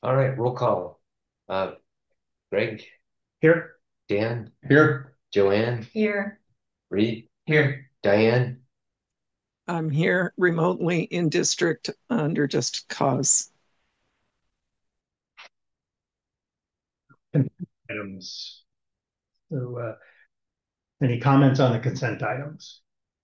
All right, roll call. Uh, Greg, Here. Dan, Here. Joanne, Here. Reed, Here. Diane. I'm here remotely in district under just cause. Items. So, any comments on the consent items?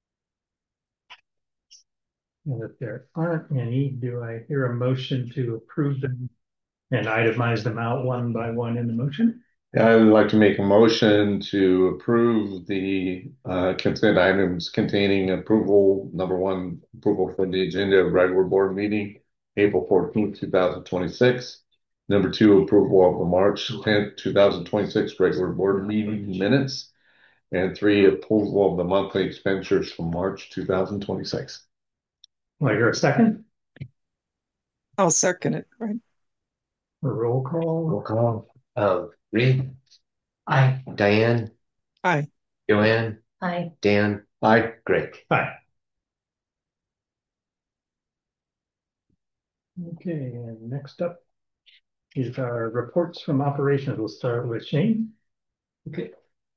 And if there aren't any, do I hear a motion to approve them and itemize them out one by one in the motion? I would like to make a motion to approve the consent items containing approval, number one, approval for the agenda of regular board meeting, April 14th, 2026. Number two, approval of the March 10th, 2026 regular board meeting minutes. And three, approval of the monthly expenditures from March 2026. Do I hear a second? I'll second it. Right. A roll call? Roll call. Reed, Aye. Diane, Aye. Joanne, Hi. Dan, Aye. Greg. Aye. Okay, and next up is our reports from operations. We'll start with Shane. Okay.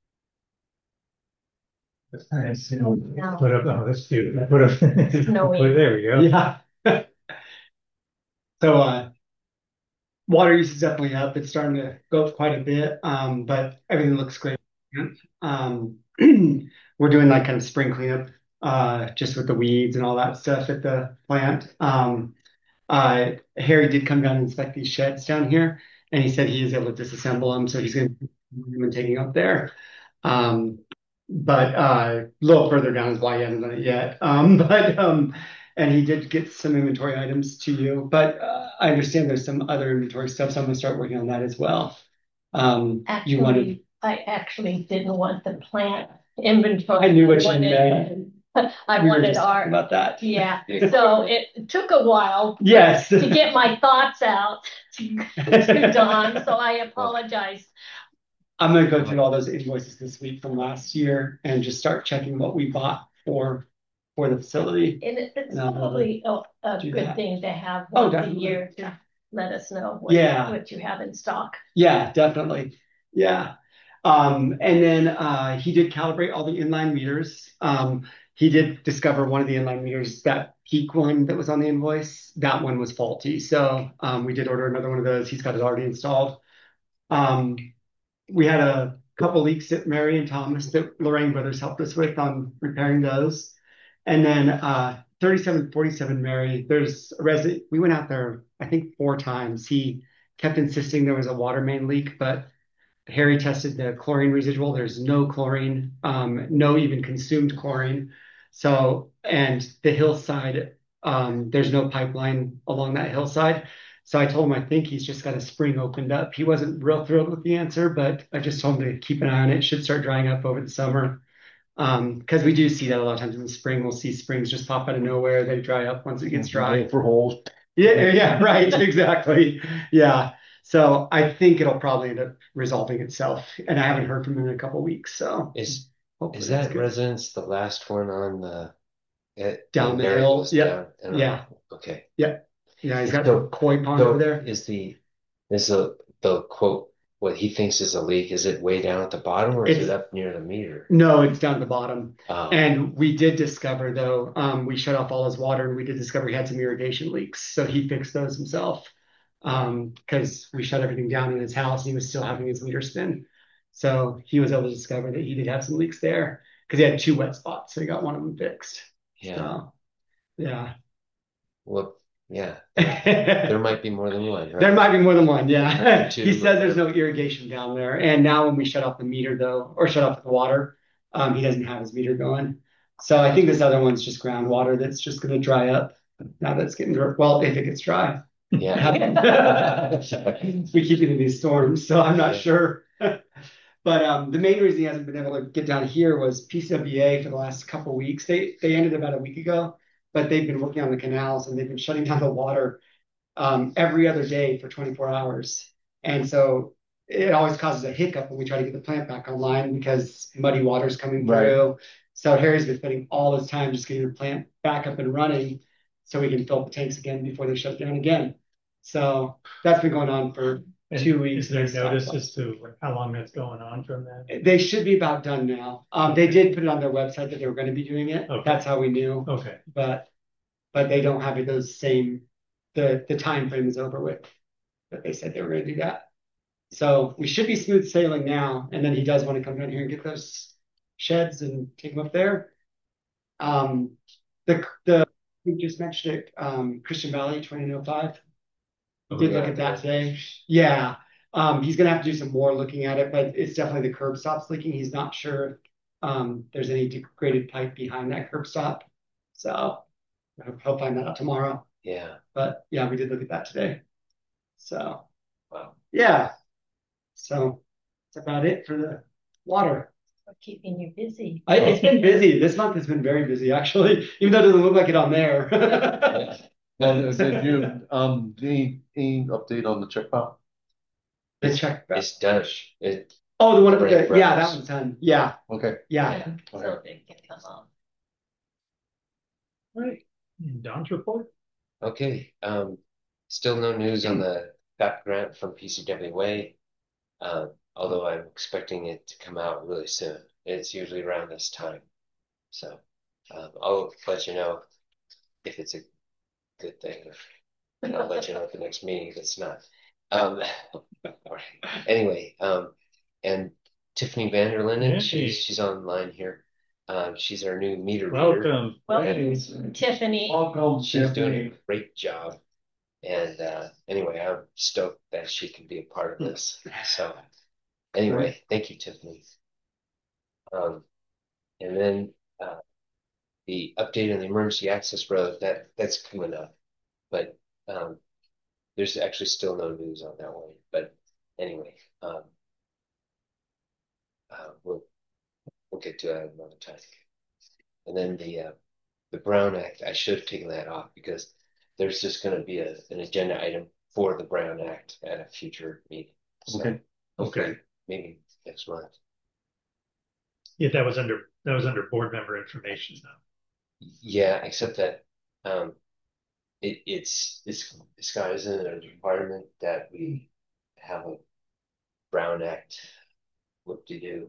I see. No. Put up, oh, that's cute. Put up. Snowy. There we go. Yeah. So water use is definitely up. It's starting to go up quite a bit. But everything looks great. Um, we're doing like kind of spring cleanup, just with the weeds and all that stuff at the plant. Harry did come down and inspect these sheds down here, and he said he is able to disassemble them, so he's going to be taking up there. But a little further down is why he hasn't done it yet. And he did get some inventory items to you, but I understand there's some other inventory stuff, so I'm gonna start working on that as well. You wanted, I actually didn't want the plant inventory. I knew what you wanted- meant. I We were wanted just talking our, about that. yeah, so it took a while Yes. to get my thoughts out to Don, so I apologize. I'm gonna go through all those invoices this week from last year and just start checking what we bought for the facility. And it's No, probably a do good that. thing to have Oh, once a definitely. year to let us know Yeah. what you have in stock. Yeah, definitely. Yeah. And then he did calibrate all the inline meters. He did discover one of the inline meters, that peak one that was on the invoice, that one was faulty. So we did order another one of those. He's got it already installed. We had a couple leaks at Mary and Thomas that Lorraine Brothers helped us with on repairing those. And then 3747 Mary, there's a resident. We went out there, I think 4 times. He kept insisting there was a water main leak, but Harry tested the chlorine residual. There's no chlorine, no even consumed chlorine. So, and the hillside, there's no pipeline along that hillside. So I told him I think he's just got a spring opened up. He wasn't real thrilled with the answer, but I just told him to keep an eye on it. It should start drying up over the summer. Because we do see that a lot of times in the spring. We'll see springs just pop out of nowhere. They dry up once it gets dry. For holes. Yeah, right, exactly. Yeah. So I think it'll probably end up resolving itself. And I haven't heard from him in a couple of weeks. So Is hopefully that that's good. residence the last one on the Down the Mary hill? was Yep. down? Yeah. Okay. Yeah. Yeah. He's got So- the koi pond So over there. is the quote what he thinks is a leak? Is it way down at the bottom or is It's- it up near the meter? No, it's down at the bottom. Oh, And we did discover though, we shut off all his water and we did discover he had some irrigation leaks. So he fixed those himself. Because we shut everything down in his house and he was still having his meter spin. So he was able to discover that he did have some leaks there because he had 2 wet spots. So he got one of them fixed. yeah. So, yeah. Well, yeah. There might be more than one, right? There might be more than one, yeah. Two. He says there's no irrigation down there. And now when we shut off the meter though, or shut off the water, he doesn't have his meter going. So I think this other one's just groundwater that's just gonna dry up now that it's getting dry. Well, if it gets dry. Yeah. We keep getting these storms, so I'm not Yeah. sure. But the main reason he hasn't been able to get down here was PCWA for the last couple of weeks. They ended about a week ago, but they've been working on the canals and they've been shutting down the water every other day for 24 hours. And so it always causes a hiccup when we try to get the plant back online because muddy water's coming through. So Harry's been spending all his time just getting the plant back up and running so we can fill up the tanks again before they shut it down again. So that's been going on for And 2 weeks. is there They notice stopped. as to how long that's going on from that? They should be about done now. They did put it on their website that they were going to be doing it. Okay. That's how we knew. Okay. But they don't have it those same, the time frame is over with. But they said they were going to do that. So we should be smooth sailing now. And then he does want to come down here and get those sheds and take them up there. The we just mentioned it, Christian Valley 2905. We did look at that today. Yeah. He's gonna have to do some more looking at it, but it's definitely the curb stop's leaking. He's not sure if there's any degraded pipe behind that curb stop. So he'll find that out tomorrow. Yeah. But yeah, we did look at that today. So Wow. yeah. So that's about it for the water. Keeping you busy. It's been busy. This month has been very busy, actually, even though it doesn't look like it on there. And did you, any update on the check file? The check. It's done. It Oh, the one at the, Right, yeah, right. that one's done. Yeah, Okay. yeah. So they can come on. Right. Don's report? Okay. Still no news on the FAP grant from PCWA. Although I'm expecting it to come out really soon. It's usually around this time. So I'll let you know if it's a good thing, and I'll let you know at the next meeting if it's not. All right. Anyway, and Tiffany Vanderlinden, Hey. she's online here. She's our new meter reader. Welcome. Tiffany. Welcome. She's doing a great job. And anyway, I'm stoked that she can be a part of this. So anyway, thank you, Tiffany. And then the update on the emergency access road, that's coming up. But there's actually still no news on that one. But anyway, we'll get to that another time. And then the Brown Act, I should have taken that off because there's just going to be an agenda item for the Brown Act at a future meeting. So Okay. hopefully, maybe next month. Yeah, that was under board member information though. Yeah, except that it's Scott, isn't it a requirement that we have a Brown Act whoop-de-doo?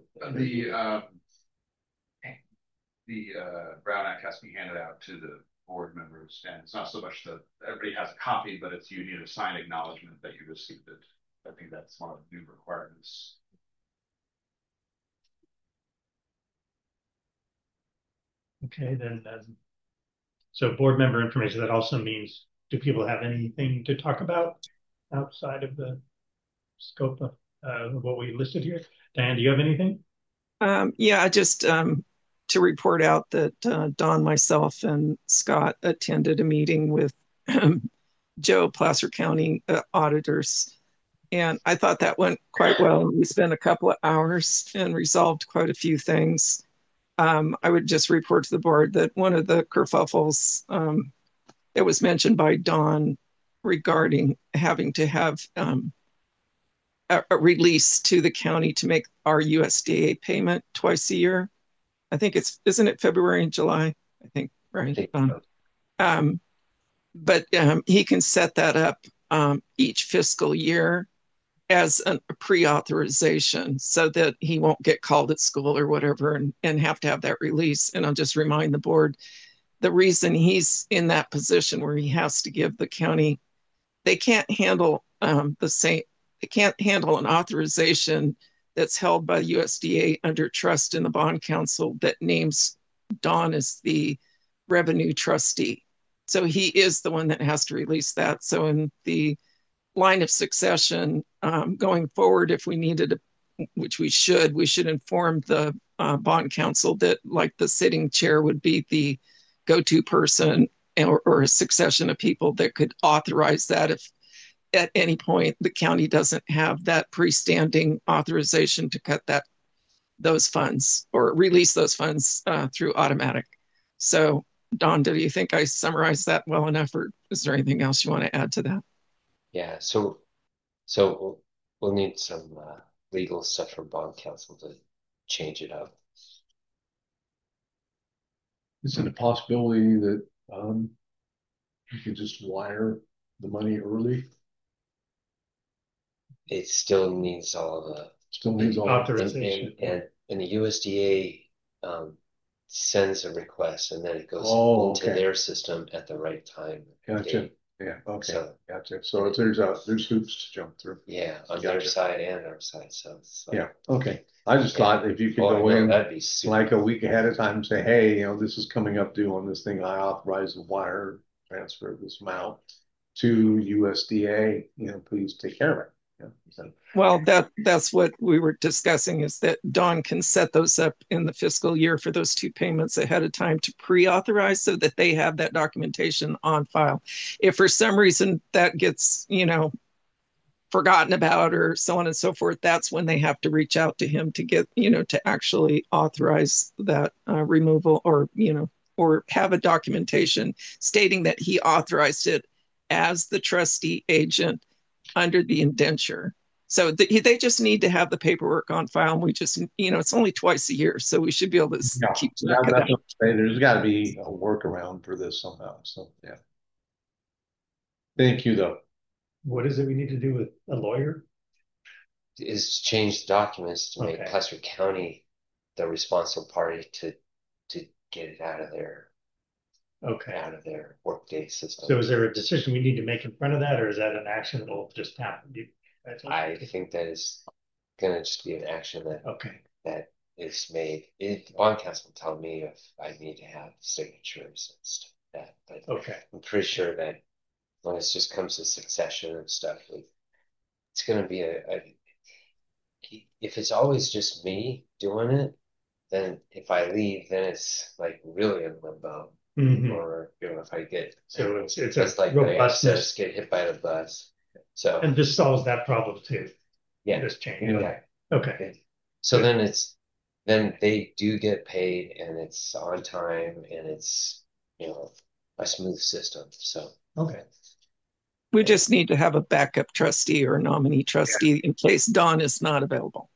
The Brown Act has to be handed out to the board members, and it's not so much that everybody has a copy, but it's you need a signed acknowledgement that you received it. I think that's one of the new requirements. Okay, then so board member information, that also means, do people have anything to talk about outside of the scope of what we listed here? Diane, do you have anything? Yeah, just to report out that Don, myself, and Scott attended a meeting with Joe, Placer County auditors. And I thought that went quite well. We spent a couple of hours and resolved quite a few things. I would just report to the board that one of the kerfuffles that was mentioned by Don regarding having to have a release to the county to make our USDA payment twice a year. I think isn't it February and July? I think, right? I think so. But he can set that up each fiscal year as a pre-authorization so that he won't get called at school or whatever and have to have that release. And I'll just remind the board, the reason he's in that position where he has to give the county, they can't handle they can't handle an authorization that's held by the USDA under trust in the bond council that names Don as the revenue trustee. So he is the one that has to release that. So in the line of succession going forward, if we needed, which we should inform the bond council that like the sitting chair would be the go-to person or a succession of people that could authorize that if at any point the county doesn't have that freestanding authorization to cut those funds or release those funds through automatic. So Don, do you think I summarized that well enough, or is there anything else you want to add to that? Yeah, so we'll need some legal stuff from bond council to change it up. Is it a possibility that you could just wire the money early it still needs all the Still needs all. Authorization. and the USDA sends a request and then it goes Oh, into okay. their system at the right time. Gotcha. Yeah, okay, So gotcha. So there's hoops to jump through. yeah, on their Gotcha. side and our side. So it's like, Yeah, okay. I just Yeah. thought if you could oh, I go know, in that'd be super. like a week ahead of time and say, hey, this is coming up due on this thing. I authorize the wire transfer of this amount to USDA, please take care of it. Yeah. So, Well, that's what we were discussing, is that Dawn can set those up in the fiscal year for those two payments ahead of time to pre-authorize so that they have that documentation on file. If for some reason that gets, forgotten about or so on and so forth, that's when they have to reach out to him to get, to actually authorize that removal, or have a documentation stating that he authorized it as the trustee agent under the indenture. So they just need to have the paperwork on file. And we just, it's only twice a year, so we should be able to yeah, keep track of that's that. what I'm saying. There's got to be a workaround for this somehow. So, yeah. Thank you, though. What is it we need to do with a lawyer? Is change the documents to make Okay. Placer County the responsible party to get it out of their workday system. So is there a decision we need to make in front of that, or is that an action that will just happen? I think that is gonna just be an action Okay. that is made. Bond counsel will tell me if I need to have signatures and stuff like that, but Okay. I'm pretty sure that when it just comes to succession and stuff, it's gonna be if it's always just me doing it, then if I leave, then it's like really in limbo. Mhm. Or if I get So it's just a like the robustness, access, get hit by the bus. So and this solves that problem too. yeah, This change. yeah. Okay. So then they do get paid and it's on time and it's a smooth system. So Okay. We just need to have a backup trustee or a nominee trustee in case Dawn is not available.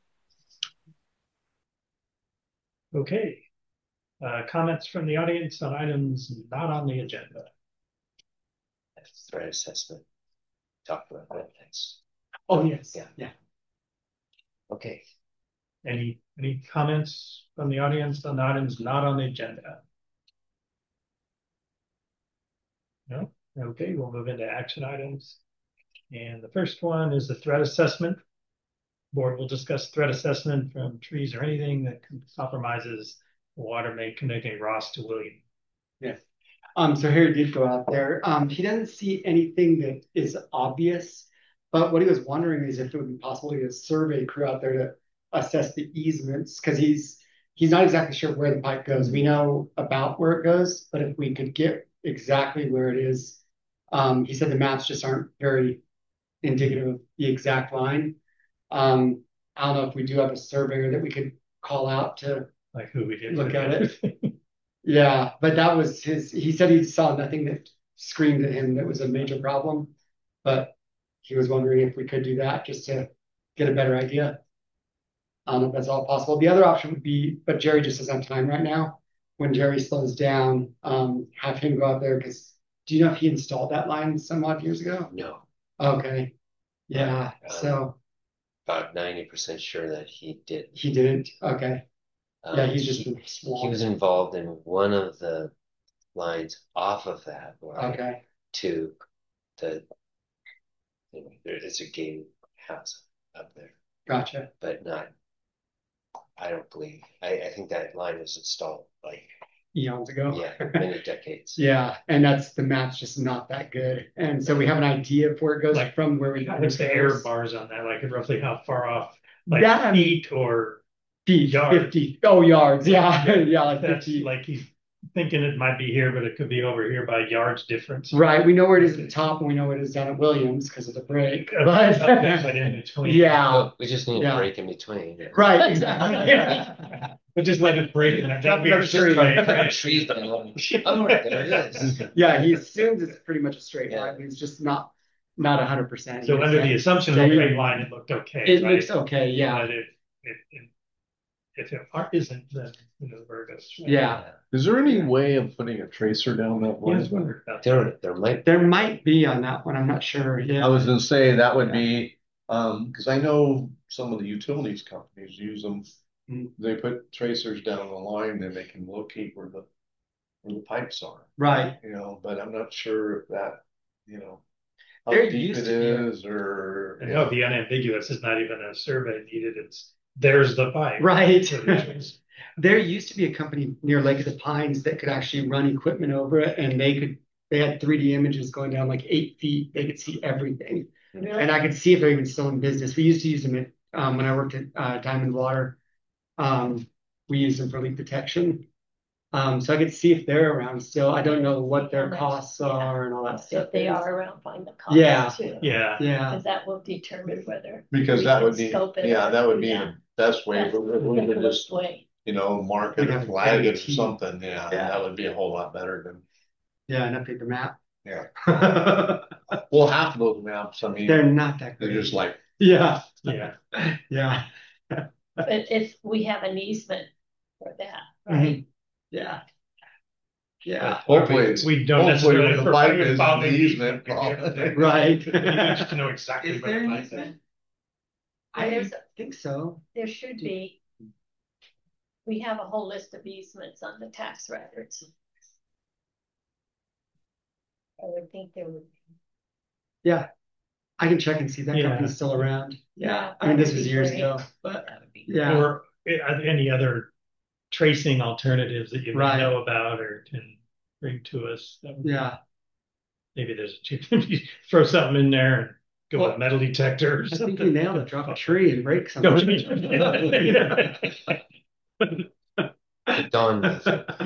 Okay. Comments from the audience on items not on the agenda. threat assessment. Talk about that next. Oh, yes. Yeah. Yeah. Okay. Any comments from the audience on items not on the agenda? No? Okay, we'll move into action items. And the first one is the threat assessment. Board will discuss threat assessment from trees or anything that compromises the water main connecting Ross to William. Yes. So Harry did go out there. He doesn't see anything that is obvious, but what he was wondering is if it would be possible to get a survey crew out there to assess the easements, because he's not exactly sure where the pipe goes. We know about where it goes, but if we could get exactly where it is, he said the maps just aren't very indicative of the exact line. I don't know if we do have a surveyor that we could call out to Like who we did look at it. Yeah, but that was he said he saw nothing that screamed at him that was a major problem, but he was wondering if we could do that just to get a better idea. I don't know if that's all possible. The other option would be, but Jerry just doesn't have time right now. When Jerry slows down, have him go out there, because do you know if he installed that line some odd years ago? No. Okay. Yeah, so About 90% sure that he did. he didn't. Okay. Yeah, he's just he small. was involved in one of the lines off of that line Okay. to it's a gated house up there, Gotcha. but not. I don't believe. I think that line was installed like Eons ago. yeah, many decades. Yeah, and that's the map's just not that good, and so we have an idea of where it goes Like, from where we. What's the error bars on that? Like roughly how far off? Like That- feet or feet, yards. 50. Oh, yards. Yeah, yeah, like that's 50. like he's thinking it might be here, but it could be over here by yards difference. Right, we know where it is at the top, and we know where it is down at Williams because of the break. But But in between. yeah, Well, we just need Yeah. a break in between. right, exactly. But just let it break and that'll be Another tree. right. Trees, but oh, there it is. Yeah, he assumes it's pretty much a straight Yeah. line, but he's just not 100%. So under the assumption of a straight line, it looked okay. It right? looks okay, yeah, But if it isn't, then where it goes. yeah. Is there any way of putting a tracer down that I one? was wondering about that. There might There might be on that one, I'm not sure, I yeah. was gonna say that would be Because I know some of the utilities companies use them. Mm. They put tracers down the line and they can locate where the pipes are, Right. you know, but I'm not sure if that, you know, how There deep used it to be is or. And no, the unambiguous is not even a survey needed. It's there's the pipe. Right. So there's- There used to be a company near Lake of the Pines that could actually run equipment over it, and they had 3D images going down like 8 feet. They could see everything. Really? And I could see if they're even still in business. We used to use them at, when I worked at Diamond Water. We used them for leak detection. So I could see if they're around still. I don't know what their costs are and all that stuff. If they is. are around, find the cost Yeah. too. yeah. Yeah. Because that will determine whether. Because we that can would be, scope it yeah, or that would do be that. the best way, That's but we the could best just, way. you know, mark it We'd or have flag it or guarantee. something, yeah, Yeah. that would be a whole lot better than, Yeah, and update the map. yeah. They're Well, half of those maps, I mean, not that they're great. just like, Yeah. Yeah. Yeah. But if we have an easement for that, right? Mhm. Yeah. Yeah. hopefully, We don't hopefully necessarily the pipe is found the an easement. Right. You need to know exactly Is where there the an pipe is. easement? There's- I think so. There should be. We have a whole list of easements on the tax records. I would think there would. Yeah. I can check and see if that Yeah. company's still around. Yeah. Yeah, I mean, that this would was be years great. ago, but That would be. yeah. Or are there any other tracing alternatives that you may Right. know about or can bring to us? That would be- Yeah. Maybe there's a cheap, throw something in there and go Well, with metal detector or I something. think you nailed it. Drop a tree and break No, something. Done.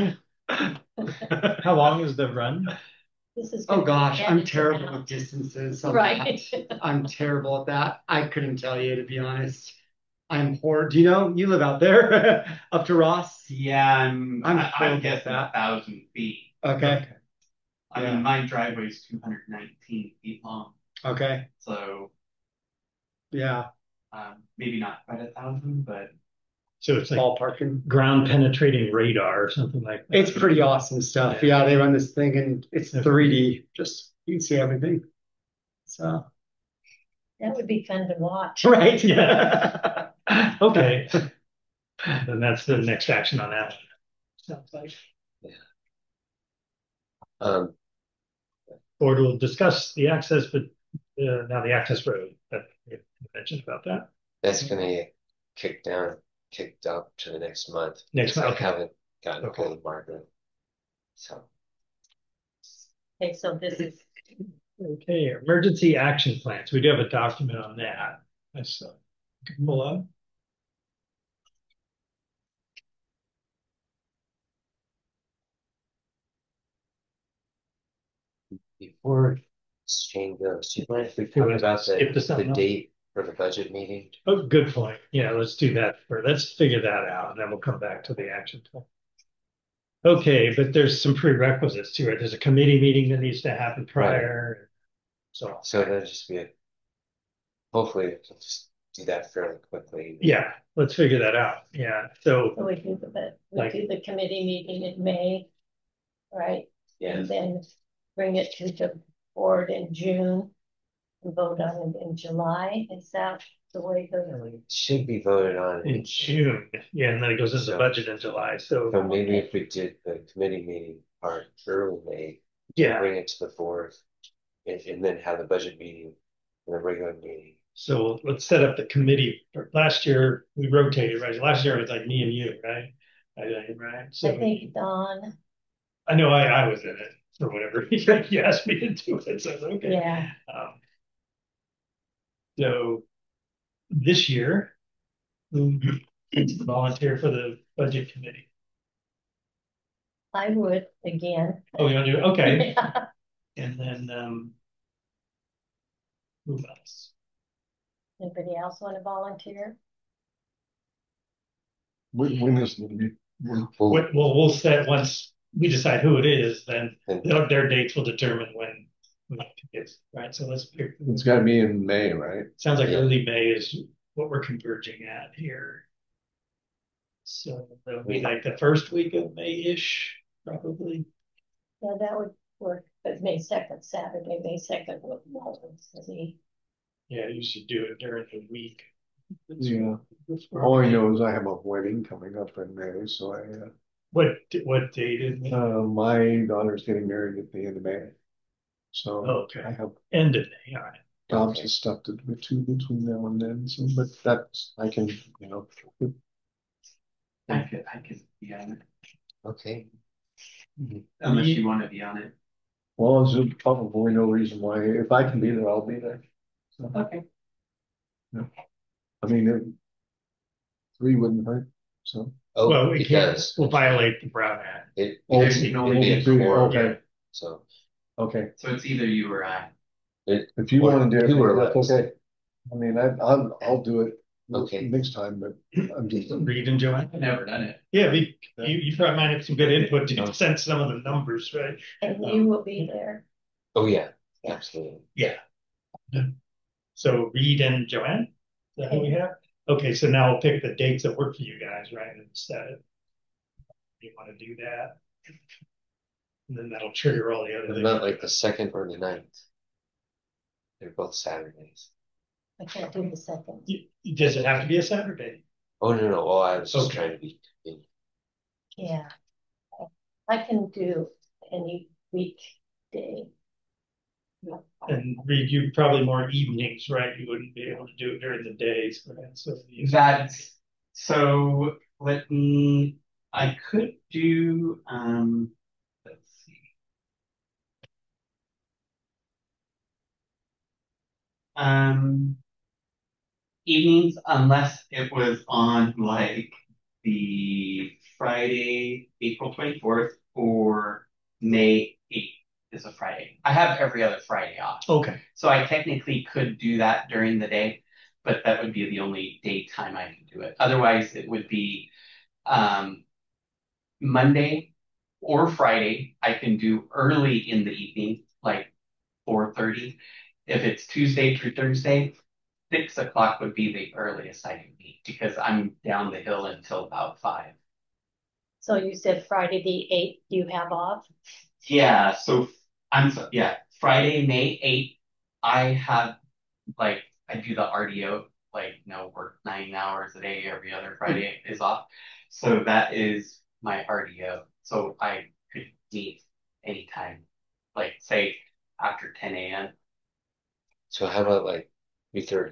How long is the run? This is. Oh gonna be gosh, I'm edited terrible out. with distances. on Right. that. I'm terrible at that. I couldn't tell you, to be honest. I'm poor. Do you know? You live out there, up to Ross. Yeah, I'm I'm horrible at guessing that. 1,000 feet. Okay. I Yeah. mean, my driveway is 219 feet long, Okay. so Yeah. maybe not quite 1,000, but So it's like Ballparking. ground penetrating radar or something like that. It's pretty awesome stuff. Yeah, they run this thing and it's 3D. Just you can see everything. So That would be fun to watch. right. Yeah. Okay. Then that's the next action on that. Sounds like. Um, Board will discuss the access, but now the access road that you mentioned about that. that's gonna get kicked up to the next month. Next because month, okay. I haven't gotten Okay. hold of Margaret. So, Okay, so this is. Okay, emergency action plans. We do have a document on that. That's can pull up. before Shane goes, do you mind if we Do talk we about skip to the something else? date for the budget meeting? Oh, good point. Yeah, let's do that first. Let's figure that out, and then we'll come back to the action plan. Okay, but there's some prerequisites to it. There's a committee meeting that needs to happen prior. So that'll just be hopefully we can just do that fairly quickly. yeah, let's figure that out. Yeah. So So we do the committee meeting in May, right? Yeah. And then bring it to the board in June and vote on it in July. Is that the way It should be voted on in June, yeah, and then it goes into the So- budget in July. So So maybe if we did the committee meeting part early May, yeah, bring it to the board and then have the budget meeting and the regular meeting. so let's set up the committee. Last year we rotated, right? Last year it was like me and you, right? Right. So I think Dawn, I know I was in it for whatever you asked me to do it. So it's okay. yeah, So this year, who volunteer for the budget committee? I would again. Oh, you want to do it? Okay. Yeah. And then who else? Anybody else want to volunteer? When is the meeting? Well, We'll set once we decide who it is, then and their dates will determine when it is, right? So let's pick. It's gotta be in May, right? Sounds like Yeah. early May is what we're converging at here. So that'll be like the first week of May-ish, probably. Yeah, that would work, but May 2nd, Saturday, May 2nd would see. Yeah, I usually do it during the week. Yeah. All I know is I have a wedding coming up in May, so What date is it? my daughter's getting married at the end of May. So Okay. I have End of May, all right. jobs and stuff to do between now and then. So, but that's, I can, I could be on it, Okay. unless you want to be on it. well, there's probably no reason why. If I can be there, I'll be there. So, Okay. I mean, 3 wouldn't hurt. So, Oh, Well, we it can't, does. we'll violate the Brown Act. It, Oh, it's, you can it'd only be a do- quorum, okay. so okay. So it's either you or I. If you Or want to do two or it, that's less. okay. I mean, I'll do it Okay. next time, but I'm just. Reed and Joanne? I've never done it. Yeah, you probably might have some good input to sense some of the numbers, right? And you will be there. oh yeah, absolutely. Yeah. So Reed and Joanne, is that who we have? Okay, so now we'll pick the dates that work for you guys, right? And set it. You want to do that? And then that'll trigger all the other But things. not like the 2nd or the 9th. They're both Saturdays. I can't do the second. Does it have to be a Saturday? Oh no. Oh, I was just Okay. trying to be convenient. Yeah. I can do any weekday. And Reed, you probably more evenings, right? You wouldn't be able to do it during the days, right? So That's so. I could do. Let's see. Evenings, unless it was on like the Friday, April 24th, or May 8th is a Friday. I have every other Friday off. okay. So I technically could do that during the day, but that would be the only daytime I can do it. Otherwise, it would be Monday or Friday. I can do early in the evening, like 4:30. If it's Tuesday through Thursday, 6 o'clock would be the earliest I can meet because I'm down the hill until about 5. So you said Friday the 8th you have off? Yeah, so Friday, May 8th, I have I do the RDO, work 9 hours a day, every other Friday is off. So that is my RDO. So I could meet anytime, like say after 10 a.m. So how about like 3:30?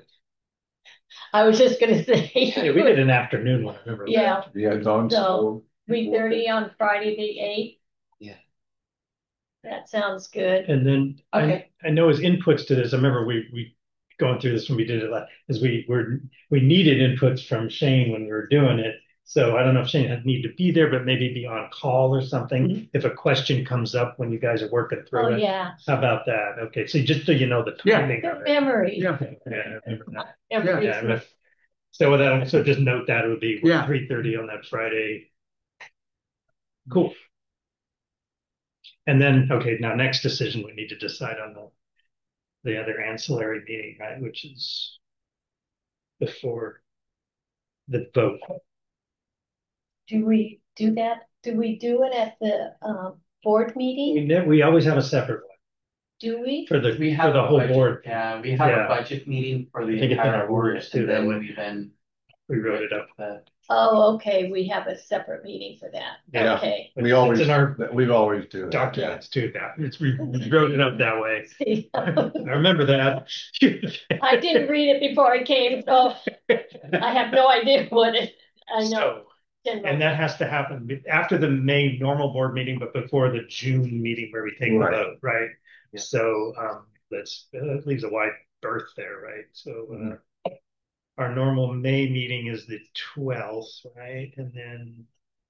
I was just gonna say. Yeah, we did an afternoon one, I remember. Yeah, Yeah, Dawn's So- 3:30 on Friday the 8th. Yeah. That sounds good. And then Okay. I know as inputs to this, I remember we going through this when we did it is we needed inputs from Shane when we were doing it. So I don't know if Shane had need to be there, but maybe be on call or something if a question comes up when you guys are working through Oh, it. yeah. How about that? Okay, so just so you know the Yeah. timing of Good it. memory. Yeah. Yeah, I remember that. Every Yeah, so just note that it would be Yeah. 3:30 on that Friday. Cool. And then, okay, now next decision, we need to decide on the other ancillary meeting, right, which is before the vote. Do we do that? Do we do it at the board meeting? We always have a separate one Do we? for the We have for the a whole budget, board. Yeah, we have Yeah. a budget meeting for I the think it's in entire our board, rules, too, and that then way. we then We wrote it up. Oh, okay. We have a separate meeting for that. Yeah. Okay. We always, It's in our we've always do that. documents too. Now we wrote it up that way. See, I remember that. I didn't read it before I came, so I have no idea what it. I know. So, and that has to happen after the May normal board meeting, but before the June meeting where we take the Right. vote, right? Yeah. So that leaves a wide berth there, right? So our normal May meeting is the 12th, right? And then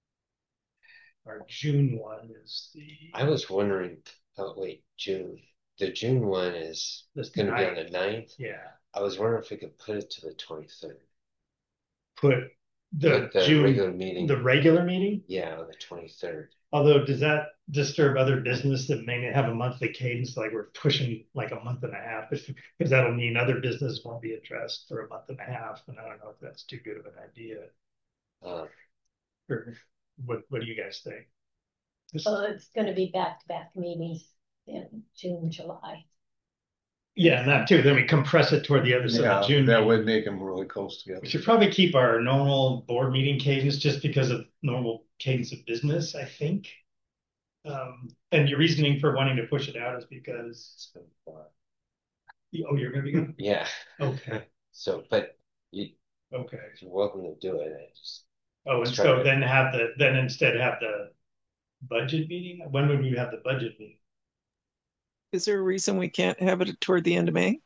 our June one is I was wondering, oh wait, June. The June one is the going to be on 9th. the 9th. Yeah. I was wondering if we could put it to the 23rd. Put the Like the June regular meeting. the regular meeting. Yeah, on the 23rd. Although, does that disturb other business that may have a monthly cadence, like we're pushing like a month and a half? Because that'll mean other business won't be addressed for a month and a half, and I don't know if that's too good of an idea. Uh, Or what do you guys think? So it's going to be back-to-back meetings in June, July. Yeah, and that too. Then we compress it toward the other side Yeah, of June. that would make them really close We together. should probably keep our normal board meeting cadence just because of normal cadence of business, I think. And your reasoning for wanting to push it out is because, It's been fun. oh, you're gonna be gone? Yeah. Okay, So, but okay. you're welcome to do it. I just Oh, and Let's try so to- then instead have the budget meeting? When would we have the budget meeting? Is there a reason we can't have it toward the end of May?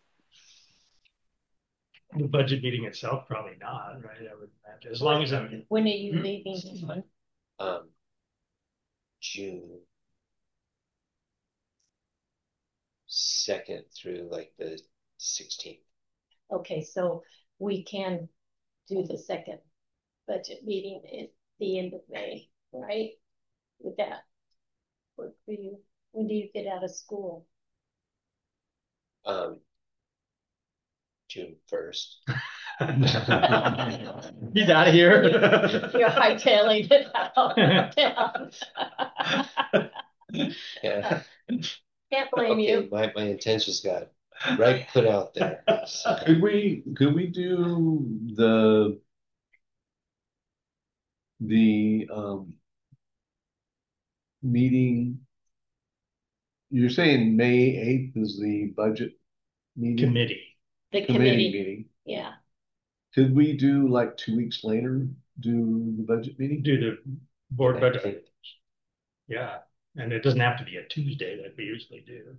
The budget meeting itself, probably not, right? I would imagine, as long as I'm, When are you leaving this one? June 2nd through like the 16th. Okay, so we can do the second budget meeting at the end of May, right? Would that work for you? When do you get out of school? June 1st. He's out of here. You're hightailing it out. Yeah. Can't blame Okay, you. my intentions got right put out there. So, Could we do the meeting? You're saying May 8th is the budget meeting? committee. The Committee committee, meeting. yeah. Could we do like 2 weeks later, do the budget meeting? Do the board I budget. think Yeah, and it doesn't have to be a Tuesday like we usually do.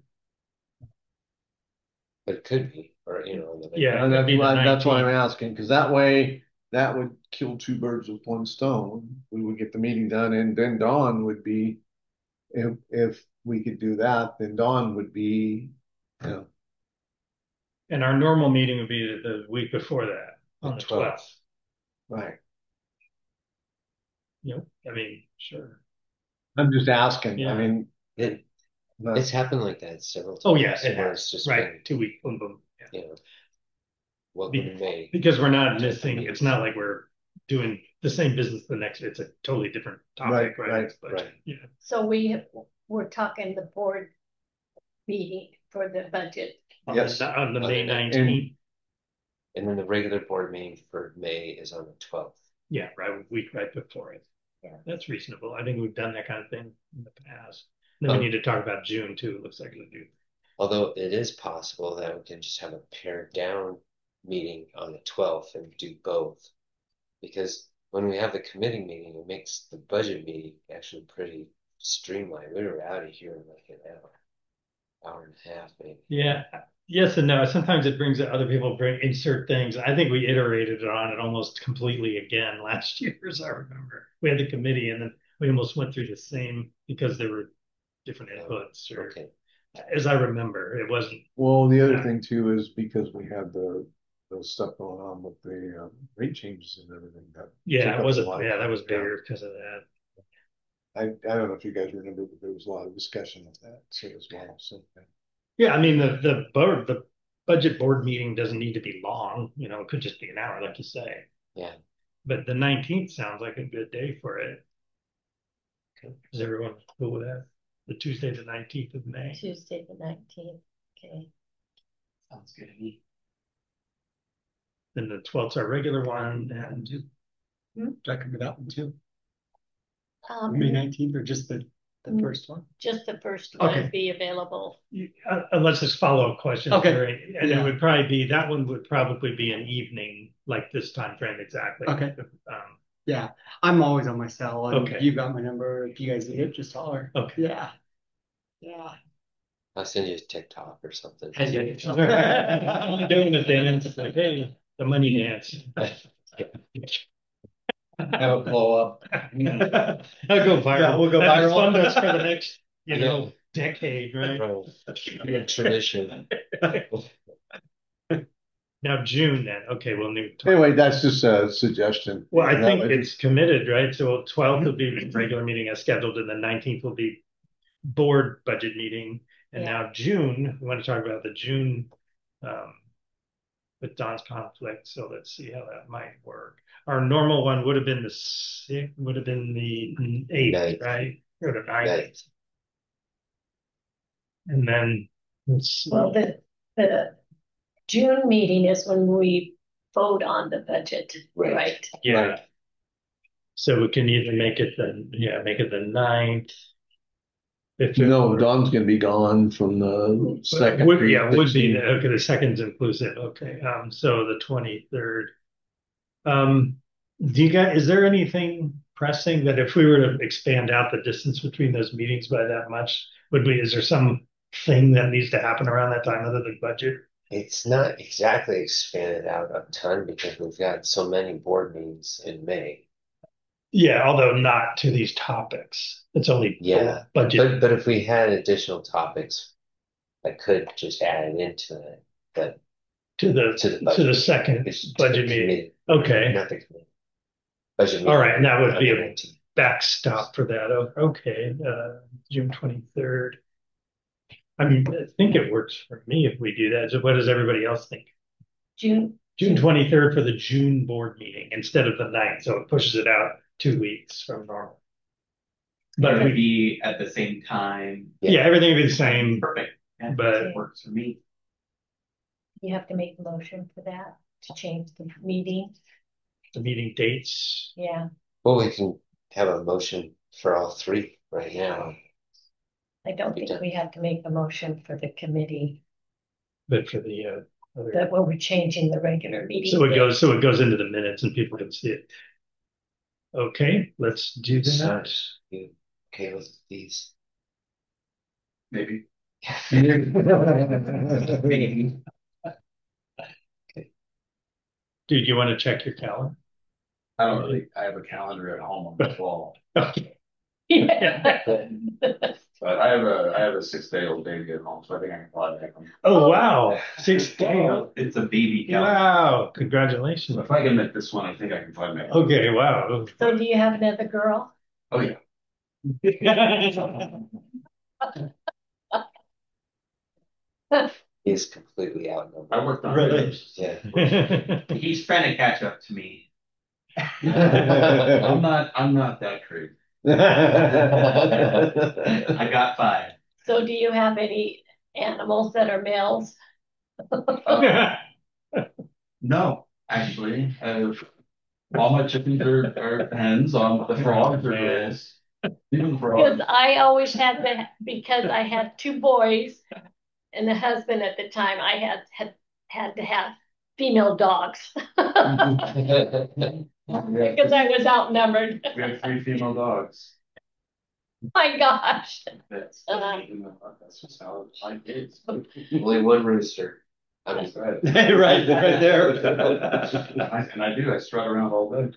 but it could be, or on the Yeah. And that'd be the that's why I'm 19th. asking, because that way, that would kill two birds with one stone. We would get the meeting done, and then Dawn would be, if we could do that, then Dawn would be, And our normal meeting would be the week before that, on the 12th. right. Yep, I mean, sure. I'm just asking, Yeah. I mean, It, not- it's happened like that several times. Oh, yeah, it where has, it's just right, been, 2 week, boom, boom. Yeah. Welcome to May. Because we're not missing, it's not like we're doing the same business the next, it's a totally different topic, Right, right? right, But, right. yeah. So we're talking the board meeting for the budget. Yes. On the May And- 19th, And then the regular board meeting for May is on the 12th. yeah, right, week right before it. Yeah. That's reasonable. I think we've done that kind of thing in the past. Then we Um, need to talk about June too. It looks like we do. Although it is possible that we can just have a pared down meeting on the 12th and do both. Because when we have the committee meeting, it makes the budget meeting actually pretty streamlined. We were out of here in like an hour and a half maybe. Yeah. Yes and no. Sometimes it brings other people insert things. I think we iterated on it almost completely again last year, as I remember. We had the committee and then we almost went through the same because there were different inputs or Okay. as I remember, it wasn't. well, the other thing too is because we had the stuff going on with the rate changes and everything. That Yeah, took it up wasn't. a lot of Yeah, that time. was bigger because of that. I don't know if you guys remember, but there was a lot of discussion of that too as well. So Yeah, I mean the budget board meeting doesn't need to be long. It could just be an hour, like you say. Yeah. But the 19th sounds like a good day for it. Okay. Is everyone cool with that? The Tuesday, the 19th of May. Tuesday, the 19th, okay. Sounds good to me. Then the 12th is our regular one, and That could be that one too. Um, May 19th or just the first one? just the first one Okay. be available. unless it's follow-up questions. Okay. And Yeah. it would probably be, that one would probably be an evening, like this time frame exactly. Okay. Um, Yeah, I'm always on my cell. And Okay. You've got my number. If you guys need it, just holler. Okay. Yeah. Yeah. I'll send you a TikTok or something. I'm doing the dance, it's like, hey, the money dance. have it blow up. I'll go viral. Yeah, we'll go That'll viral. fund us for the next, Yeah. decade, right? Right. Tradition. Now June then, okay, we'll new. Anyway, that's just a suggestion. Well, I That think would- it's committed, right? So 12th will be the regular meeting as scheduled, and then 19th will be board budget meeting. And Yeah. now June, we want to talk about the June with Don's conflict. So let's see how that might work. Our normal one would have been the 8th, Ninth. right? Or the 9th. Right. And then let's see. Well, the June meeting is when we vote on the budget, Right. right? Yeah. Right. So we can either make it the 9th. If it No, were- Dawn's gonna be gone from the second. would to be the 16th. okay. The second's inclusive. Okay. So the 23rd. Do you guys? Is there anything pressing that if we were to expand out the distance between those meetings by that much, is there some thing that needs to happen around that time other than budget? It's not exactly expanded out a ton because we've got so many board meetings in May. Yeah, although not to these topics. It's only Yeah, budget. but if we had additional topics, I could just add it into it. But to the budget. second It's to the budget meeting. committee, Okay. not the committee. Budget meeting. All right, and that would be a 19. backstop for that. Okay, June 23rd. I mean, I think it works for me if we do that. So what does everybody else think? June 23rd for the June board meeting instead of the 9th, so it pushes it out 2 weeks from normal. But But it would be at the same time. yeah, everything would be the same. Perfect. Yeah, But- it works for me. You have to make a motion for that to change the meeting. The meeting dates. Yeah, Well, we can have a motion for all three right now. I don't think we have to make a motion for the committee, But for the other. that when we're changing the regular meeting. So it goes into the minutes and people can see it. Okay, let's do that. Sounds you okay with these? Maybe. Maybe. Dude, you want to check your calendar? I don't really, I have a calendar at home on the wall, Okay. Yeah. but I have a 6-day-old baby at home, so I think I can fly back home. Oh, wow. 6 days. It's a baby calendar. Wow. Congratulations. If I can make this one, I think I can fly back. Okay, wow. So do you have another girl? Oh, yeah. He's completely outnumbered. I worked on Really? it. Yeah. He's trying to catch up to me. I'm not that crazy. I got 5. So do you have any animals that are males? No, actually, all my chickens are hens, the frogs are girls. Even Because frogs. I always had because I had 2 boys and a husband at the time, I had to have female dogs. Because I was outnumbered. We have 3 female dogs. My gosh. That's just how life is. Only one rooster. I'm That's right. Right there. And I do, I strut around all day.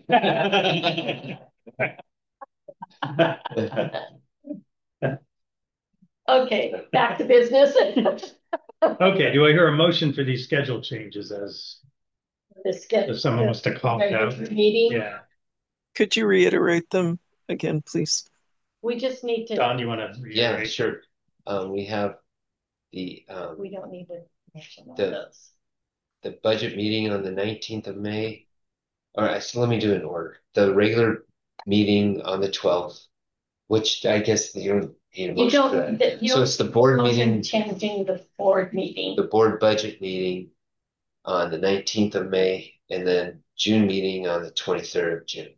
Okay, back to business. Okay, do I hear a motion for these schedule changes as The schedule. if someone wants to call it out? Meeting, Yeah. Could you reiterate them again, please? we just need to, Don, you want to Yeah, reiterate? sure. We have the we don't need to mention all The- those. the budget meeting on the 19th of May. All right, so let me do it in order. The regular meeting on the 12th, which I guess you don't need a You motion for don't, that. you So don't it's the board motion meeting, changing the board meeting. the board budget meeting on the 19th of May, and then June meeting on the 23rd of June.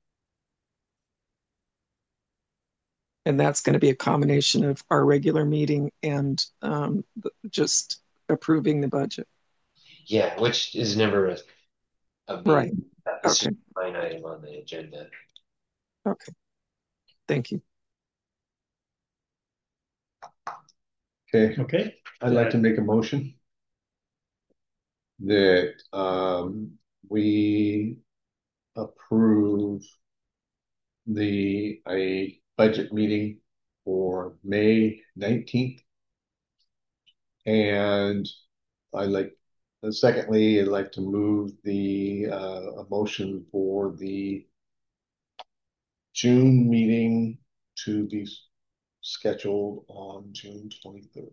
And that's going to be a combination of our regular meeting and just approving the budget. Yeah, which is never a Right. meeting. It's just Okay. a line item on the agenda. Okay. Thank you. Okay, Okay. I'd like to make a motion that we approve a budget meeting for May 19th. And secondly, I'd like to move a motion for the June meeting to be scheduled on June 23rd.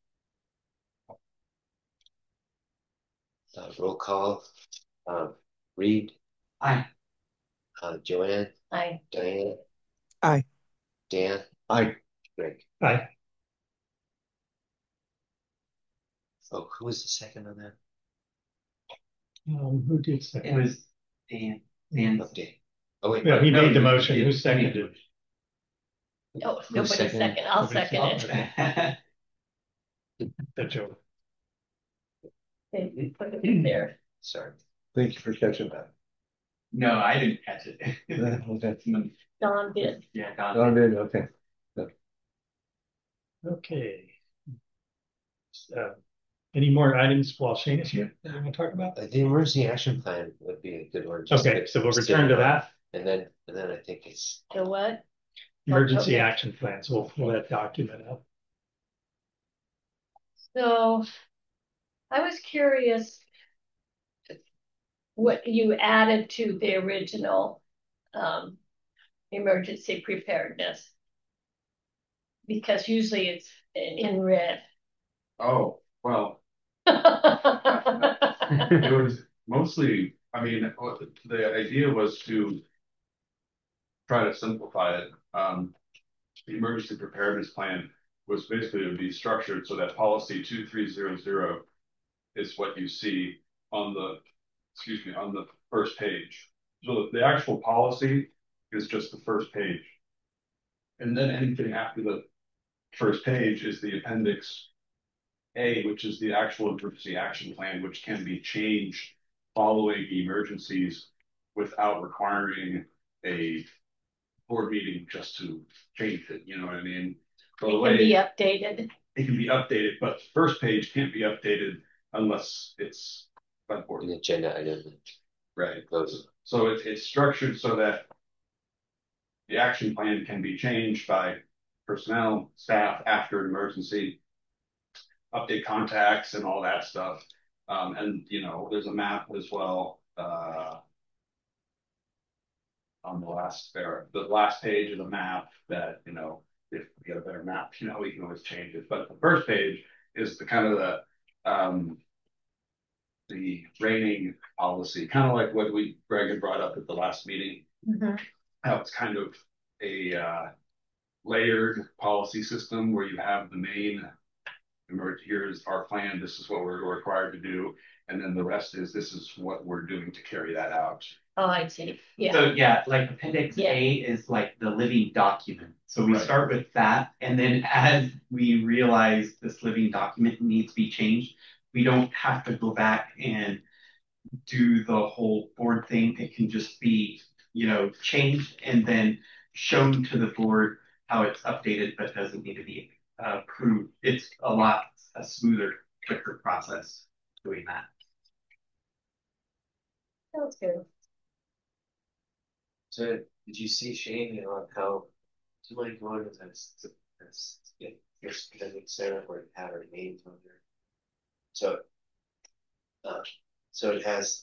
Roll call. Reed, Aye. Joanne, I, Diane. Aye. Dan, I Greg. Aye. Oh, who was the second on that? Who did It second? was Dan. Dan. Update. Oh wait, Yeah, he No, made the you motion. did. Who seconded? No, Who's nobody's second? second. I'll Nobody second second. it. The Joe. Okay, put it in there. Sorry. Thank you for catching that. No, I didn't catch it. Okay. Don did. Yeah, God. Oh, did, okay. Okay. Any more items while Shane is here that we want to talk about? The emergency action plan would be a good one. Okay, so we'll return to that. And then I think it's The what? Emergency Okay. action plans. We'll pull that document up. So I was curious what you added to the original emergency preparedness. Because usually it's in red. Oh, well, it was mostly, I mean, the idea was to try to simplify it. The emergency preparedness plan was basically to be structured so that policy 2300 is what you see on the, on the first page. So the actual policy is just the first page. And then anything after the first page is the appendix A, which is the actual emergency action plan, which can be changed following emergencies without requiring a board meeting just to change it. You know what I mean? So It can be updated. it can be updated, but the first page can't be updated unless it's by board. an agenda item. Right. Those. So it's structured so that the action plan can be changed by personnel, staff after an emergency, update contacts and all that stuff. And you know, there's a map as well. On the last page of the map that, you know, if we get a better map, you know, we can always change it. But the first page is the kind of the rating policy, kind of like what Greg had brought up at the last meeting. Mm-hmm. How it's kind of a layered policy system where you have the main, here's our plan, this is what we're required to do, and then the rest is this is what we're doing to carry that out. Oh, I see. Yeah. So yeah, like appendix Yeah. A is like the living document. So we Right. start with that, and then as we realize this living document needs to be changed, we don't have to go back and do the whole board thing. It can just be, you know, changed and then shown to the board how it's updated, but doesn't need to be approved. It's a smoother, quicker process doing that. Sounds good. So did you see, Shane, you know, how do you mind going to this appendix there where it had our names on there? So it has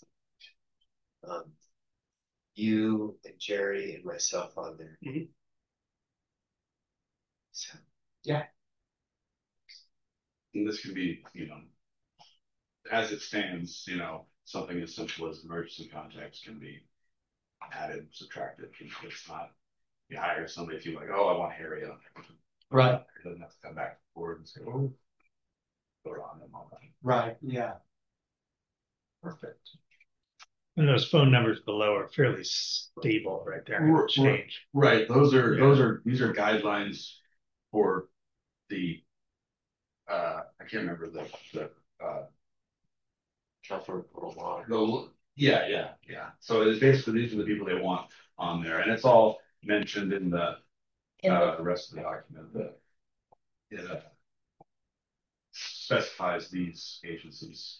you and Jerry and myself on there. Mm-hmm. So yeah. And this can be, you know, as it stands, you know, something as simple as emergency contacts can be added, subtracted. It's not, you hire somebody if you're like, oh, I want Harry on it. Right. It doesn't have to come back to the board and say, oh, go on them all that. Right. Yeah. Perfect. And those phone numbers below are fairly stable right there. Change. Right. These are guidelines for the I can't remember the California Rural Law. Yeah. So it's basically these are the people they want on there, and it's all mentioned in the rest of the document. That it specifies these agencies.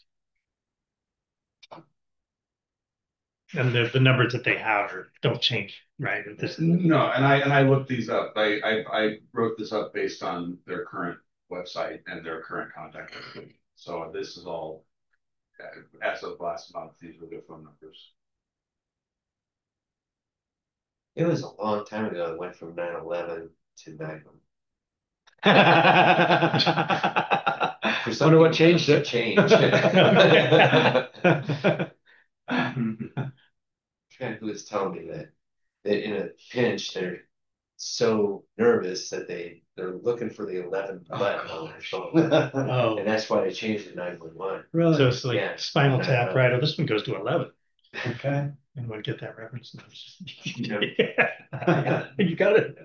And the numbers that they have don't change, right? No, and I looked these up. I wrote this up based on their current website and their current contact information. So this is all as of last month. These were their phone numbers. It was a long time ago. It went from 9/11 to 9/11. I wonder what changed it. Friend who was telling me that in a pinch they're so nervous that they they're looking for the 11 button on their phone. Oh. And that's why they changed to 911. So it's like Yeah. Spinal Tap, right? Oh, this one goes to 11. Okay. And we'll get that reference. Yeah. Yeah. You got it.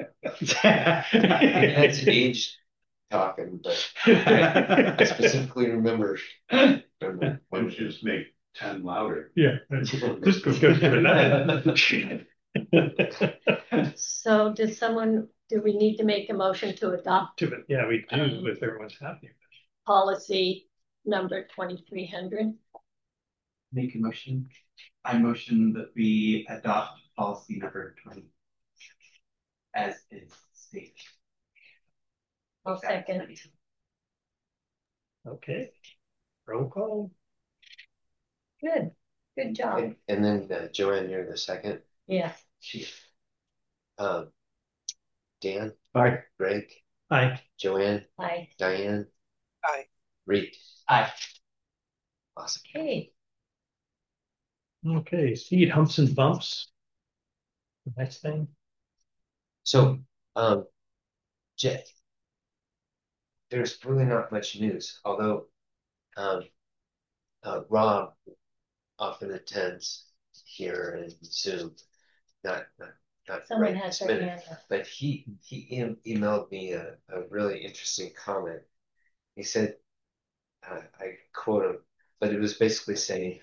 That's age talking, but I specifically remember Why don't you just make 10 louder? Yeah. This goes to 11. So do we need to make a motion to adopt Yeah, we do if everyone's happy. policy number 2300? Make a motion. I motion that we adopt policy number 20 as is stated. I'll second. Okay. Roll call. Good job. And then Joanne, you're the second. Yeah. Chief. Dan. Aye. Greg. Aye. Joanne. Aye. Diane. Aye. Reed. Aye. Awesome. Okay. Okay. Speed humps and bumps. The next thing. So, Jeff, there's really not much news, although Rob often attends here in Zoom. Not Someone right has this their minute, hand up. but he emailed me a really interesting comment. He said, I quote him, but it was basically saying,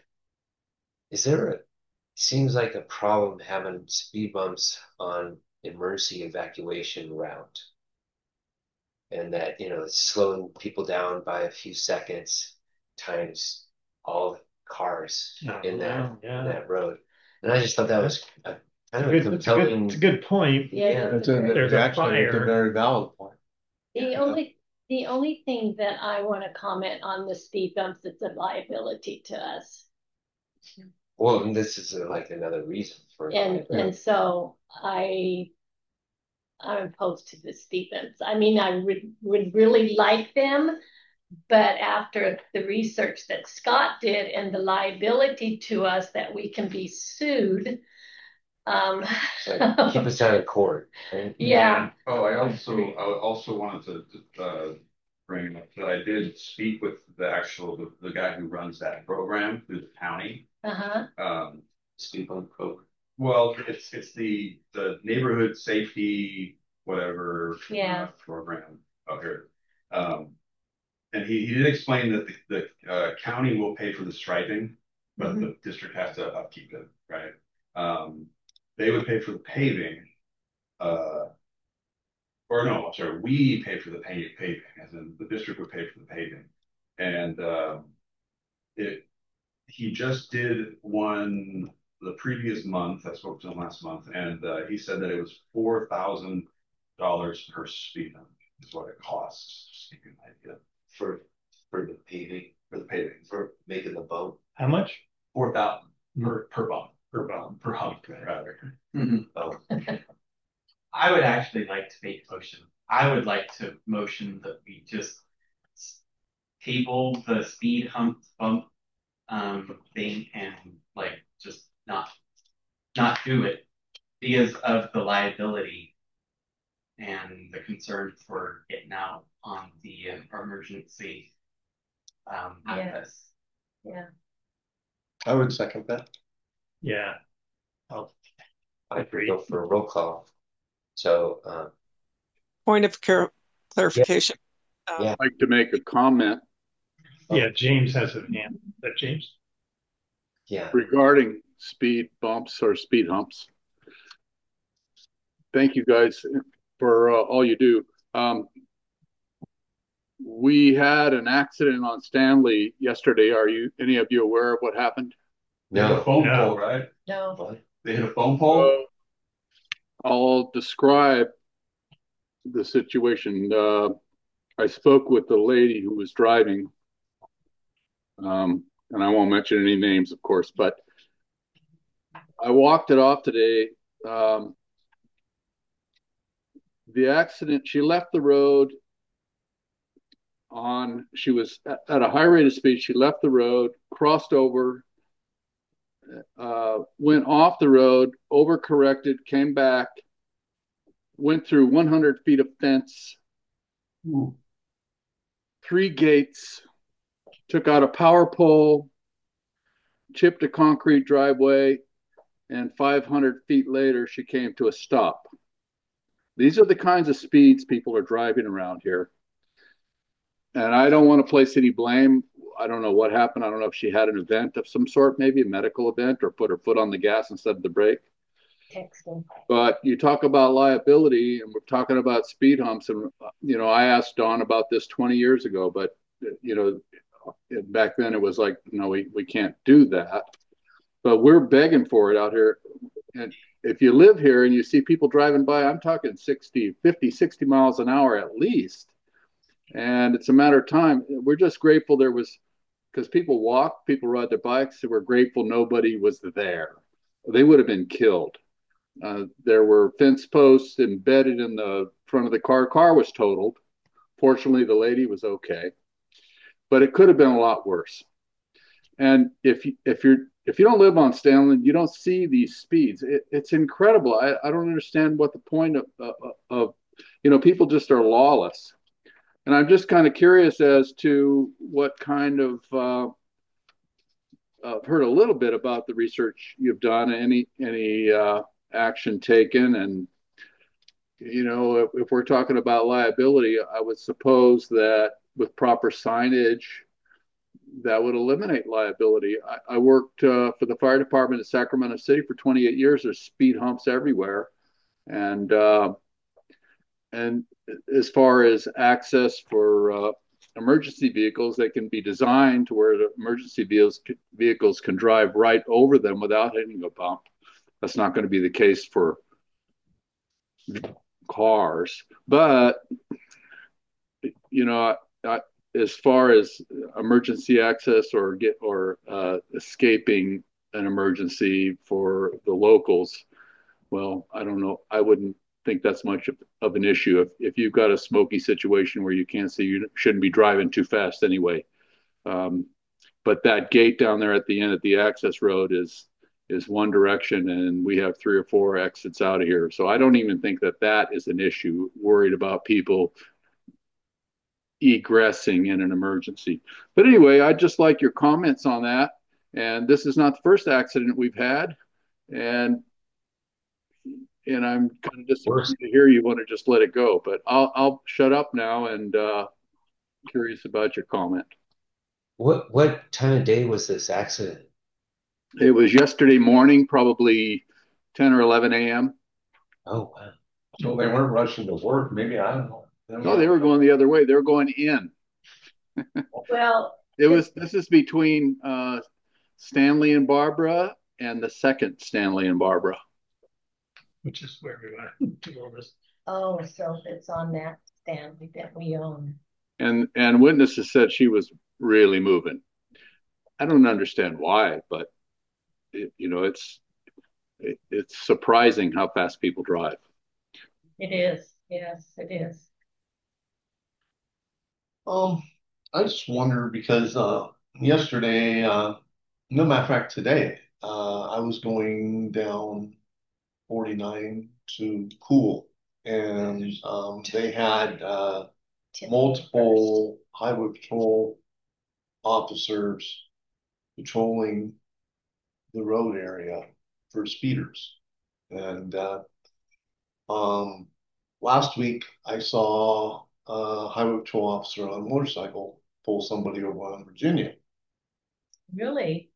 seems like a problem having speed bumps on emergency evacuation route. And that, it's slowing people down by a few seconds times all the cars in that road. And I just thought that was kind of a compelling. It's a good point. Yeah. There's a fire. It's a very valid point. The only thing that I want to comment on the speed bumps, it's a liability to us. Well, and this is like another reason for And so I'm opposed to the speed bumps. I mean, I would really like them, but after the research that Scott did and the liability to us that we can be sued. Keep us out of court. Right? Yeah. Oh, I also wanted to bring up that I did speak with the guy who runs that program through the county. Speed bump program. Well, it's the neighborhood safety whatever program out here. And he did explain that the county will pay for the striping, but the district has to upkeep it, right? They would pay for the paving, or no, I'm sorry, we pay for the paving, as in the district would pay for the paving. And he just did one the previous month. I spoke to him last month, and he said that it was $4,000 per speed bump is what it costs. Just to give you an idea For the paving, for making the bump. How much? 4,000 per bump. Per hump, rather. Oh. I would actually like to make a motion. I would like to motion that we just table the speed hump bump thing and like just not do it because of the liability and the concern for getting out on the emergency access. Yeah. I would second that. Yeah. I go for a roll call. So, Point of clarification. Yeah. I'd like to make a comment. Yeah, James has a hand. Is that James? Yeah. Regarding speed bumps or speed humps. Thank you guys for all you do. We had an accident on Stanley yesterday. Are any of you aware of what happened? They hit a phone pole, right? No. They hit a phone pole? I'll describe the situation. I spoke with the lady who was driving, and I won't mention any names, of course, but I walked it off today. The accident, she left the road she was at a high rate of speed. She left the road, crossed over, went off the road, overcorrected, came back, went through 100 feet of fence, 3 gates, took out a power pole, chipped a concrete driveway, and 500 feet later, she came to a stop. These are the kinds of speeds people are driving around here. And I don't want to place any blame. I don't know what happened. I don't know if she had an event of some sort, maybe a medical event, or put her foot on the gas instead of the brake. Texting. But you talk about liability, and we're talking about speed humps. And, I asked Dawn about this 20 years ago, but, back then it was like, no, we can't do that. But we're begging for it out here. And if you live here and you see people driving by, I'm talking 50, 60 miles an hour at least. And it's a matter of time. We're just grateful there was, because people walk, people ride their bikes. So we're grateful nobody was there. They would have been killed. There were fence posts embedded in the front of the car. Car was totaled. Fortunately, the lady was okay, but it could have been a lot worse. And if you don't live on Stanley, you don't see these speeds. It's incredible. I don't understand what the point of people just are lawless. And I'm just kind of curious as to what kind of I've heard a little bit about the research you've done, any action taken, and if we're talking about liability, I would suppose that with proper signage, that would eliminate liability. I worked for the fire department in Sacramento City for 28 years. There's speed humps everywhere, and as far as access for emergency vehicles, they can be designed to where the emergency vehicles can drive right over them without hitting a bump. That's not going to be the case for cars, but as far as emergency access or escaping an emergency for the locals, well, I don't know. I wouldn't think that's much of an issue. If you've got a smoky situation where you can't see, you shouldn't be driving too fast anyway. But that gate down there at the end of the access road is one direction, and we have 3 or 4 exits out of here. So I don't even think that is an issue. Worried about people egressing in an emergency. But anyway, I'd just like your comments on that. And this is not the first accident we've had. And I'm kind of disappointed to hear you want to just let it go. But I'll shut up now and curious about your comment. What time of day was this accident? It was yesterday morning, probably 10 or 11 a.m. Oh, wow. So they weren't rushing to work. Maybe, I don't know. No, they were going the other way. They were going in. Well, This is between Stanley and Barbara and the second Stanley and Barbara. Which is where we want to go this. Oh, so it's on that Stanley that we own. And witnesses said she was really moving. I don't understand why, but it's surprising how fast people drive. It is. Yes, it is. I just wonder because yesterday, no matter of fact, today, I was going down 49 to Pool, and they had multiple highway patrol officers patrolling the road area for speeders. And last week I saw a highway patrol officer on a motorcycle pull somebody over on Virginia. Really?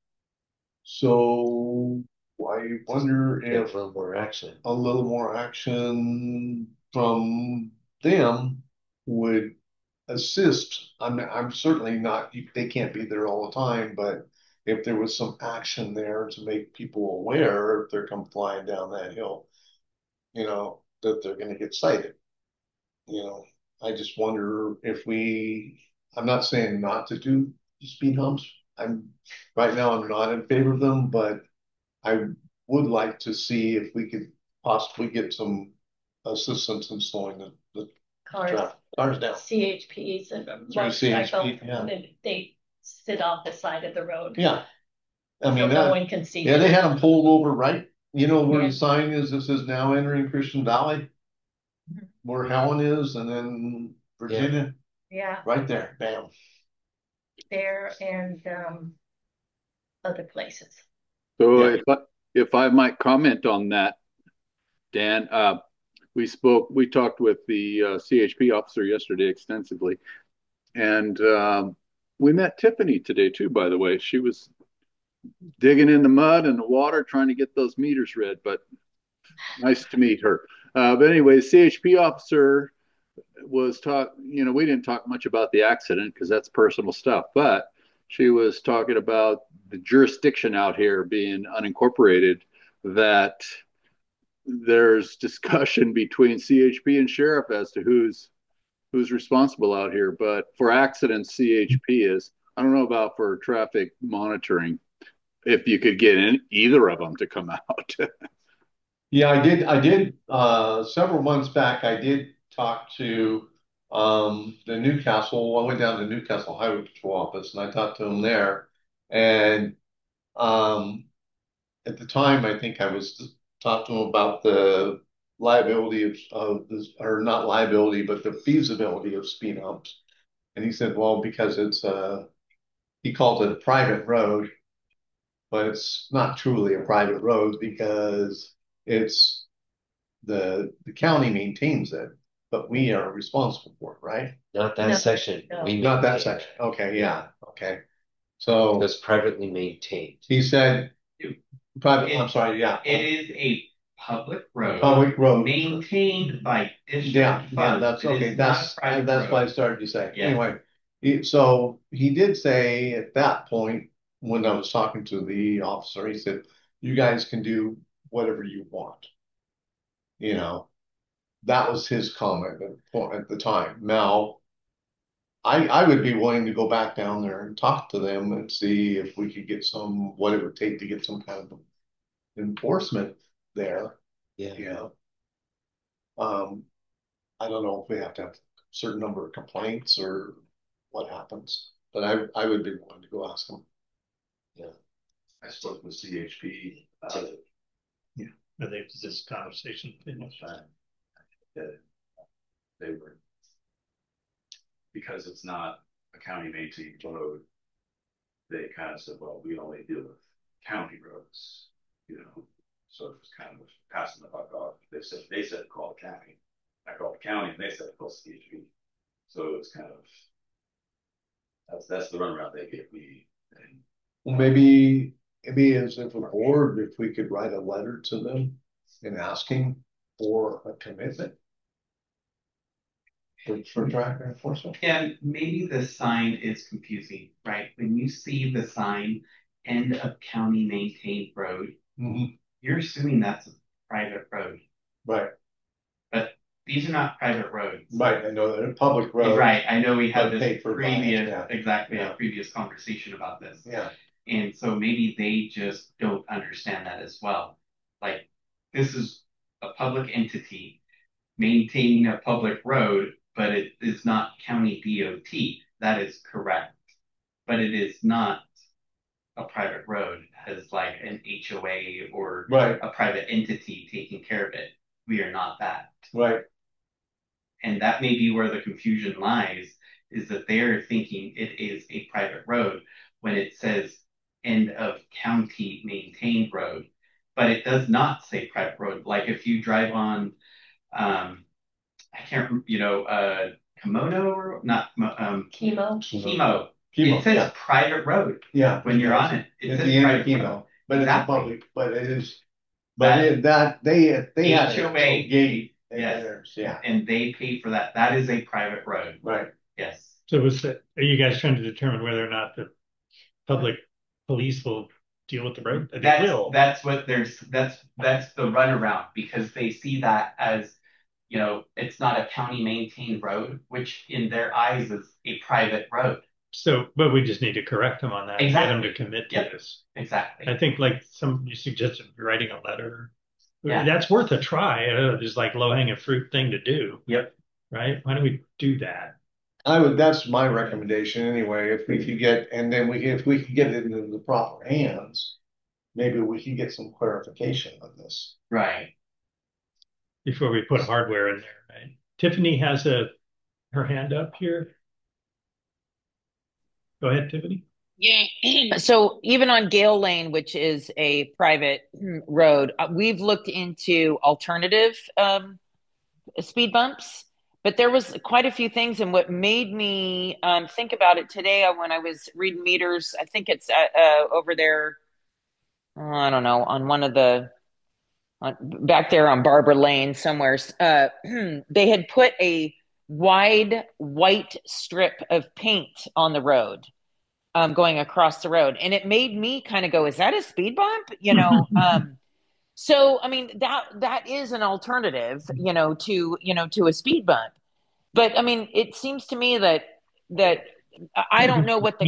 So I wonder if a little more action from them would assist. I'm certainly not, they can't be there all the time, but if there was some action there to make people aware if they're come flying down that hill, that they're going to get cited. I just wonder if I'm not saying not to do speed humps. Right now I'm not in favor of them, but I would like to see if we could possibly get some assistance in slowing the Cars down. CHPs and Through motorcycle, CHP, yeah. they sit off the side of the road. Yeah. I So mean, no one can see yeah, them. they had them pulled over right, where Yeah. the sign is that says now entering Christian Valley. where Helen is, and then Virginia, Yeah, right there, bam. there and other places. So Yeah. if I might comment on that, Dan, we talked with the CHP officer yesterday extensively, and we met Tiffany today too, by the way. She was digging in the mud and the water trying to get those meters read, but nice to meet her. But anyway, CHP officer was we didn't talk much about the accident because that's personal stuff, but she was talking about the jurisdiction out here being unincorporated, that there's discussion between CHP and sheriff as to who's responsible out here. But for accidents, CHP is. I don't know about for traffic monitoring, if you could get in either of them to come out. Yeah, I did, several months back, I did talk to, the Newcastle, I went down to Newcastle Highway Patrol office and I talked to them there. And, at the time, I think I was talking to him about the liability of this, or not liability, but the feasibility of speed humps. And he said, well, because it's, he called it a private road, but it's not truly a private road because it's the county maintains it, but we are responsible for it, right? Not that No, section. no. We Not that maintain section. it. Okay, yeah, okay. So It's privately maintained. he said, private, I'm It- sorry, yeah. It is a public road Public road. maintained by district Yeah, yeah, funds. that's It is okay. not That's a private that's what I road. started to say. Yeah. Anyway, so he did say at that point when I was talking to the officer, he said, "You guys can do whatever you want." You know, that was his comment at the time. Now, I would be willing to go back down there and talk to them and see if we could get what it would take to get some kind of enforcement there. Yeah. You know, I don't know if we have to have a certain number of complaints or what happens, but I would be willing to go ask them. Yeah. I spoke with CHP. I think this conversation finished. That they were, because it's not a county maintained road, they kind of said, well, we only deal with county roads, so it was kind of passing the buck off. They said call the county. I called the county and they said call CHP. So it was kind of, that's the runaround they gave me. And Well, maybe as if a board, if we could write a letter to them and asking for a commitment for traffic enforcement. And maybe the sign is confusing, right? When you see the sign, end of county maintained road, you're assuming that's a private road. Right. But these are not private roads. Right, I know they're a public road. Right, I know we had but this paid for by us, previous, yeah. exactly, Yeah. a previous conversation about this. Yeah. And so maybe they just don't understand that as well. Like, this is a public entity maintaining a public road, but it is not county DOT. That is correct. But it is not a private road as like an HOA or Right. a private entity taking care of it. We are not that. Right. And that may be where the confusion lies, is that they're thinking it is a private road when it says end of county maintained road, but it does not say private road. Like if you drive on, I can't, Komodo or not, Chemo. It says yeah. private road. Yeah. When you're on it, it At says the end of private chemo, road. but it's Exactly. public, but it is, That- they had HOA a gate. Yes. Theirs, yeah, And they pay for that. That is a private road. right. Yes. So are you guys trying to determine whether or not the public police will deal with the road? They will. That's what that's the runaround, because they see that as, it's not a county maintained road, which in their eyes is a private road. So, but we just need to correct them on that. Get Exactly. them to commit to Yep. this. Exactly. I think like you suggested writing a letter. Yeah. That's worth a try. It's like low hanging fruit thing to do. Yep. Right? Why don't we do that? That's my recommendation anyway, if we could get, and then if we could get it into the proper hands, maybe we can get some clarification on this. Right. Before we put hardware in there, right? Tiffany has her hand up here. Go ahead, Tiffany. Yeah. So even on Gale Lane, which is a private road, we've looked into alternative speed bumps, but there was quite a few things. And what made me think about it today, when I was reading meters, I think it's over there, I don't know, on one of the back there on Barbara Lane somewhere. They had put a wide white strip of paint on the road, going across the road, and it made me kind of go, "Is that a speed bump?" So I mean that is an alternative, to a speed bump. But I mean, it seems to me that I don't know what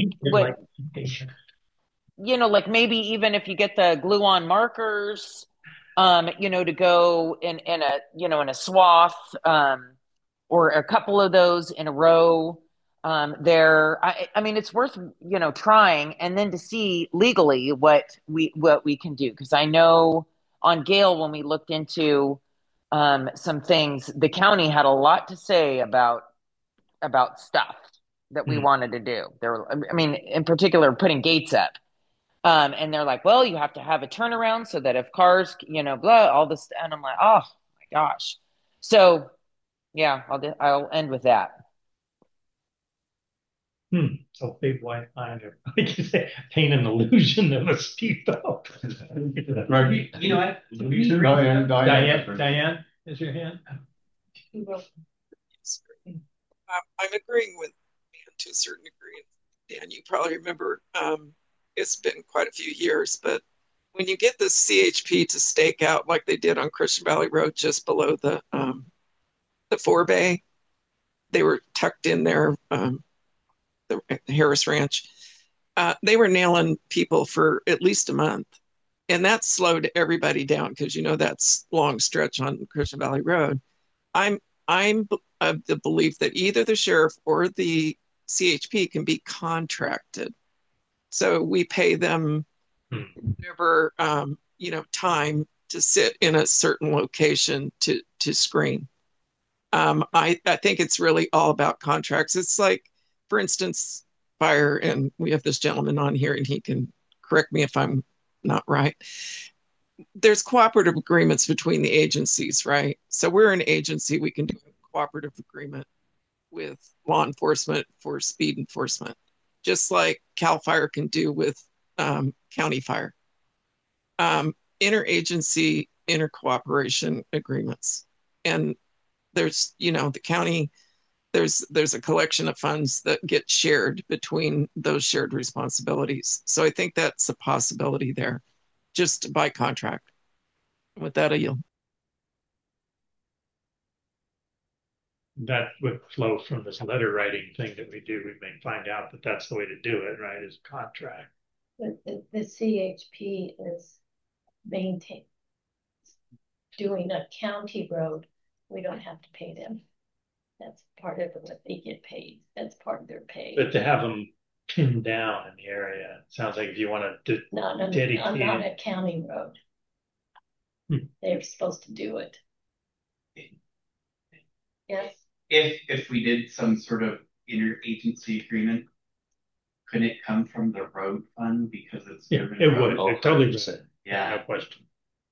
like maybe even if you get the glue on markers, to go in a swath, or a couple of those in a row, I mean, it's worth, trying, and then to see legally what we can do. Because I know on Gale, when we looked into some things, the county had a lot to say about stuff that we wanted to do. I mean, in particular, putting gates up. And they're like, well, you have to have a turnaround so that if cars, blah, all this. And I'm like, oh my gosh. So yeah, I'll end with that. So big white line, like you say, paint an illusion of a speed bump. Right. You know what? Diane, is your hand? I'm agreeing with Dan to a certain degree. Dan, you probably remember, it's been quite a few years, but when you get the CHP to stake out like they did on Christian Valley Road just below the forebay, they were tucked in there, the Harris Ranch. They were nailing people for at least a month. And that slowed everybody down because, that's long stretch on Christian Valley Road. I'm of the belief that either the sheriff or the CHP can be contracted. So we pay them whatever, time to sit in a certain location to screen. I think it's really all about contracts. It's like, for instance, fire, and we have this gentleman on here and he can correct me if I'm not right. There's cooperative agreements between the agencies, right? So we're an agency, we can do a cooperative agreement with law enforcement for speed enforcement, just like CAL FIRE can do with county fire. Interagency intercooperation agreements. And there's, the county, there's a collection of funds that get shared between those shared responsibilities. So I think that's a possibility there, just by contract. With that, I yield. That would flow from this letter writing thing that we do. We may find out that that's the way to do it, right? Is contract. But the CHP is doing a county road. We don't have to pay them. That's part of what they get paid. That's part of their pay. But to have them pinned down in the area, sounds like if you want to dedicate. Not a county road. They're supposed to do it. Yes. If we did some sort of interagency agreement, couldn't it come from the road fund because it's it would. It totally would. Yeah, no question.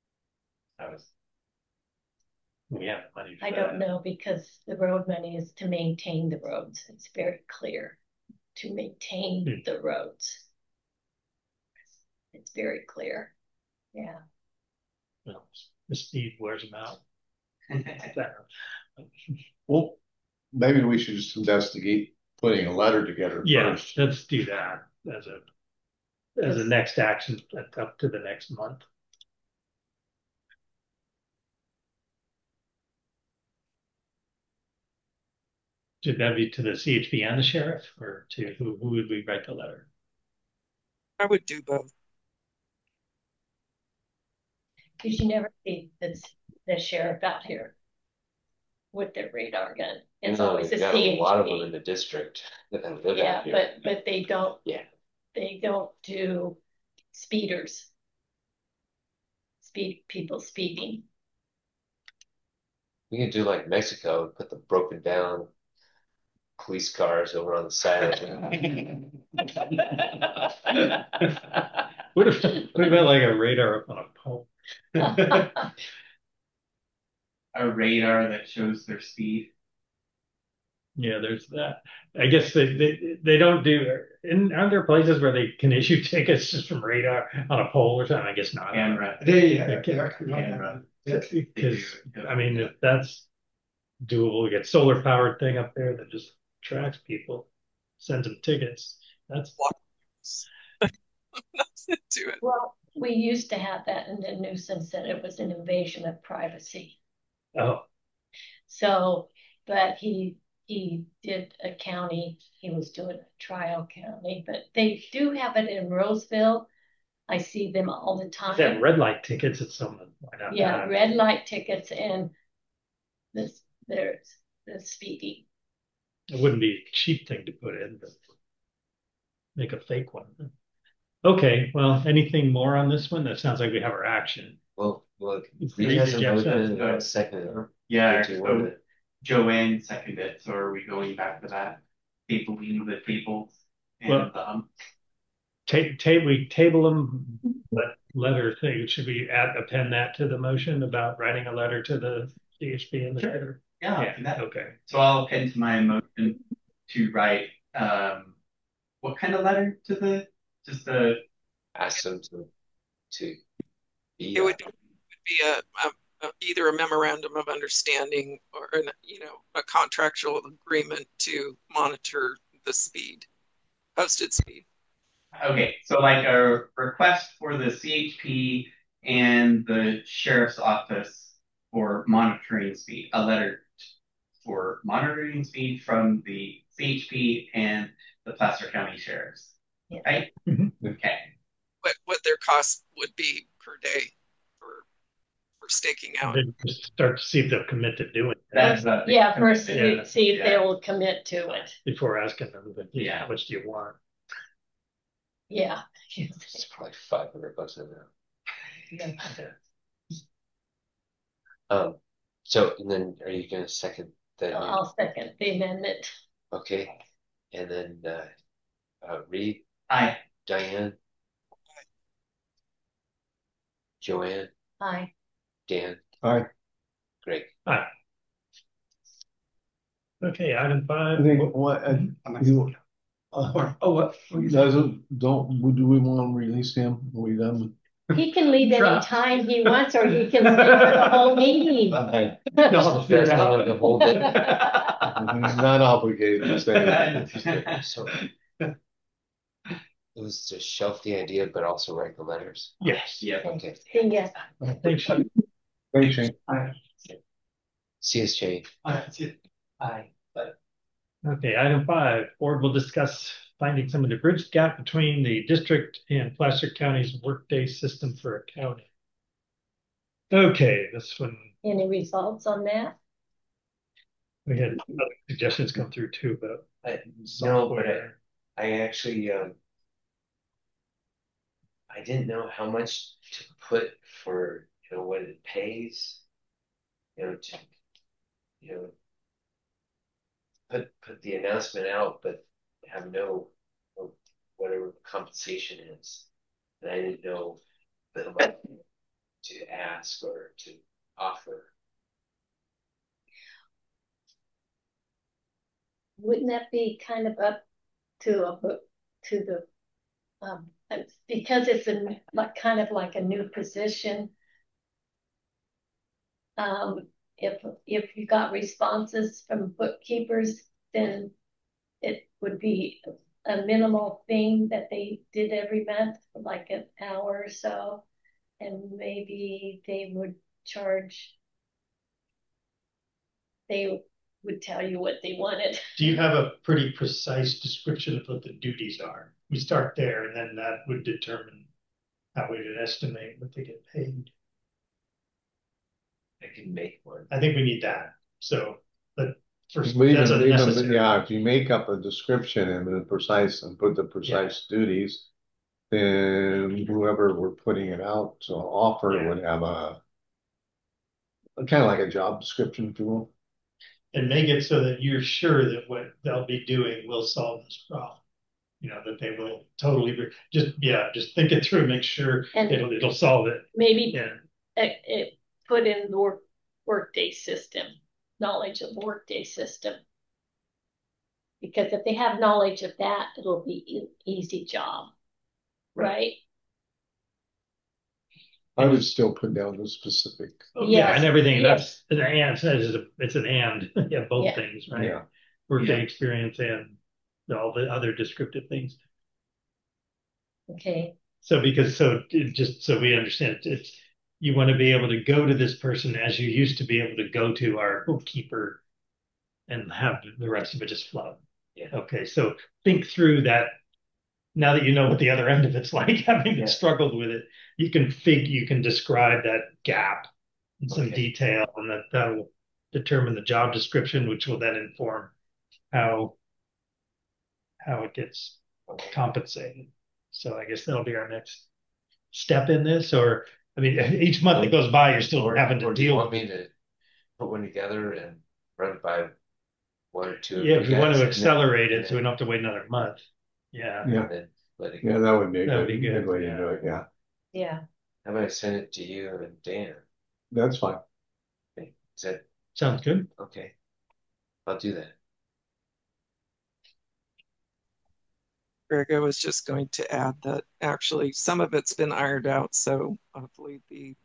We have money for I don't know, because the road money is to maintain the roads. It's very clear to maintain the roads. It's very clear. Yeah. Well, the speed wears them out. Well, maybe we should just investigate putting a letter together first. Let's do that as a next action up to the next month. Should that be to the CHP and the sheriff, or to who would we write the letter? I would do both. Because you never see the sheriff out here with their radar gun. It's always the CHP. A lot of them in the district that live out here. but they don't. Yeah. They don't do speeders. People speeding. We could do like Mexico, put the broken down police cars over on the side of it. What about like a radar up on a pole? A radar that shows their speed. Yeah, there's that. I guess they don't do. Aren't there places where they can issue tickets just from radar on a pole or something? I guess not. Camera. Camera. Because I mean, if that's doable, we get solar powered thing up there that just tracks people, sends them tickets. That's Nothing to it. Well, we used to have that in the nuisance that it was an invasion of privacy. oh So, but he did a county, he was doing a trial county, but they do have it in Roseville. I see them all the if they have time. red light tickets. It's something. Why not? Yeah, red light tickets and there's the speeding. It wouldn't be a cheap thing to put in, but make a fake one. Okay, well, anything more on this one? That sounds like we have our action. Well, look, Reed, Reed has a did you have motion something? and a second. Yeah, Do you so want to- Joanne seconded it, so are we going back to that? Tabling the tables and Well, we table them, but letter thing. Should we append that to the motion about writing a letter to the CHP and the Sure. editor? yeah, I'll do that. Okay. So I'll append to my motion to write what kind of letter to the just the ask them to be. It would be either a memorandum of understanding or a contractual agreement to monitor the speed, posted speed. okay, so like a request for the CHP and the sheriff's office for monitoring speed, a letter for monitoring speed from the CHP and the Placer County sheriffs. Yeah. Right? Mhm. Okay. What their cost would be per day for staking out. Then just start to see if they'll commit to doing it That's Yeah, first Yeah. see if Yeah. they will commit to it. before asking them, but Yeah. how much do you want? Yeah. It's probably $500 an hour. So and then are you gonna second the I'll second the amendment. okay? And then Reed, Aye. Diane, Joanne, Aye. Dan, Aye. Greg. Aye. Okay, item 5. I think what, you, What? do we want to release him? Are we done? He can leave any Sure. time he wants, or he can stay for the whole meeting. He's That's not the whole day. not obligated to stay. So it was to shelf the idea, but also write the letters. Yes. Yeah. Okay. Yeah. Thanks, Shane. Thanks, Shane. See us, Jane. Aye. Okay, item 5, board will discuss finding some of the bridge gap between the district and Placer County's workday system for accounting. Okay, this one, Any results on that? we had other suggestions come through too, but No, but software. I actually I didn't know how much to put for what it pays, to put the announcement out, but have no whatever compensation is, and I didn't know the amount to ask or to offer. Wouldn't that be kind of up to the because it's kind of like a new position. If you got responses from bookkeepers, then it would be a minimal thing that they did every month, like an hour or so, and maybe they would charge. They would tell you what they wanted. Do you have a pretty precise description of what the duties are? We start there, and then that would determine how we would estimate what they get paid. I can make one. I think we need that. So, but first, Even, that's unnecessary. yeah, if you make up a description and put the precise duties, then whoever we're putting it out to offer would have kind of like a job description, if you will. And make it so that you're sure that what they'll be doing will solve this problem. You know, that they will totally just think it through, make sure And it'll solve it. maybe Yeah. Put in the workday system, knowledge of workday system. Because if they have knowledge of that, it'll be easy job, right? I would still put down the specific. Oh, yeah, Yes, and everything. yes. That's an and. It's an and. Yeah, both Yeah. things, right? Yeah. Workday experience and all the other descriptive things. Okay. So just so we understand, it's you want to be able to go to this person as you used to be able to go to our bookkeeper and have the rest of it just flow. Yeah. Okay, so think through that. Now that you know what the other end of it's like, having struggled with it, you can describe that gap in some detail, and that'll determine the job description, which will then inform how it gets compensated. So I guess that'll be our next step in this, or I mean, each month that goes by, you're still having to do you deal want with. me to put one together and run it by one or two of Yeah, you if we want guys, to and then- accelerate it, so we don't have to wait another month. Yeah. Yeah. and then let it Yeah, go? that would be a That'd be good good, way yeah. to do it. Yeah, Yeah. How about I send it to you and Dan? that's fine. Okay. Is that Sounds good. okay? I'll do that. Greg, I was just going to add that actually some of it's been ironed out. So hopefully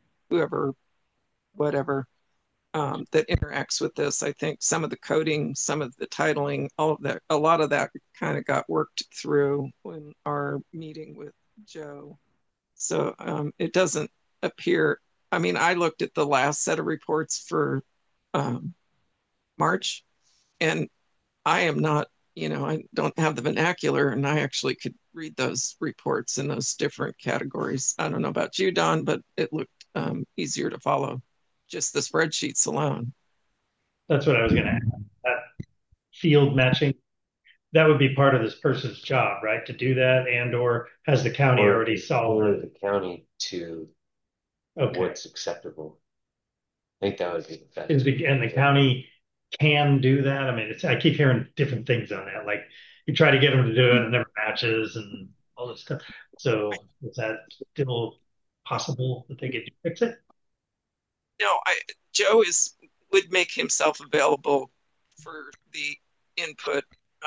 whatever that interacts with this, I think some of the coding, some of the titling, all of that, a lot of that kind of got worked through in our meeting with Joe. So it doesn't appear, I mean, I looked at the last set of reports for March, and I am not, I don't have the vernacular, and I actually could read those reports in those different categories. I don't know about you, Don, but it looked easier to follow, just the spreadsheets alone. That's what I was going to add. That field matching, that would be part of this person's job, right? To do that, or has the county already solved Or it? the county to what's acceptable. I think that would be the best. And the county can do that. I mean, I keep hearing different things on that. Like you try to get them to do it and it never matches and all this stuff. So is that still possible that they get to fix it? No, Joe would make himself available for the input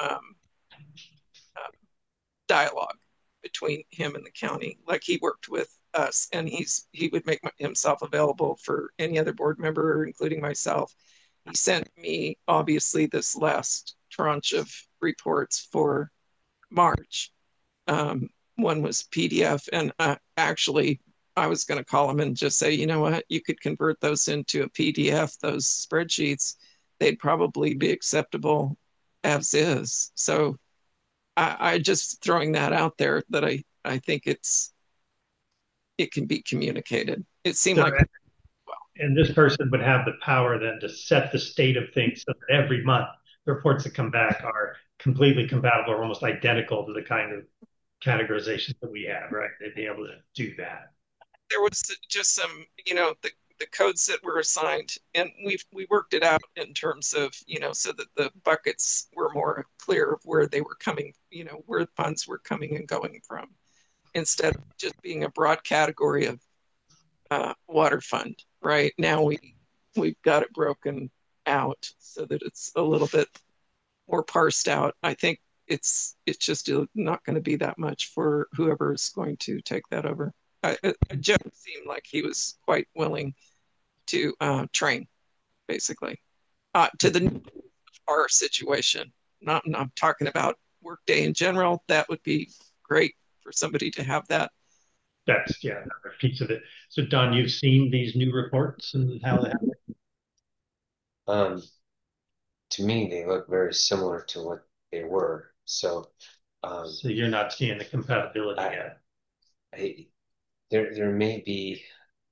dialogue between him and the county. Like he worked with us, and he would make himself available for any other board member, including myself. He sent me obviously this last tranche of reports for March. One was PDF, and actually I was going to call him and just say, you know what, you could convert those into a PDF, those spreadsheets, they'd probably be acceptable as is. So I just throwing that out there that I think it can be communicated. It seemed So, like and this person would have the power then to set the state of things so that every month the reports that come back are completely compatible or almost identical to the kind of categorization that we have, right? They'd be able to do that. there was just some, the codes that were assigned, and we worked it out in terms of, so that the buckets were more clear of where they were coming, where funds were coming and going from, instead of just being a broad category of water fund. Right now, we've got it broken out so that it's a little bit more parsed out. I think it's just not going to be that much for whoever is going to take that over. Joe seemed like he was quite willing to train, basically, to our situation. I'm talking about Workday in general. That would be great for somebody to have that. That's another piece of it. So Don, you've seen these new reports and how they happen? To me, they look very similar to what they were. So you're not seeing the compatibility yet. There may be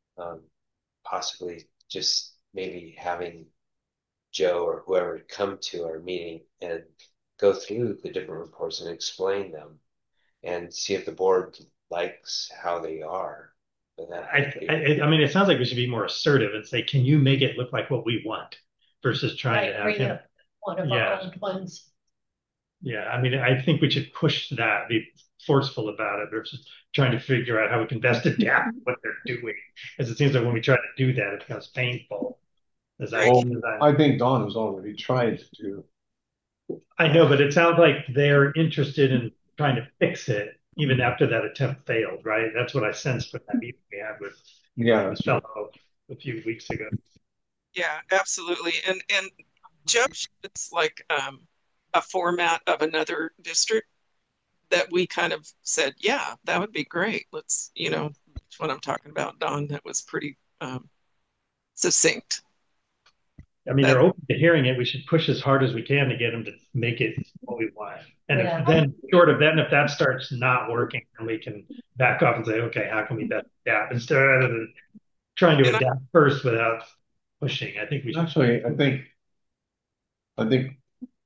possibly just maybe having Joe or whoever come to our meeting and go through the different reports and explain them and see if the board likes how they are. But that I mean, it sounds like we should be more assertive and say, can you make it look like what we want versus trying to have bring him. up one of our old ones. Yeah, I mean, I think we should push that, be forceful about it versus trying to figure out how we can best adapt what they're doing. Because it seems like when we try to do that, it becomes painful. I think Don has already tried to. I know, but it sounds like they're interested in trying to fix it even after that attempt failed, right? That's what I sensed from that meeting we had with this fellow a few weeks ago. Yeah, absolutely. And Joe, it's like a format of another district that we kind of said, yeah, that would be great. Let's, that's what I'm talking about, Don. That was pretty succinct. I mean, they're open to hearing it. We should push as hard as we can to get them to make it what we want. And then short of that, and if that starts not working, then we can back off and say, okay, how can we best adapt instead of trying to adapt first without pushing. I think we should. Actually, I think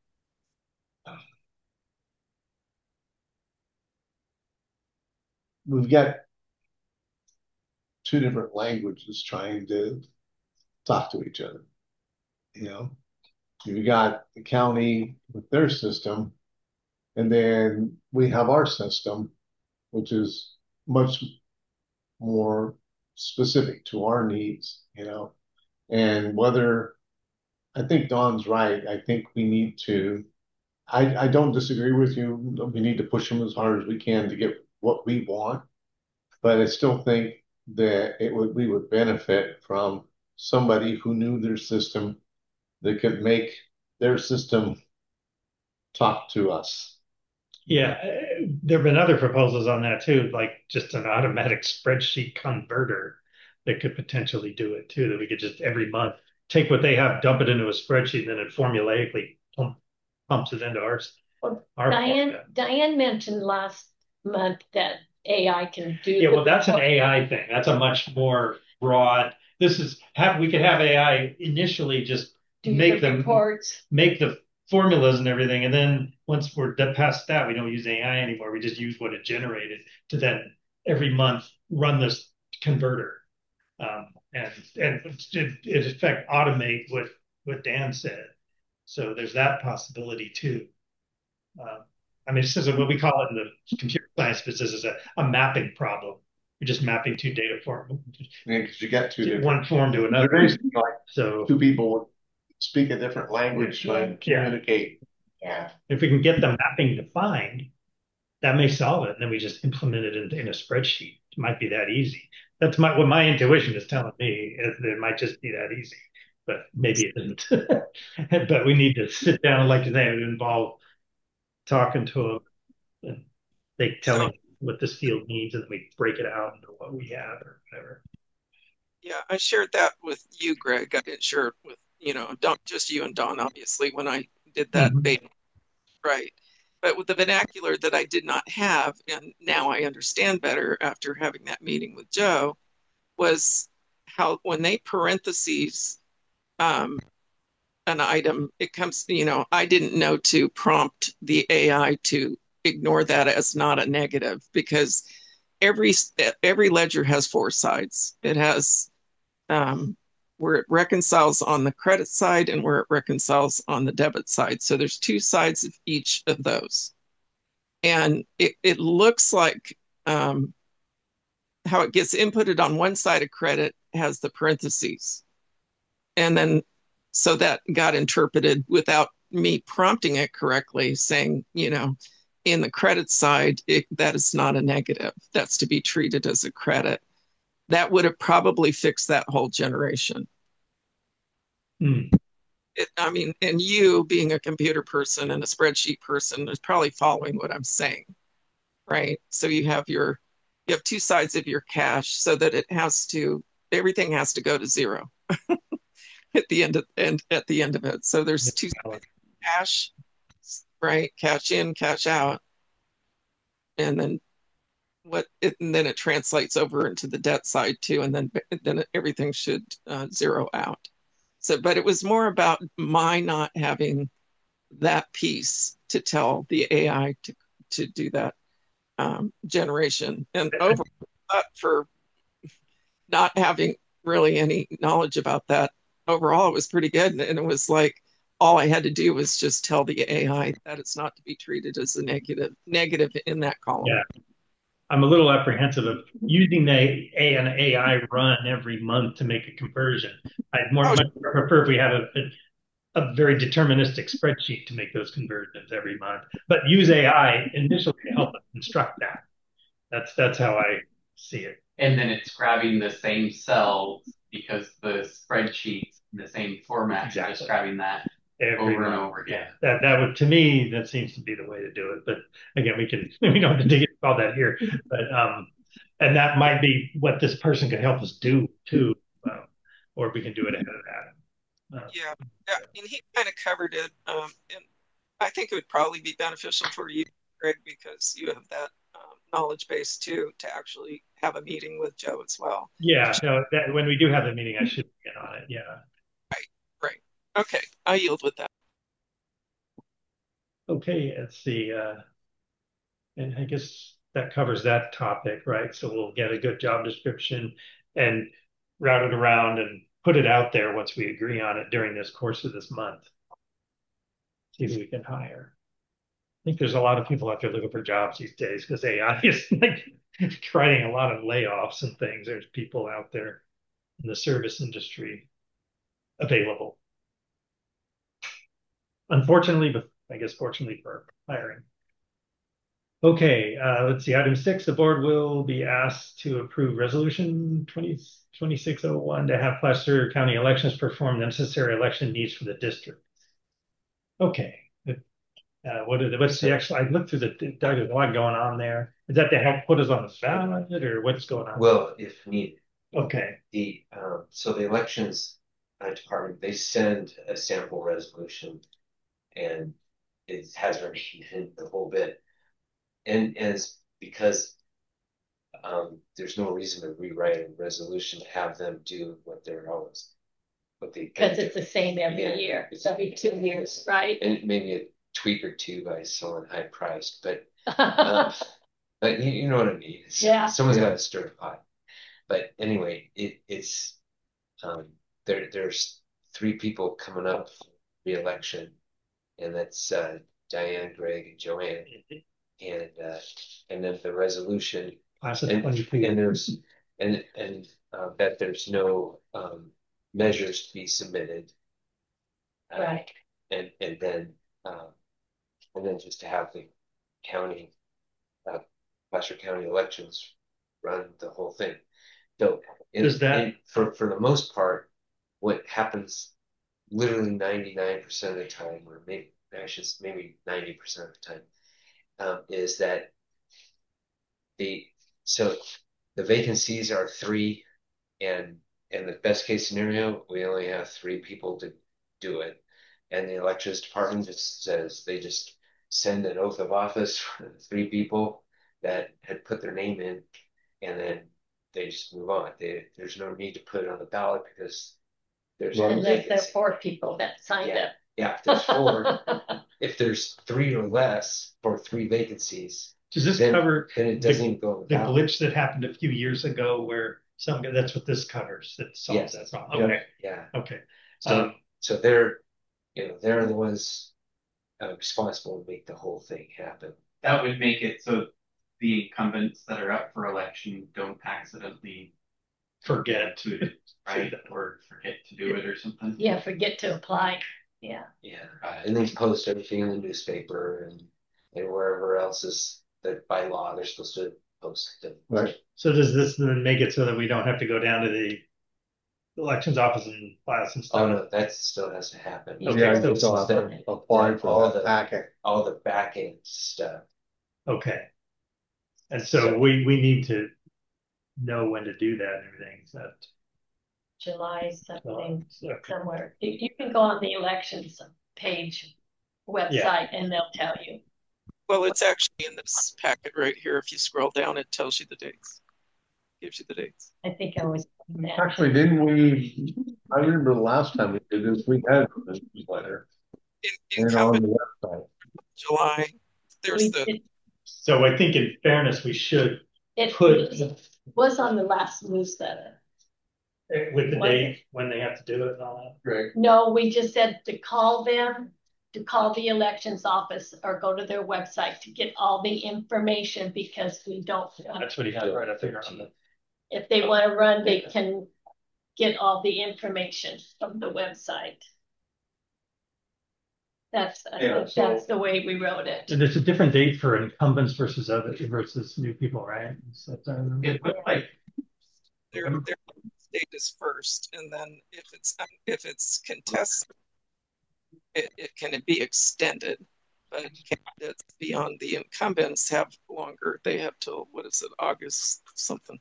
we've got two different languages trying to talk to each other. You got the county with their system, and then we have our system, which is much more specific to our needs, and whether I think Don's right. I think we need to, I don't disagree with you. We need to push them as hard as we can to get what we want, but I still think that we would benefit from somebody who knew their system that could make their system talk to us. Yeah, there have been other proposals on that too, like just an automatic spreadsheet converter that could potentially do it too, that we could just every month take what they have, dump it into a spreadsheet, and then it formulaically pumps it into ours. Diane mentioned last month that AI can do. Yeah, well, that's an AI thing. That's a much more broad. We could have AI initially just make the reports, make the formulas and everything, and then once we're past that, we don't use AI anymore. We just use what it generated to then every month run this converter, and in effect automate what Dan said. So there's that possibility too. I mean, this is what we call it in the computer science business is a mapping problem. You're just mapping two data forms. Yeah, because you get one form to another. So two people speak a different language trying to communicate. Yeah. If we can get the mapping defined, that may solve it. And then we just implement it in a spreadsheet. It might be that easy. That's what my intuition is telling me. It might just be that easy, but maybe it isn't. But we need to sit down and, like today, it would involve talking to them and they telling what this field needs, and then we break it out into what we have or whatever. Yeah, I shared that with you, Greg. I didn't share it with, just you and Don, obviously, when I did that beta, right? But with the vernacular that I did not have, and now I understand better after having that meeting with Joe, was how when they parentheses an item, it comes, I didn't know to prompt the AI to ignore that as not a negative, because every ledger has four sides. It has where it reconciles on the credit side and where it reconciles on the debit side. So there's two sides of each of those. And it looks like how it gets inputted on one side of credit has the parentheses. And then so that got interpreted without me prompting it correctly, saying, in the credit side, that is not a negative. That's to be treated as a credit. That would have probably fixed that whole generation. And you being a computer person and a spreadsheet person is probably following what I'm saying, right? So you have two sides of your cash so that everything has to go to zero at the end of it. So there's two sides of cash, right? Cash in, cash out. And then it translates over into the debt side too, and then everything should zero out. So, but it was more about my not having that piece to tell the AI to do that generation. And over for not having really any knowledge about that, overall, it was pretty good. And it was like all I had to do was just tell the AI that it's not to be treated as a negative in that column. Yeah. I'm a little apprehensive of using an AI run every month to make a conversion. I'd much prefer if we had a very deterministic spreadsheet to make those conversions every month, but use AI initially to help us construct that. That's how I see it. And then it's grabbing the same cells because the spreadsheet's in the same format, Exactly. just grabbing that Every over and month. over again. That would, to me, that seems to be the way to do it. But again, we don't have to dig into all that here. But and that might be what this person could help us do too, or we can do it ahead of that. Yeah, I mean, he kind of covered it, and I think it would probably be beneficial for you, Greg, because you have that knowledge base too, to actually have a meeting with Joe as well. Yeah, no, that when we do have the meeting, I should get on it. Yeah. Right. Okay, I yield with that. Okay, let's see. And I guess that covers that topic, right? So we'll get a good job description and route it around and put it out there once we agree on it during this course of this month. See who we can hire. I think there's a lot of people out there looking for jobs these days because AI is like creating a lot of layoffs and things. There's people out there in the service industry available. Unfortunately, but I guess fortunately for hiring. Okay, let's see. Item 6, the board will be asked to approve resolution 2601 to have Placer County elections perform the necessary election needs for the district. Okay. What's the actual? I looked through there's a lot going on there. Is that to help put us on the ballot, or what's going on? Well, if needed. Okay. So the elections department, they send a sample resolution, and it has our name in the whole bit, and it's because there's no reason to rewrite a resolution to have them do what they because it's the same every year. It's every 2 years, right? And maybe a tweak or two by someone high priced, but you know what I mean. Yeah. Someone's got to stir the pot. But anyway, it's there's 3 people coming up for re-election, and that's Diane, Greg, and Joanne, and then the resolution, and there's that there's no measures to be submitted, right, and then just to have the county, Placer County elections run the whole thing. So for the most part, what happens literally 99% of the time, or maybe 90% of the time, is that the vacancies are 3, and in the best case scenario, we only have 3 people to do it. And the elections department just says they just send an oath of office for 3 people that had put their name in, and then they just move on. There's no need to put it on the ballot because there's unless there's 4 people that signed up. Yeah, if there's 4, if there's 3 or less for 3 vacancies, does this cover then it doesn't even go on the glitch that happened a few years ago where that's what this covers, that solves that problem. Okay. Yeah. Okay. So they're the ones responsible to make the whole thing happen. That would make it so the incumbents that are up for election don't accidentally forget to right or forget to do it or something. Yeah, forget to apply. Yeah. Yeah, and they post everything in the newspaper and wherever else is that by law they're supposed to post it. Right. So does this then make it so that we don't have to go down to the elections office and file some stuff? Oh no, that still has to happen. Okay, yeah, you still have to apply for all the backing stuff. Okay. And so we need to know when to do that and everything. Is that July something somewhere? You can go on the elections page website and they'll tell you. Well, it's actually in this packet right here. If you scroll down, it tells you the dates. Gives you the dates. I think I was. Actually, didn't we? I remember the last time we did this, we had a newsletter. On the website. July. So I think, in fairness, we should It was on the last newsletter. With the Was date when they have to do it and all that. Greg, No, we just said to call them, to call the elections office or go to their website to get all the information because we don't. That's what he had right up there on the. If they want to run, they can get all the information from the website. That's that's the way we wrote it. And there's a different date for incumbents versus new people, right? So It looked like Their date is first, and then if it's contested, it can be extended. But candidates beyond the incumbents have longer. They have till, what is it, August something.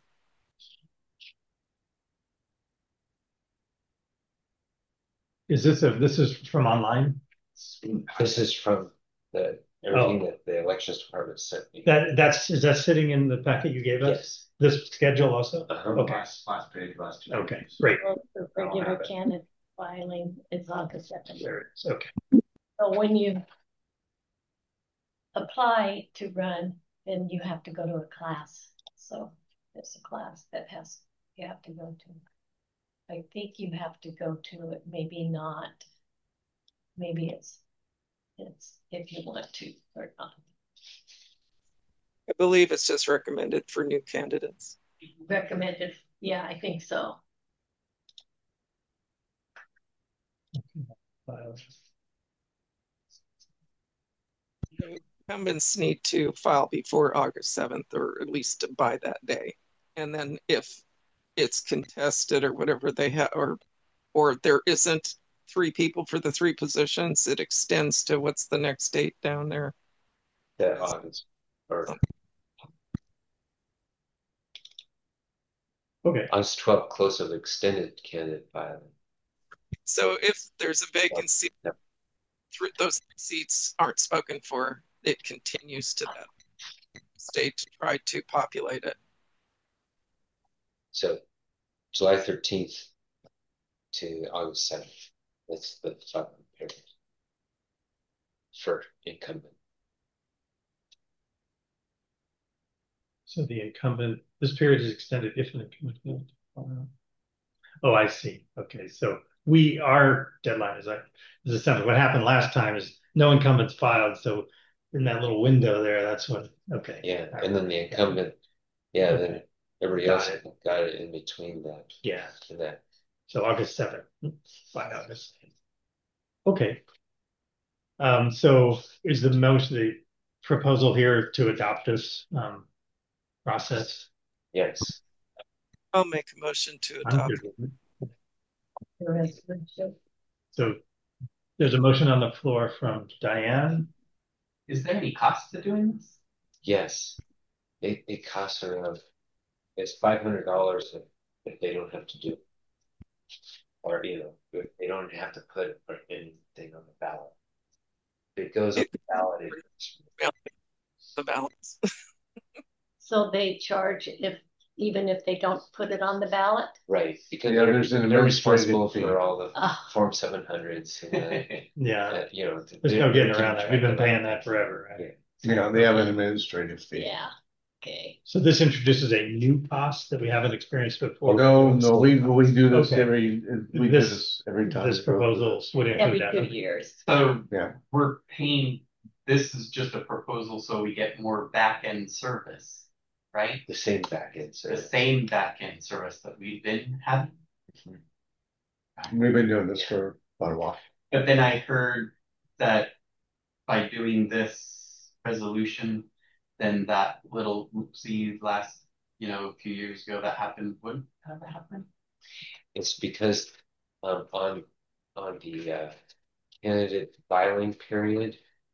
This is from online? This is from everything that the elections department sent me. Is that sitting in the packet you gave us? Yes. This schedule also? Okay. Last page, last two. Okay, great. The regular candidate filing is August 2nd. There it is. Okay. So when you apply to run, then you have to go to a class. So it's a class that you have to go to. I think you have to go to it, maybe not. Maybe it's if you want to or not. I believe it's just recommended for new candidates. Recommended. Yeah, I think so. Incumbents need to file before August 7th, or at least by that day. And then if it's contested or whatever they have, or there isn't 3 people for the 3 positions, it extends to, what's the next date down there? August. Or okay. August 12th, close of extended candidate filing. So if there's a vacancy, those seats aren't spoken for, it continues to that state to try to populate it. So July 13th to August 7th. That's the filing period for incumbent. So the incumbent, this period is extended if an incumbent. Oh, I see. Okay, so our deadline is December. What happened last time is no incumbents filed, so in that little window there, that's when. Okay. Yeah, and then the incumbent, yeah, okay. then everybody else got it in between that. Yeah. And that. So August 7th, by August. Okay. So is the proposal here to adopt this process? Yes. I'll make a motion to adopt. So there's a motion on the floor from Diane. Is there any cost to doing this? Yes. It costs around, it's $500 if they don't have to do, or if they don't have to put anything on the ballot. If it goes on the ballot, the balance. So they charge even if they don't put it on the ballot? Right, because there's an they're responsible fee for all the Form 700s. Yeah. There's no getting around that. We've been paying that forever, right? Yeah, they have an administrative fee. Yeah. Okay. So this introduces a new cost that we haven't experienced before. No, we do this Okay. every time. This proposal would include Every that. 2 years. So Yeah. we're paying, this is just a proposal so we get more back-end service, right? The same back-end The service. same back-end service that we've been having. We've been doing this for quite a while. But then I heard that by doing this resolution, then that little oopsie last, a few years ago that happened wouldn't have happened. It's because on the candidate filing period,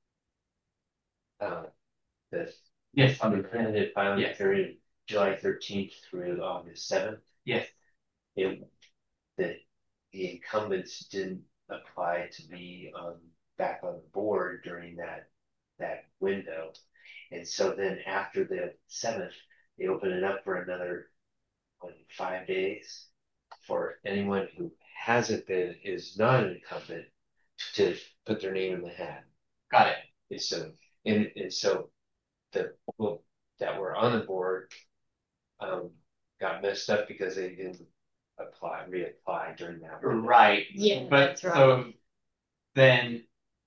Yes. on the candidate filing Yes. period, July 13th through August 7th, Yes. the incumbents didn't apply to be back on the board during that window. And so then after the 7th, they open it up for another 5 days for anyone who is not an incumbent to put their name in the hat. Got it. And so the people that were on the board got messed up because they didn't reapply during that. Right. Yeah, But that's right. so then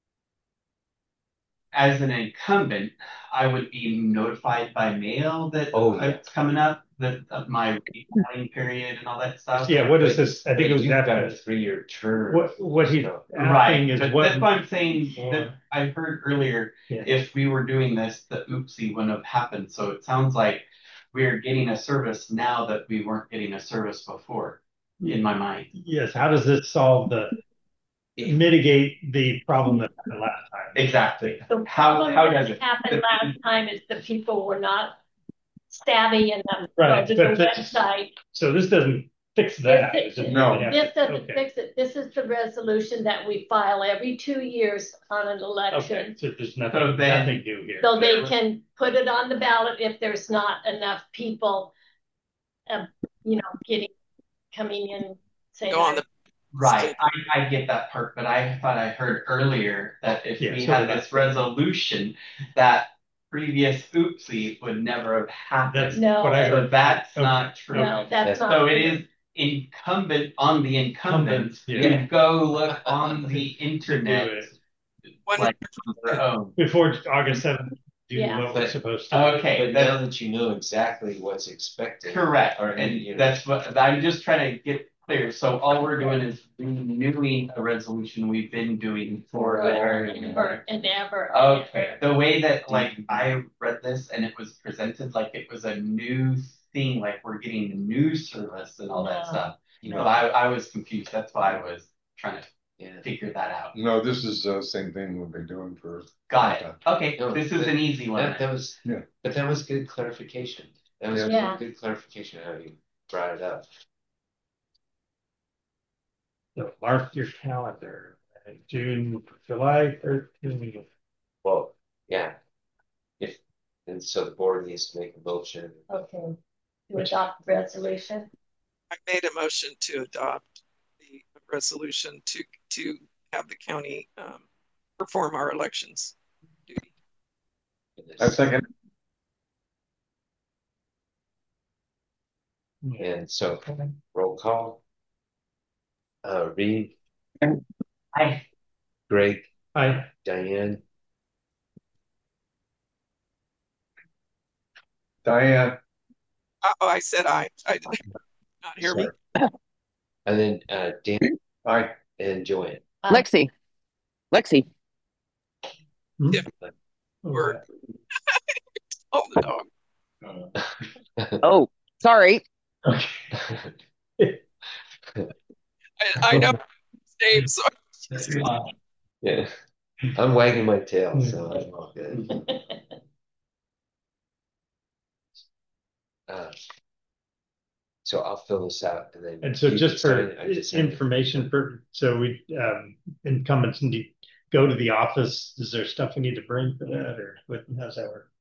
as an incumbent, I would be notified by mail that it's coming up, that my reporting period and all that stuff. Yeah, what is this? I think it was You've got a after 3-year term. what he's Right. asking is But what that's what I'm saying or- that I heard earlier. Yeah. If we were doing this, the oopsie wouldn't have happened. So it sounds like we're getting a service now that we weren't getting a service before, in my mind. Yes, how does this solve mitigate the problem that happened last time? Exactly. The How problem does that it? happened last time is the people were not savvy enough to Right, go to the but this- website. So this doesn't fix that. This- It's just No. we have This to- doesn't okay. fix it. This is the resolution that we file every 2 years on an Okay, election. so there's So nothing, then- nothing new here. So they can put it on the ballot if there's not enough people, coming in saying. Go on the Right, I get that part, but I thought I heard earlier that if Yeah, we so had did I. this resolution, that previous oopsie would never have happened. That's No. what I So heard. that's Okay. not true. No, that's not. So it is incumbent on the incumbents Yeah. to go look on the internet, One- like on their own. Before August 7th, do Yeah. what we're But- supposed to. Okay, But that's now that you know exactly what's expected. correct, Or, and you know, that's what I'm just trying to get clear. So all we're doing is renewing a resolution we've been doing Forever forever. and ever. Okay, the way that like I read this and it was presented like it was a new thing, like we're getting a new service and all that No. stuff. you But know, I was confused. That's why I was trying to yeah. figure that out. No, this is the same thing we've been doing for. Got it. Okay, No, this is an easy one. That was, Yeah. but that was good clarification. That was Yeah. good clarification how you brought it up. So mark your calendar, July 13th. Well, yeah. And so the board needs to make a motion. Okay. To adopt the resolution. I made a motion to adopt the resolution to have the county perform our elections duty. I second. And so roll call. Reed, I Greg, Aye. Diane, Diane. Oh, I said I did not hear me. and then Dan Aye. and Joanne. Lexi. Hmm? Word. Oh, the dog. Oh, sorry. Okay. I know his name, so Yeah. I'm wagging my tail, so I'm all good. So I'll fill this out and then. And so you just can for sign it. I just signed it. information so we, incumbents need to go to the office. Is there stuff we need to bring for that or how's that work?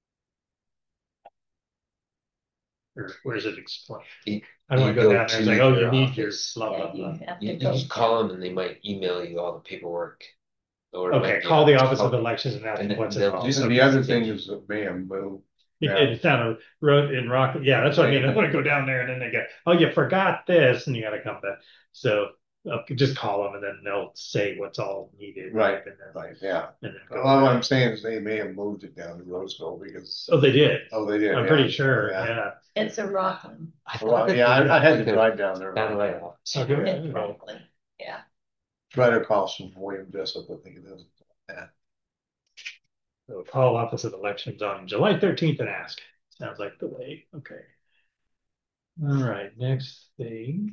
Or where does it explain? I don't want to go down there and say, oh, you need your blah, blah, blah. You just call them and they might email you all the paperwork. Or it Okay, might be- call the Office of Elections and ask And them what's they'll involved. do And the other thing is the man will. It's down a road in Rock. Yeah, that's what I mean. I want to go down there and then they go, oh, you forgot this, and you got to come back. So just call them and then they'll say what's all needed. Right, And then, right, yeah. and then go. All I'm saying is they may have moved it down to Roseville because. Oh, they did. Oh, they did. I'm yeah. pretty sure. Yeah. Yeah. It's a Rockland. Well, yeah, I had to drive down there. Down the way off. Okay. It's Rockland. Yeah. It's right across from William Jessup, I think it is. Yeah. So call Office of Elections on July 13th and ask. Sounds like the way. Okay. All right. Next thing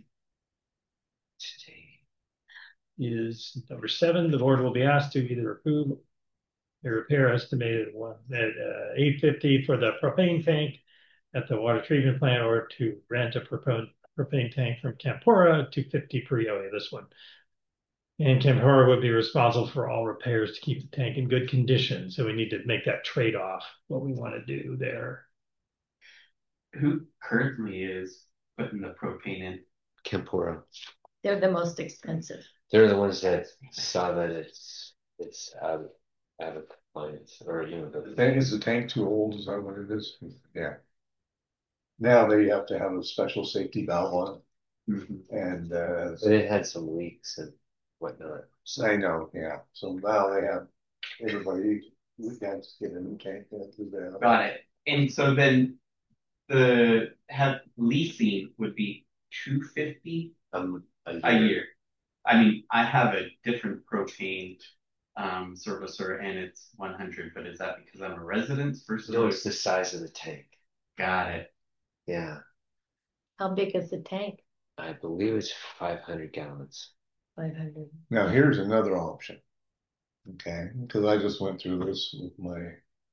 is number 7. The board will be asked to either approve a repair estimated at $850 for the propane tank at the water treatment plant, or to rent a propane tank from Campora, $250 per EOA. This one. And Campora would be responsible for all repairs to keep the tank in good condition. So we need to make that trade-off, what we want to do there. Who currently is putting the propane in? Campora. They're the most expensive. They're the ones that saw that it's out of compliance, or Is the tank too old? Is that what it is? Yeah. Now they have to have a special safety valve on it. And But it had some leaks and whatnot. So I know, yeah. So now they have everybody, we got to get a new tank. Got it. And so then the have leasing would be $250 a year. I mean, I have a different propane servicer and it's 100, but is that because I'm a resident versus? No, it's the size of the tank. Got it. Yeah, How big is the tank? I believe it's 500 gallons. 500. Now, here's another option. Okay, because I just went through this with my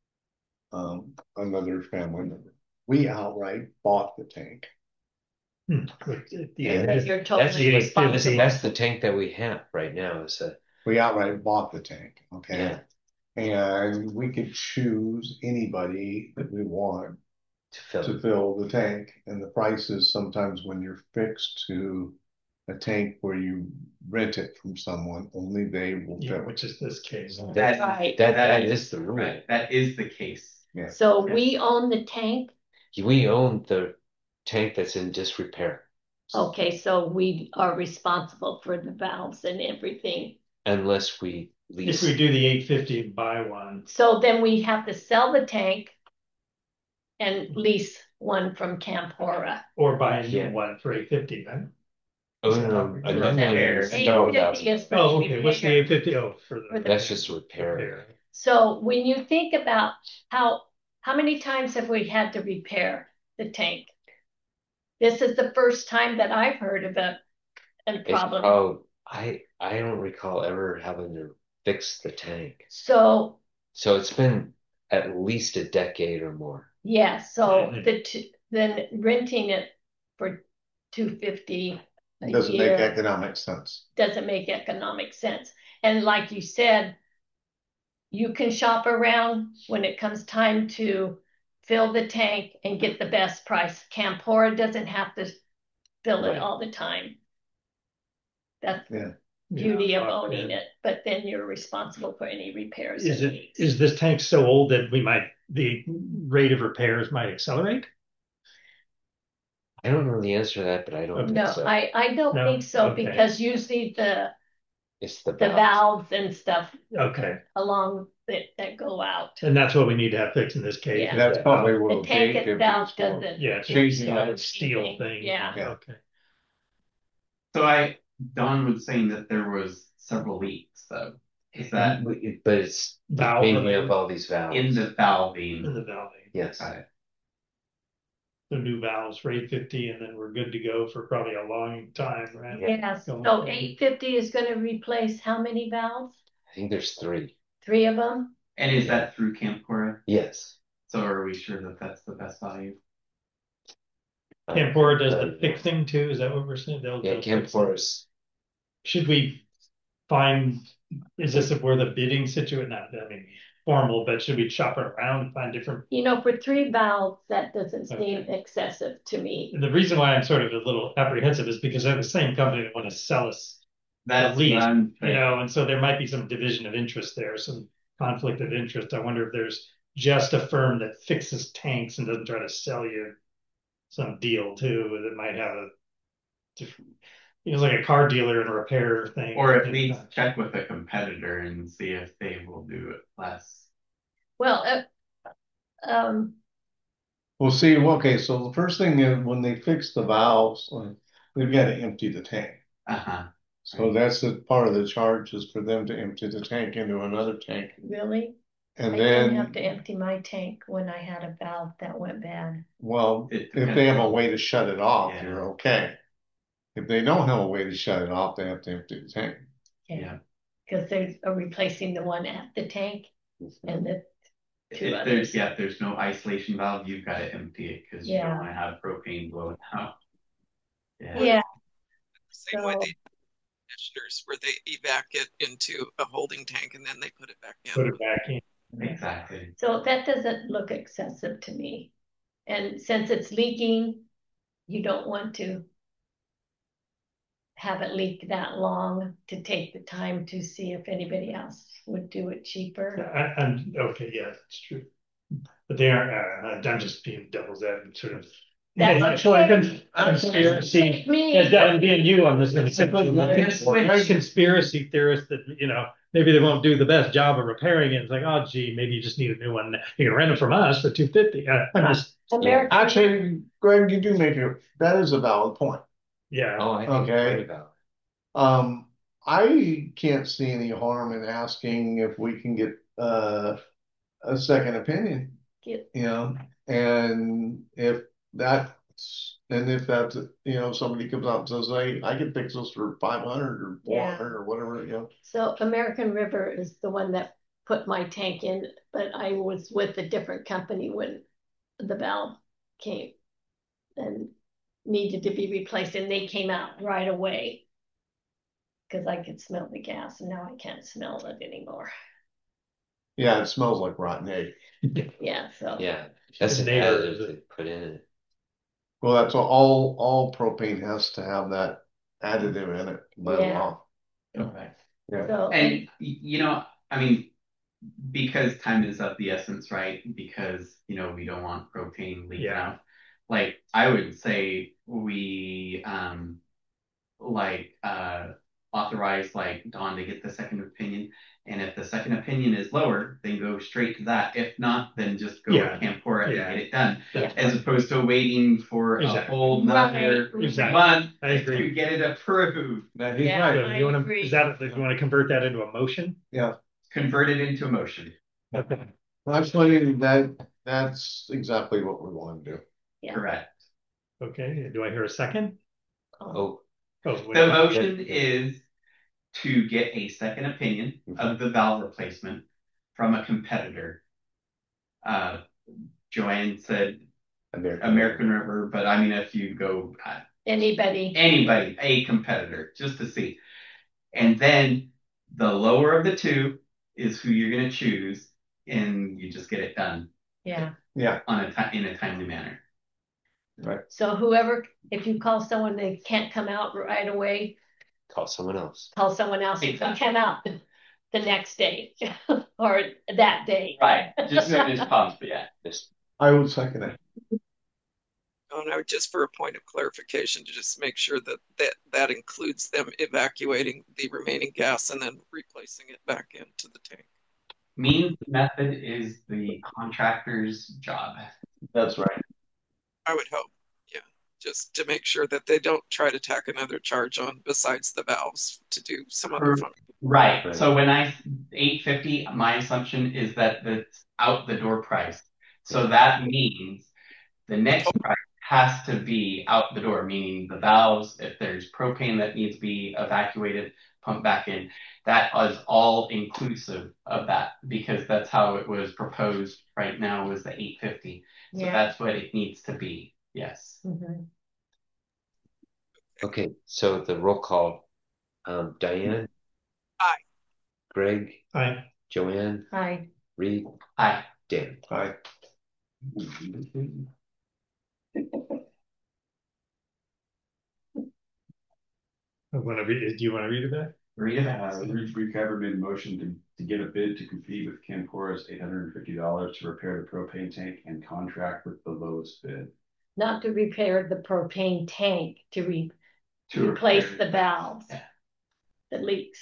another family member. We outright bought the tank. The And end, You're that's totally the responsible. That's the tank that we have right now. Is a We outright bought the tank. Okay. yeah, And we could choose anybody that we want to to fill the tank. And the prices sometimes when you're fixed to a tank where you rent it from someone, only they will yeah, fill it. which is this case. That, Right. that is the rule. Right. That is the case. Yeah. So we own the tank. We own the tank that's in disrepair. Okay, so we are responsible for the valves and everything. Unless we If lease. we do the 850 and buy one, So then we have to sell the tank and lease one from Camp Hora. or buy a new Yeah. one for 850, right? Oh, no, For a new one repairs. is $1,000. 850 is for Oh, okay. What's the repair. 850? Oh, for For the the- That's just a repair. repair. So when you think about how many times have we had to repair the tank? This is the first time that I've heard of a It's problem. oh, I don't recall ever having to fix the tank. So So it's been at least a decade or more. yeah, so Mhm. then renting it for $250 a Doesn't year make economic sense. doesn't make economic sense. And like you said, you can shop around when it comes time to fill the tank and get the best price. Camp Hora doesn't have to fill it Right. all the time. That's the Yeah. beauty of Yeah. owning it, but then you're responsible for any repairs. Is and it needs. is this tank so old that the rate of repairs might accelerate? I don't know the answer to that, but I don't No, think so. I don't No? think so Okay. because usually It's the the valves and stuff Okay. along that go out. And that's what we need to have fixed in this case. Yeah. is That's that- probably The what tank Jacob itself is for. doesn't. Yeah, it's Changing a that steel thing. Yeah. Yeah. Okay. So Don was saying that there was several leaks though. Is that But it's the Valve changing related. of all these valves. in the valving? In the valving. Yes. Got it. The new valves for 850, and then we're good to go for probably a long time, right? Yes, Going so forward. 850 is gonna replace how many valves? I think there's 3. 3 of them? And is that through Camp Hora? Yes. So are we sure that that's the best value? Camp Hora does the fixing too, is that what we're saying? Yeah, Camp Hora's. Should we find, is this where the bidding situation, not, I mean, formal, but should we shop around and find different? You know, for 3 valves, that doesn't seem Okay. excessive to me. And the reason why I'm sort of a little apprehensive is because they're the same company that want to sell us, That's least, what I'm you know, and so there might be some division of interest there, some conflict of interest. I wonder if there's just a firm that fixes tanks and doesn't try to sell you some deal too, that might have a different, you know, like a car dealer and a repair thing. Or at least check with a competitor and see if they will do it less. Well, Well, see, okay, so the first thing is when they fix the valves, they've got to empty the tank. Uh-huh. So that's the part of the charge is for them to empty the tank into another tank. really? And I didn't then, have to empty my tank when I had a valve that went bad. well, It if they have a depends. way to shut it off, Yeah. you're okay. If they don't have a way to shut it off, they have to empty the tank. Yeah. Because they're replacing the one at the tank and the two If others. there's no isolation valve, you've got to empty it because you Yeah. don't want to have propane blowing out. Yeah. Yeah, Same way So- they conditioners where they evac it into a holding tank and then they put it back Put in. it back in. Exactly. so that doesn't look excessive to me. And since it's leaking, you don't want to have it leak that long to take the time to see if anybody else would do it cheaper. And okay, yeah, it's true. But they aren't, I'm just being devil's advocate, sort of That's Actually, okay. conspiracy. Me. And being you on this, conspiracy theorists that, maybe they won't do the best job of repairing it. It's like, oh, gee, maybe you just need a new one. You can rent it from us for $250. I'm just, American. Actually, Greg, you do make it, that is a valid point. yeah. Oh, I think it's Okay. very valid. I can't see any harm in asking if we can get a second opinion, and if that's, somebody comes out and says, I can fix this for 500 or 400 or whatever, So American River is the one that put my tank in, but I was with a different company when the valve came and needed to be replaced, and they came out right away because I could smell the gas, and now I can't smell it anymore. Yeah, it smells like rotten egg. Yeah, so Yeah, that's an Neighbor, additive is it? they put in it. Well, that's all propane has to have that additive in it by law. Okay. Yeah. so And I mean, because time is of the essence, right? Because we don't want propane leaking Yeah. out. Like I would say we authorize like Dawn to get the second opinion. And if the second opinion is lower, then go straight to that. If not, then just go Yeah. with Campora and Yeah. get it done. That's As opposed to waiting for Exactly. a whole nother Exactly. month I agree. to get it approved. That he's Yeah. right. So you want to, you want to convert that into a motion? Yeah. Convert it into a motion. Okay. Actually, that's exactly what we want to do. Yeah. Correct. Okay. Do I hear a second? Oh, The motion is to get a second opinion of the valve replacement from a competitor. Joanne said American River, but I mean, if you go anybody, a competitor, just to see. And then the lower of the two is who you're going to choose, and you just get it done. Yeah. Yeah. In a timely manner. Right. So whoever, if you call someone, they can't come out right away, call someone else. call someone else who can come out the next day or that day. Right. Just as soon as possible. Yeah. I would second it. Oh, no, just for a point of clarification, to just make sure that includes them evacuating the remaining gas and then replacing it back into the tank. Means method is the contractor's job. That's right. I would hope, yeah, just to make sure that they don't try to tack another charge on besides the valves to do some other function. Right. So when $850, my assumption is that it's out the door price. So that means the next price has to be out the door, meaning the valves, if there's propane that needs to be evacuated, pumped back in, that is all inclusive of that because that's how it was proposed right now was the $850. So that's what it needs to be. Yes. Mm-hmm. Okay, so the roll call. Diane? Aye. Greg? Aye. Joanne? Aye. Reed? Aye. Dan? Aye. Do you want to read it back? Read it back. Reed Kyber made a motion to get a bid to compete with Campora's $850 to repair the propane tank and contract with the lowest bid. Not to repair the propane tank, to replace the valves that leaks.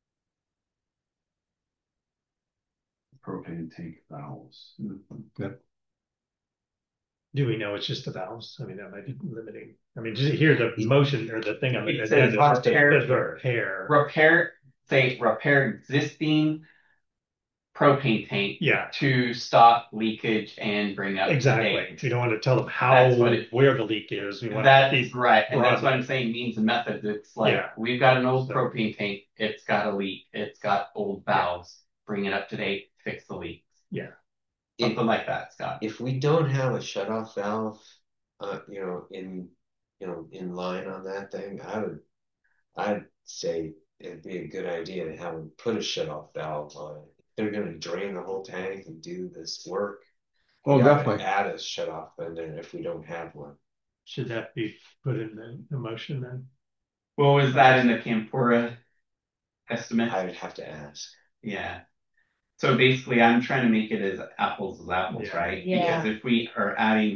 Propane tank valves. Yep. Do we know it's just the valves? I mean, that might be limiting. I mean, just hear the motion or the thing on the It says repair. Repair existing propane tank Yeah. to stop leakage and bring up Exactly. to We don't want to tell them where the leak is. We want that's to right. And that's broadly. what I'm saying means and methods. It's like we've got an old propane tank, it's got a leak, it's got old valves, bring it up to date, fix the leaks. Yeah. Something like that, Scott. If we don't have a shutoff valve, in line on that thing, I'd say it'd be a good idea to have them put a shutoff valve on it. If they're going to drain the whole tank and do this work, Well, definitely add a shutoff in there if we don't have one. Should that be put in the motion then? What was that in the Campora estimate? I would have to ask. Yeah. So basically, I'm trying to make it as apples, right? Yeah. Because if we are adding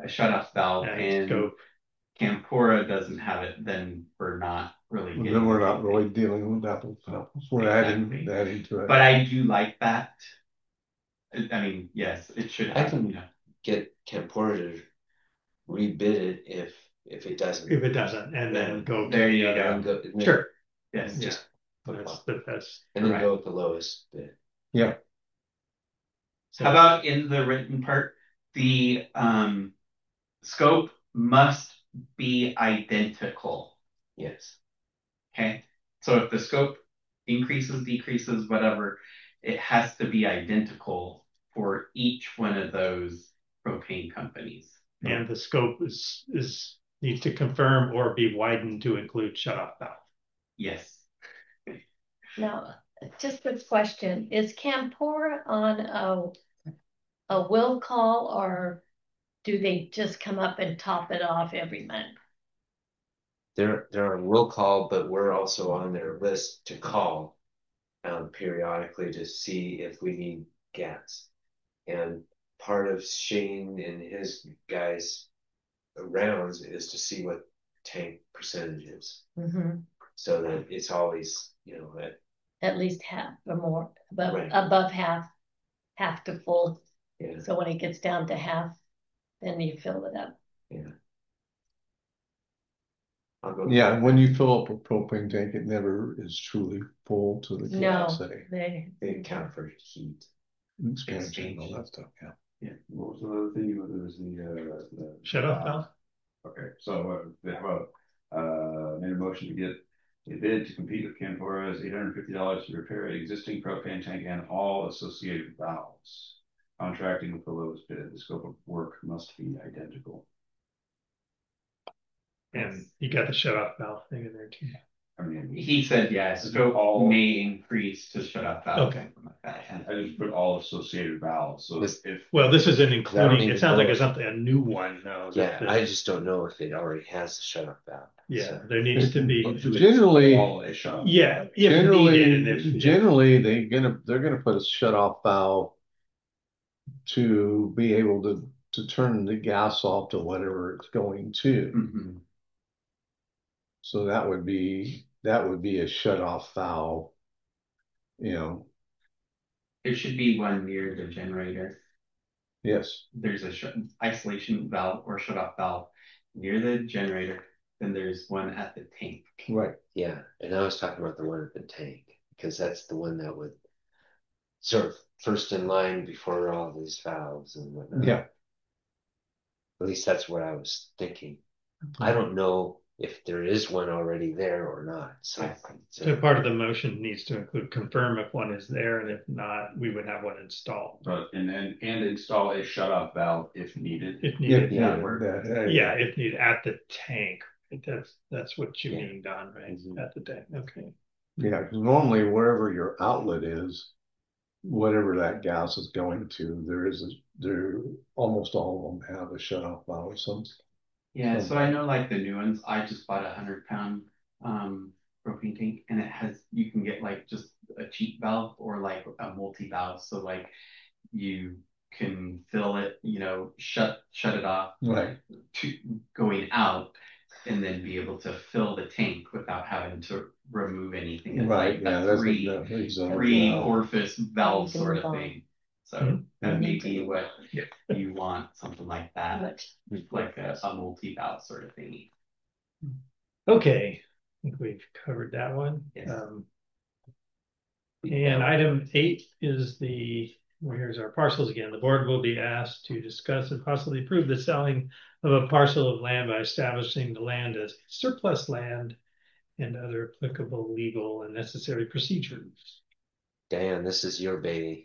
a shut-off valve and and scope. Campora doesn't have it, then we're not really Well, getting then we're it. not really dealing with apples to apples. We're adding to it. But I do like that. I mean, yes, it should I happen. can get Campora to rebid it if it doesn't. If it doesn't, and then go There to you the, go. And go, and then Sure. Yes. just That's the best. and then Right. go with the lowest bid. Yeah. So, How about in the written part, the scope must be identical. Yes. Okay. So if the scope increases, decreases, whatever, it has to be identical for each one of those propane companies. and the scope is needs to confirm or be widened to include shut-off valve. Yes. Now, just a question, is Campora on a will call, or do they just come up and top it off every month? They're on will call, but we're also on their list to call periodically to see if we need gas. And part of Shane and his guys' rounds is to see what tank percentage is, so that it's always, At least half or more, Right. above half to full. Yeah. So when it gets down to half, then you fill it up. Yeah. I'll go. Yeah, when you fill up a propane tank, it never is truly full to the No, capacity. They account for heat. Expansion, all that stuff, yeah. Yeah. What was the other thing? There was the Shut-off valve? Okay, so how about made a motion to get a bid to compete with Canfora's $850 to repair an existing propane tank and all associated valves. Contracting with the lowest bid. The scope of work must be identical. And you got the shut-off valve thing in there too. I mean, He said yes, scope may increase to shut off valve. Okay. I just put all associated valves. So if Well, this isn't I don't including, even it sounds know like if- it's something, a new one though. Yeah, I just don't know if it already has the shut-off valve. Yeah, So, there needs to be, Generally, all a shut. yeah, if needed, and if, generally they're gonna put a shut-off valve to be able to turn the gas off to whatever it's going to. Mm-hmm. So that would be a shut-off valve, There should be one near the generator. Yes. There's a isolation valve or shut off valve near the generator. Then there's one at the tank. Right. yeah, and I was talking about the one at the tank, because that's the one that would sort of first in line before all these valves and whatnot. Yeah. At least that's what I was thinking. I don't know if there is one already there or not. so part of the motion needs to include confirm if one is there, and if not, we would have one installed. And install a shut off valve if needed. If needed, Yeah, yeah, if needed at the tank. That's what you Yeah. mean, Don, right? At the tank, okay. Yeah, because normally wherever your outlet is, whatever that gas is going to, almost all of them have a shut-off valve of some. Yeah, so I know like the new ones, I just bought a 100-pound propane tank, and you can get like just a cheap valve or like a multi-valve. So like you can fill it, shut it off Right. to going out, and then be able to fill the tank without having to remove anything. It's Right. like Yeah. a That's three orifice valve You can sort of move on. thing. So that may be what Yep. you want, something like that, like a multi-valve sort of thingy. Okay, I think we've covered that one. Yes. And item 8 is here's our parcels again. The board will be asked to discuss and possibly approve the selling of a parcel of land by establishing the land as surplus land and other applicable legal and necessary procedures. Dan, this is your baby.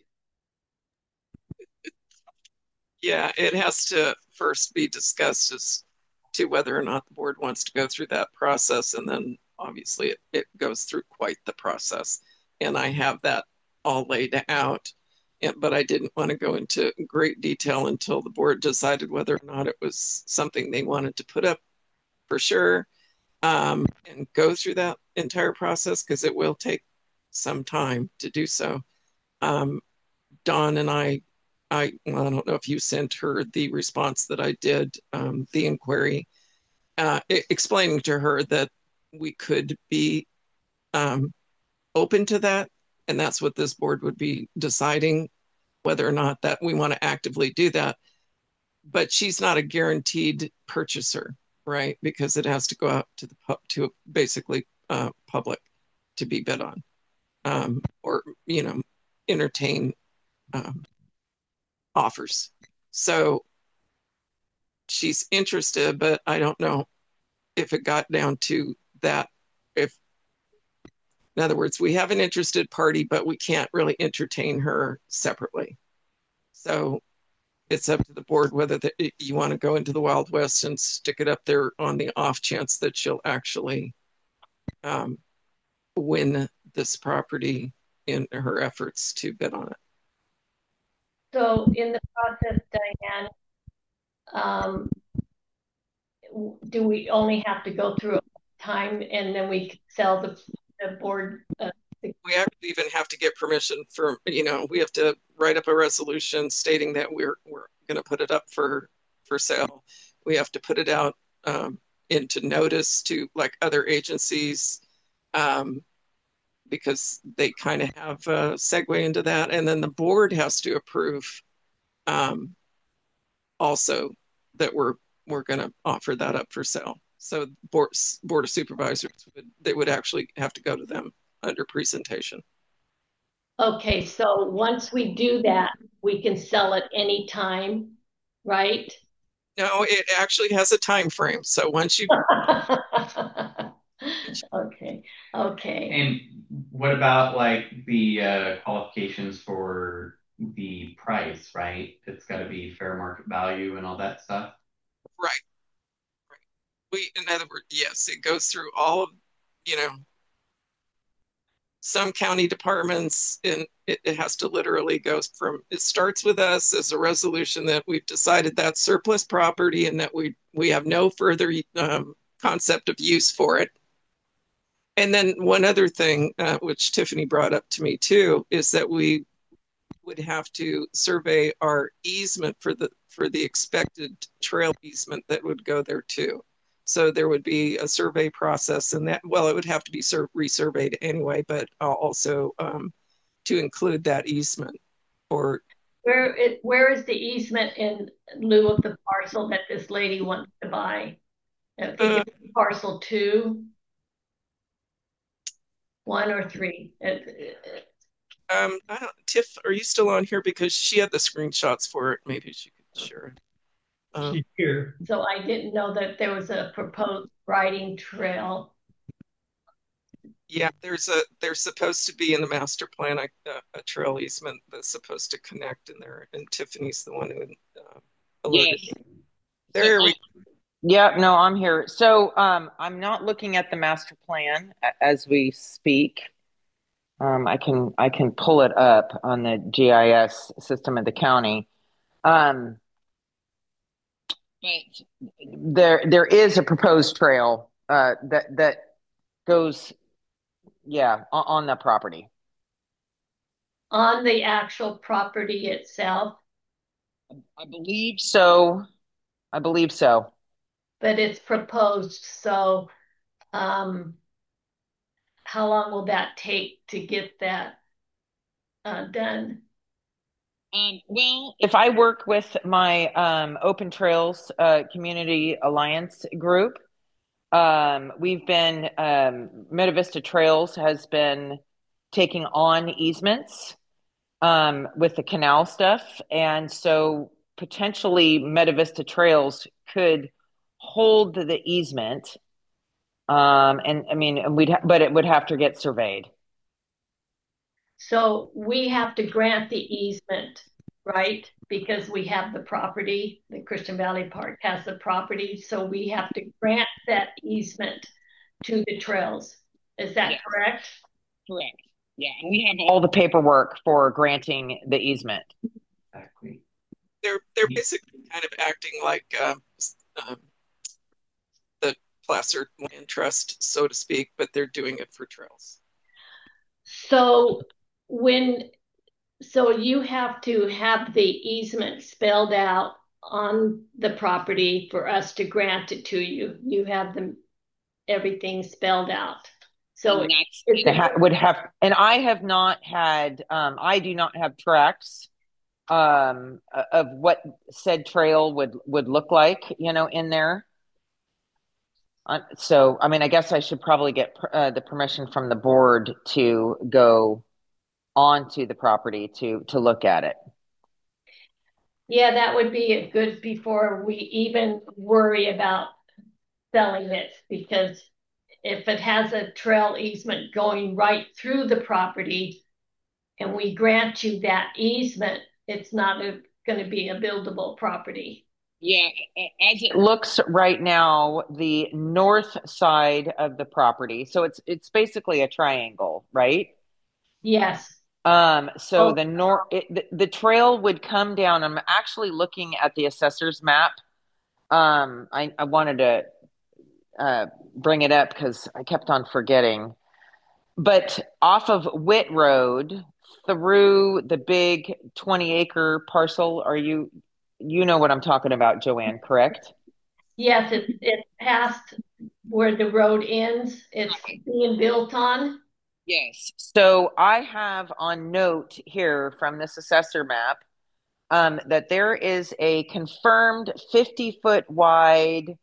Yeah, it has to first be discussed as to whether or not the board wants to go through that process. And then obviously it goes through quite the process. And I have that all laid out. But I didn't want to go into great detail until the board decided whether or not it was something they wanted to put up for sure, and go through that entire process, because it will take some time to do so. Don and I I don't know if you sent her the response that I did, the inquiry, explaining to her that we could be open to that. And that's what this board would be deciding, whether or not that we want to actively do that. But she's not a guaranteed purchaser, right? Because it has to go out to to basically public to be bid on, or entertain offers. So she's interested, but I don't know if it got down to that. If, in other words, we have an interested party, but we can't really entertain her separately. So it's up to the board whether you want to go into the Wild West and stick it up there on the off chance that she'll actually win this property in her efforts to bid on it. So in the process, Diane, do we only have to go through time and then we sell the board? We actually even have to get permission from, we have to write up a resolution stating that we're going to put it up for sale. We have to put it out into notice to like other agencies, because they kind of have a segue into that. And then the board has to approve also that we're going to offer that up for sale. So board of supervisors would actually have to go to them under presentation. Okay, so once we do that, we can sell it anytime, right? No, it actually has a time frame. So once you okay. And what about like the qualifications for the price, right? It's got to be fair market value and all that stuff. Right. In other words, yes, it goes through all of, some county departments, and it has to literally go from, it starts with us as a resolution that we've decided that's surplus property and that we have no further concept of use for it. And then one other thing, which Tiffany brought up to me too, is that we would have to survey our easement for the expected trail easement that would go there too. So there would be a survey process, and that, well, it would have to be resurveyed anyway, but also to include that easement. Or where is the easement in lieu of the parcel that this lady wants to buy? Parcel 2, 1, or 3? I don't, Tiff, are you still on here? Because she had the screenshots for it. Maybe she could share it. She's here. So I didn't know that there was a proposed riding trail. Yeah, there's supposed to be in the master plan a trail easement that's supposed to connect in there, and Tiffany's the one who alerted me. There we go. Yeah, no, I'm here. So I'm not looking at the master plan as we speak. I can pull it up on the GIS system of the county. There is a proposed trail that goes, on the property. On the actual property itself? I believe so. But it's proposed, so how long will that take to get that done? Well, if I work with my Open Trails Community Alliance group, we've been, Meta Vista Trails has been taking on easements with the canal stuff. And so potentially Meta Vista Trails could hold the easement. And I mean, but it would have to get surveyed. So we have to grant the easement, right? Because we have the property, the Christian Valley Park has the property, so we have to grant that easement to the trails. Is that correct? Correct. Yeah, and we have all the paperwork for granting the easement. Exactly. They're basically kind of acting like the Placer Land Trust, so to speak, but they're doing it for trails. So when So you have to have the easement spelled out on the property for us to grant it to you. You have them, everything spelled out. So And that's would have, and I have not had, I do not have tracks of what said trail would look like, in there. So, I mean, I guess I should probably get the permission from the board to go onto the property to look at it. yeah, that would be a good before we even worry about selling it, because if it has a trail easement going right through the property and we grant you that easement, it's not going to be a buildable property. Yeah, as it looks right now, the north side of the property, so it's basically a triangle, right? Yes. So the trail would come down. I'm actually looking at the assessor's map. I wanted to bring it up because I kept on forgetting. But off of Witt Road through the big 20-acre parcel, you know what I'm talking about, Joanne, correct? Yes, it's past where the road ends. It's being built on. Yes. So I have on note here from this assessor map that there is a confirmed 50-foot wide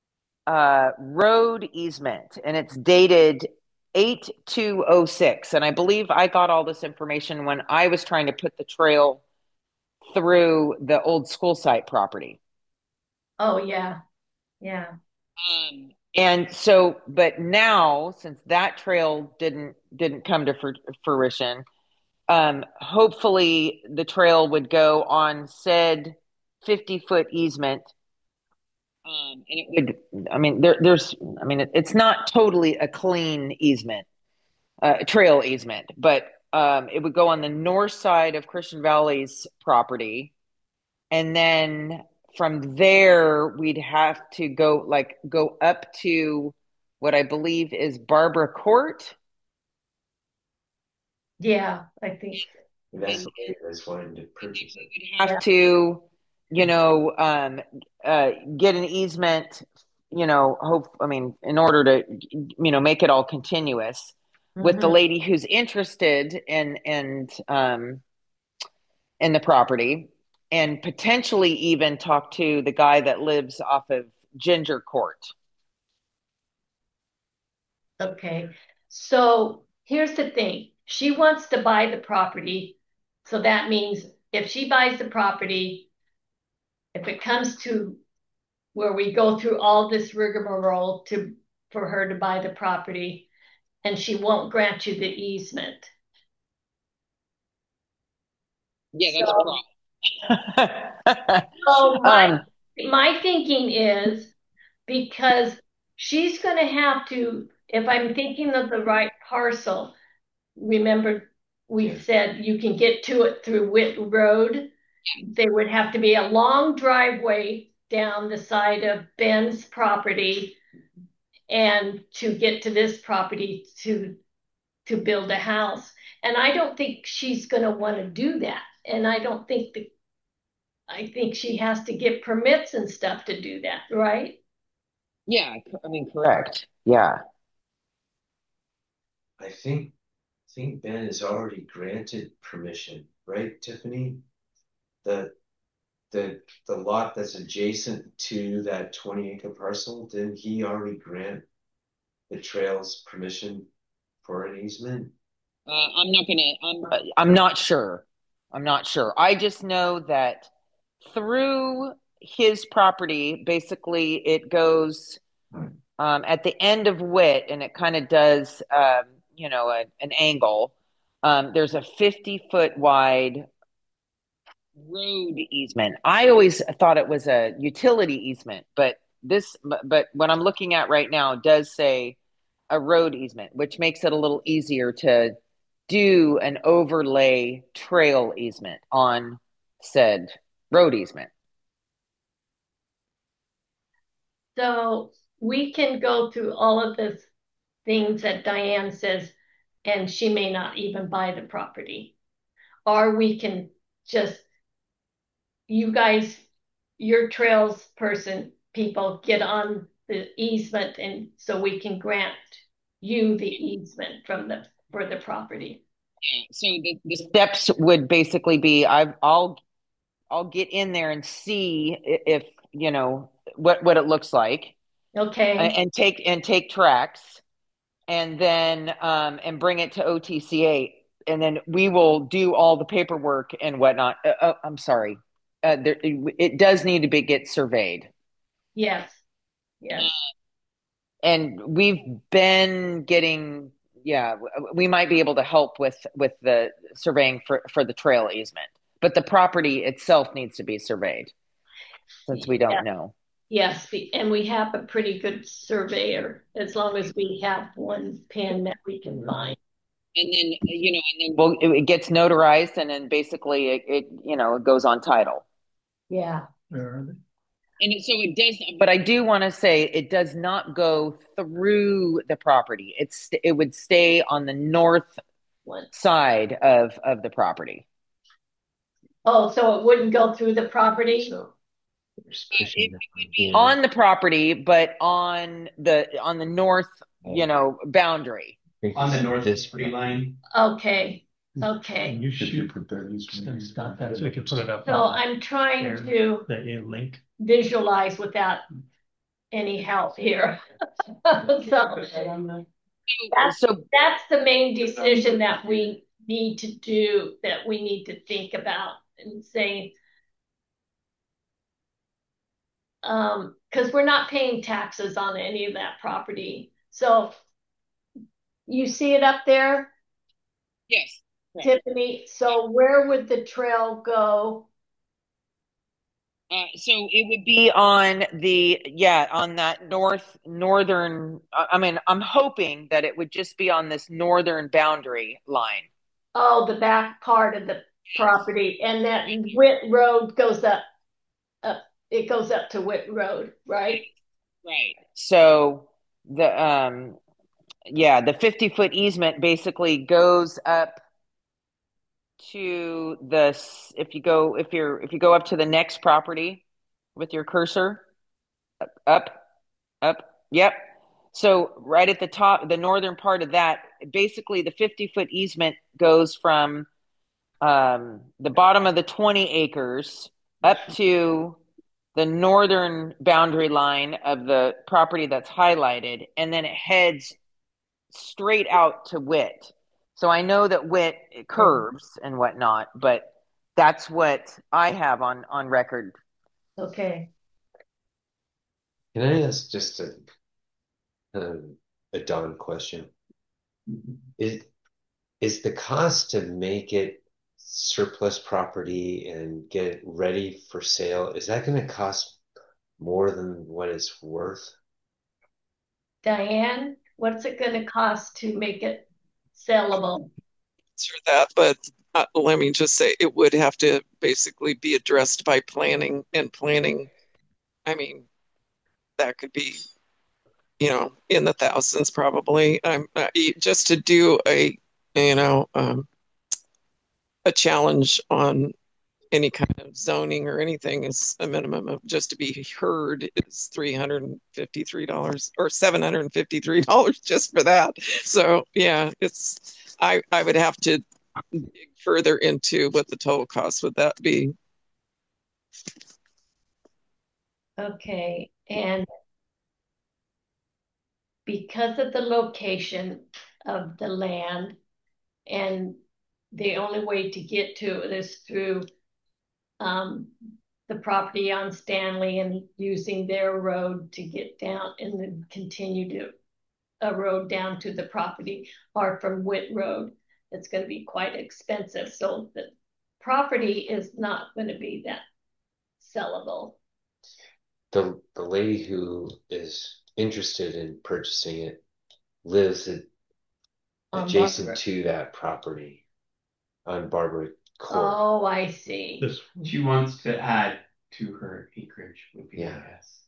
road easement, and it's dated 8206. And I believe I got all this information when I was trying to put the trail through the old school site property. Oh, yeah. Yeah. And so, but now, since that trail didn't come to fruition, hopefully the trail would go on said 50-foot easement. And it would, I mean, it's not totally a clean easement, trail easement, but it would go on the north side of Christian Valley's property. And then from there, we'd have to go up to what I believe is Barbara Court. Yeah, I think That's what you guys wanted to purchase it. Have to, get an easement, in order to, make it all continuous with the lady who's interested in the property, and potentially even talk to the guy that lives off of Ginger Court. Okay. So here's the thing. She wants to buy the property. So that means if she buys the property, if it comes to where we go through all this rigmarole for her to buy the property, and she won't grant you the easement. Yeah, that's a problem. So my thinking is, because she's going to have to, if I'm thinking of the right parcel, remember we said you can get to it through Witt Road. There would have to be a long driveway down the side of Ben's property and to get to this property to build a house. And I don't think she's going to want to do that. And I think she has to get permits and stuff to do that, right? Yeah, I mean, correct. Yeah. I think Ben has already granted permission, right, Tiffany? The lot that's adjacent to that 20-acre parcel, didn't he already grant the trails permission for an easement? I'm not sure. I'm not sure. I just know that through his property, basically it goes at the end of Witt, and it kind of does, an angle. There's a 50-foot wide road easement. I always thought it was a utility easement, but what I'm looking at right now does say a road easement, which makes it a little easier to do an overlay trail easement on said road easement. So we can go through all of the things that Diane says, and she may not even buy the property. or we can just, you guys, your trails person, people get on the easement and so we can grant you the easement for the property. So the steps would basically be I'll get in there and see if what it looks like, Okay. and take tracks, and then and bring it to OTCA, and then we will do all the paperwork and whatnot. I'm sorry, it does need to get surveyed. Yes. Yes. And we've been getting, yeah, we might be able to help with the surveying for the trail easement, but the property itself needs to be surveyed since we don't know. Yes, and we have a pretty good surveyor as long as we have one pin that we can find. And then it gets notarized, and then basically it goes on title. Yeah. And so it does, but I do want to say it does not go through the property. It would stay on the north side of the property. Oh, so it wouldn't go through the property? So on the property, but on the north, boundary. On the north property line. Okay. Okay. You should put that stop that so we can put it up. So I'm trying to link visualize without any help here. So that's the main decision that we need to do, that we need to think about and say, because we're not paying taxes on any of that property. So you see it up there? Yes. Tiffany, so where would the trail go? So it would be on that northern. I mean, I'm hoping that it would just be on this northern boundary line. Oh, the back part of the property, and that Witt Road goes up. It goes up to Witt Road, right? Right. So the 50-foot easement basically goes up to if you go up to the next property with your cursor, up, yep. So right at the top, the northern part of that, basically the 50-foot easement goes from the bottom of the 20 acres up to the northern boundary line of the property that's highlighted, and then it heads straight out to Witt. So I know that Witt curves and whatnot, but that's what I have on record. Okay. Can I ask just a Don question? Is the cost to make it surplus property and get it ready for sale, is that going to cost more than what it's worth? Diane, what's it going to cost to make it sellable? Answer that, but let me just say it would have to basically be addressed by planning, and planning, I mean, that could be, in the thousands probably. Just to do a challenge on any kind of zoning or anything is a minimum of, just to be heard, is $353 or $753 just for that. So yeah, I would have to dig further into what the total cost would that be. Okay, and because of the location of the land, and the only way to get to it is through the property on Stanley and using their road to get down, and then continue to a road down to the property, or from Witt Road. It's going to be quite expensive. So the property is not going to be that sellable. The lady who is interested in purchasing it lives adjacent to that property on Barbary Court. Oh, I see. She wants to add to her acreage, would be my guess.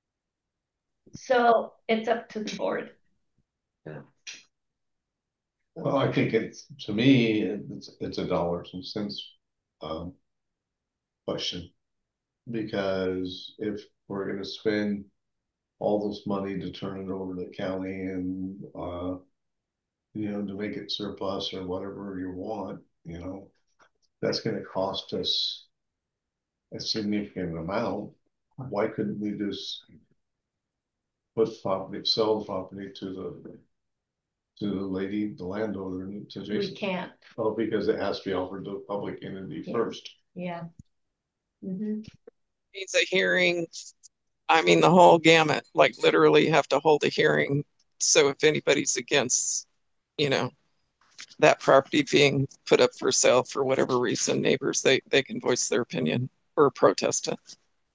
So it's up to the board. Yeah. Well, I think to me, it's a dollars and cents, question. Because if we're gonna spend all this money to turn it over to the county and, to make it surplus or whatever you want, that's gonna cost us a significant amount. Why couldn't we just sell the property to the lady, the landowner, and to We Jason? can't, Oh, because it has to be offered to a public entity first. yeah. Mm-hmm. Needs a hearing. I mean, the whole gamut, like literally have to hold a hearing. So if anybody's against, that property being put up for sale for whatever reason, neighbors, they can voice their opinion or protest it.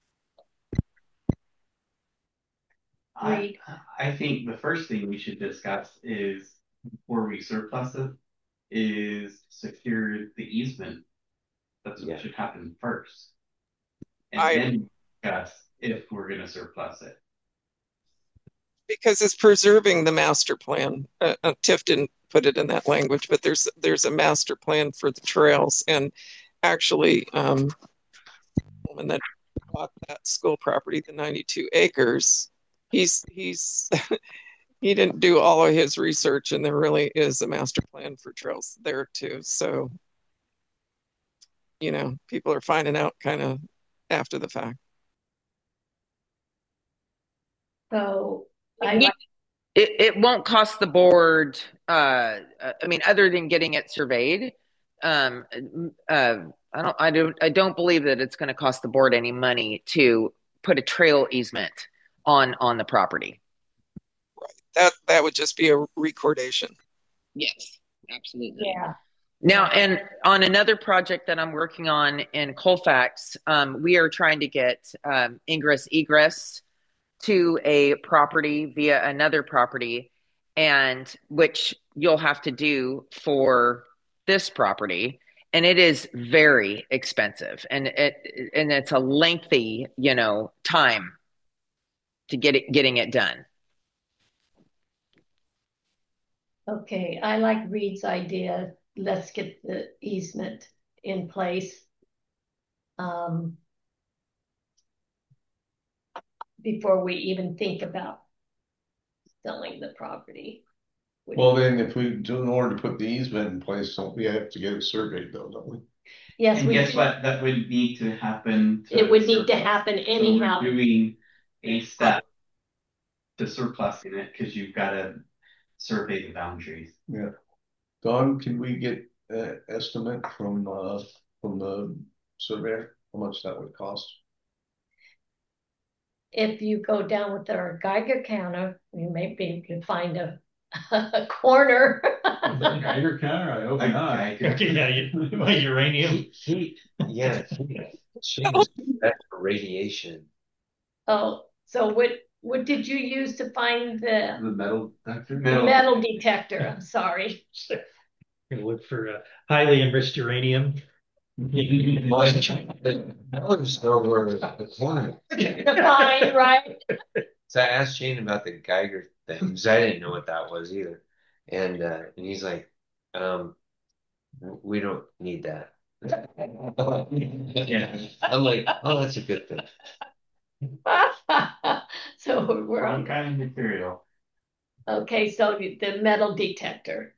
I think the first thing we should discuss is, before we surplus it, is secure the easement. That's what should happen first. And then discuss if we're going to surplus it. Because it's preserving the master plan. Tiff didn't put it in that language, but there's a master plan for the trails. And actually, when that bought that school property, the 92 acres, he's he didn't do all of his research, and there really is a master plan for trails there too. So, people are finding out kind of after the fact. So it won't cost the board. I mean, other than getting it surveyed, I don't believe that it's going to cost the board any money to put a trail easement on the property. Right. That would just be a recordation. Yes, absolutely. Yeah. Now, and on another project that I'm working on in Colfax, we are trying to get ingress egress to a property via another property, and which you'll have to do for this property. And it is very expensive, and it's a lengthy, time to getting it done. Okay, I like Reed's idea. Let's get the easement in place. Before we even think about selling the property. Well, then in order to put the easement in place, don't we have to get it surveyed though, don't we? Yes, and guess what? That would need to happen. It would need to happen anyhow. So we're doing a step to surplusing it because you've got to survey the boundaries. Yeah. Don, can we get an estimate from the surveyor how much that would cost? If you go down with our Geiger counter, you may be able to find a corner. Geiger counter? I hope not. Yeah, uranium. Heat. Yeah. That's for radiation. Oh, so what did you use to find the metal detector? Metal detector. I'm sorry. Gonna look for highly enriched uranium. I always know where the corner. Fine, right? So I asked Shane about the Geiger thing because I didn't know what that was either, and he's like, "We don't need that." Yeah, I'm like, "Oh, that's a good thing." So we're on kind of material. Okay, so the metal detector.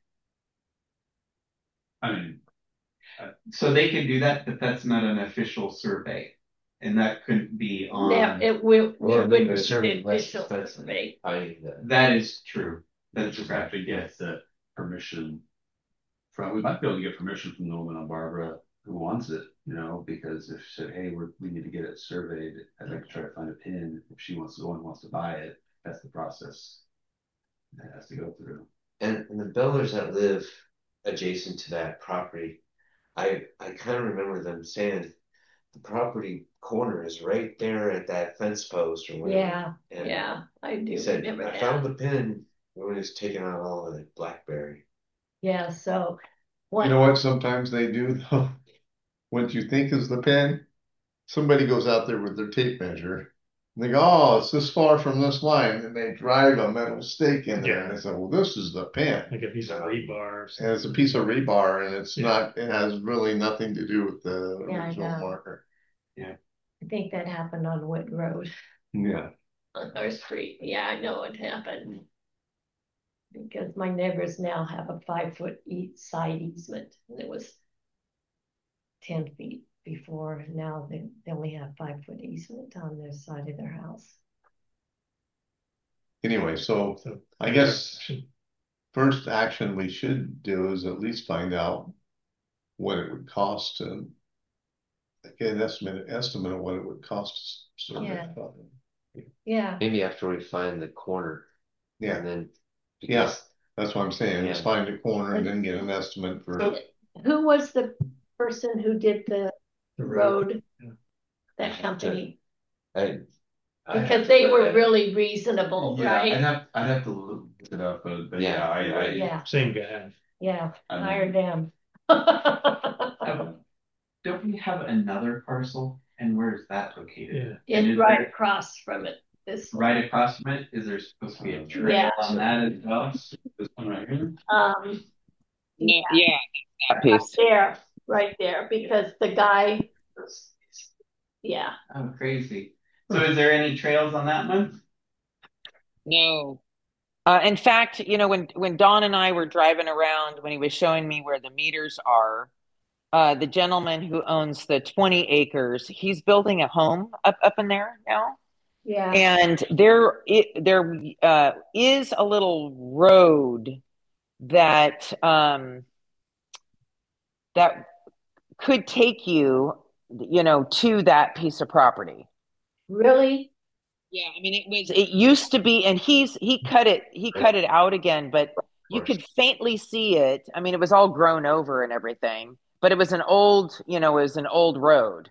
I mean, so they can do that, but that's not an official survey, and that couldn't be on. Yeah, it wouldn't be survey official survey. That is true. That's just have to get the permission from. We might be able to get permission from the woman on Barbara who wants it, because if she said, "Hey, we need to get it surveyed," I'd like to try to find a pin. If she wants to go and wants to buy it, that's the process that has to go through. And the builders that live adjacent to that property, I kind of remember them saying the property corner is right there at that fence post or whatever. Yeah, and yeah, I do remember that. I found the pin when it was taking out all of the blackberry. Yeah, so you know what sometimes they do though? What you think is the pin, somebody goes out there with their tape measure They go, oh, it's this far from this line, and they drive a metal stake in there, Yeah. and they say, well, this is the pin. Like a piece of rebar or And something. it's a piece of rebar, and it's Yeah. not. It has really nothing to do with the Yeah, I original know. marker. I think that happened on Wood Road Yeah. on our street. Yeah, I know it happened. Because my neighbors now have a 5-foot side easement, and it was 10 feet before. Now they only have 5-foot easement on their side of their house. Anyway, so So I guess first action we should do is at least find out what it would cost to get an estimate of what it would cost to survey. Yeah. Yeah. Maybe after we find the corner. Yeah. And then Yeah, because that's what I'm saying. Just Yeah. find a corner and then get an estimate for. So, who was the person who did the road? Yeah. That company, I because they were really reasonable, Yeah, right? I'd have to look it up, but Yeah, yeah, you're right. Yeah, Same guy. yeah, I mean- hire them. Don't we have another parcel? And where is that located? Yeah. And It's is right there- across from it. This, Right across from it, is there supposed to be a trail Yeah. on that as well? This one right here? Yeah, that right piece. there, right there, because the guy, yeah, Oh, crazy. So is there any trails on that one? No. In fact, when Don and I were driving around, when he was showing me where the meters are, the gentleman who owns the 20 acres, he's building a home up in there now. yeah, And there is a little road that that could take you, to that piece of property. really? Yeah, I mean it used to be, and he cut it out again, but you could faintly see it. I mean, it was all grown over and everything, but it was an old, road.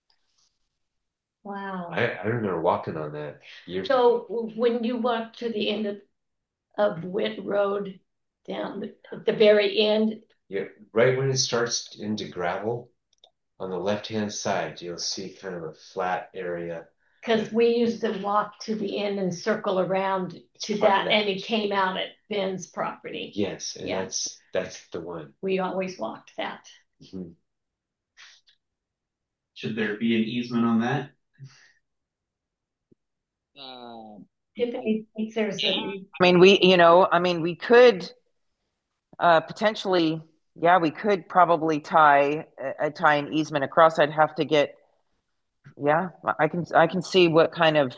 Wow. I remember walking on that years ago. So when you walk to the end of Witt Road down at the very end, Yeah, right when it starts into gravel, on the left-hand side, you'll see kind of a flat area. because we used to walk to the end and circle around to that, and it came out at Ben's property. Yes, and Yeah. that's the one. We always walked that. Mhm. Should there be an easement on that? Tiffany thinks there's a, I mean, we could potentially, yeah, we could probably tie an easement across. I'd have to get, yeah, I can see what kind of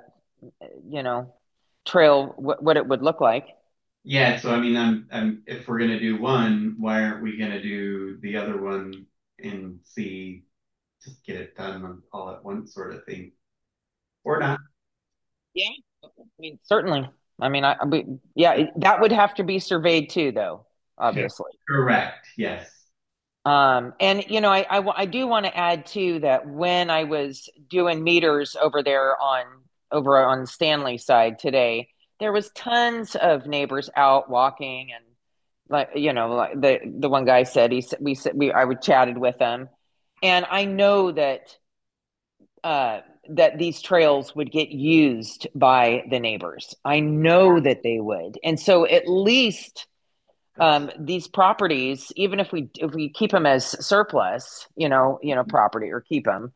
trail, what it would look like. Yeah, so I mean, I'm if we're gonna do one, why aren't we gonna do the other one and see, just get it done all at once sort of thing, or not? Yeah, I mean, certainly. I mean, that would have to be surveyed too, though, obviously. Correct. Yes. And I do want to add too that when I was doing meters over on Stanley's side today, there was tons of neighbors out walking, and like the one guy said, I would chatted with them, and I know that that these trails would get used by the neighbors. I know that they would, and so at least these properties, even if we keep them as surplus, property, or keep them,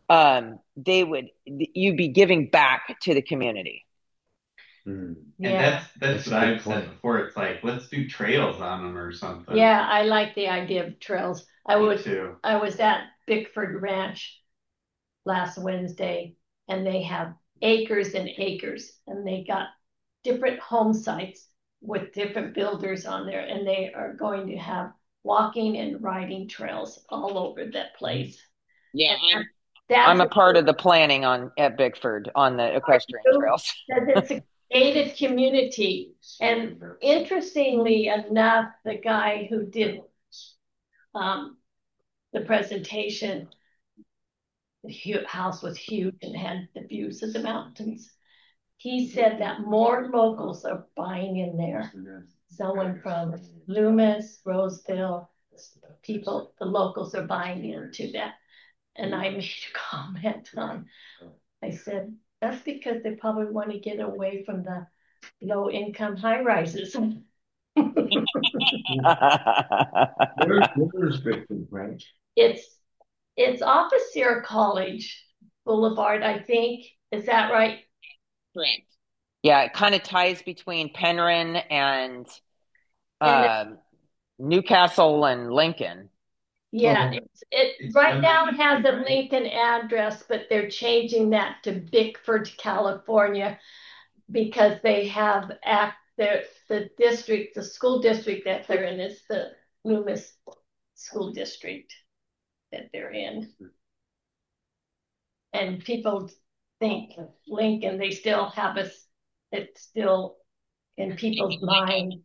you'd be giving back to the community. And yeah, that's what I've said before. It's like, let's do trails on them or something. yeah, I like the idea of trails. I Me was too. at Bickford Ranch last Wednesday, and they have acres and acres, and they got different home sites with different builders on there, and they are going to have walking and riding trails all over that place. Yeah, And I'm a part of the planning at Bickford on the equestrian trails. It's a gated community, and interestingly enough, the guy who did the presentation, the house was huge and had the views of the mountains. He said that more locals are buying in there. Someone from Loomis, Roseville, the locals are buying into that. And I made a comment on, I said, That's because they probably want to get away from the low income high rises. Where's Bickford Branch? It's off of Sierra College Boulevard, I think. Is that right? Correct. Yeah, it kind of ties between Penryn and And Newcastle and Lincoln. yeah, Oh. it right now it has a Lincoln address, but they're changing that to Bickford, California, because they have the district, the school district that they're in is the Loomis School District that they're in. And people think Lincoln, they still have it's still in people's mind.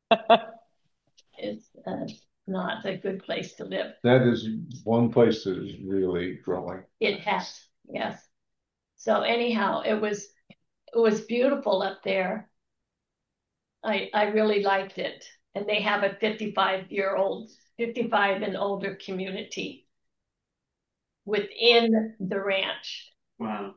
It's not a good place to live. That is one place that is really growing. It has, yes. So anyhow, it was beautiful up there. I really liked it. And they have a 55 and older community within the ranch. Wow.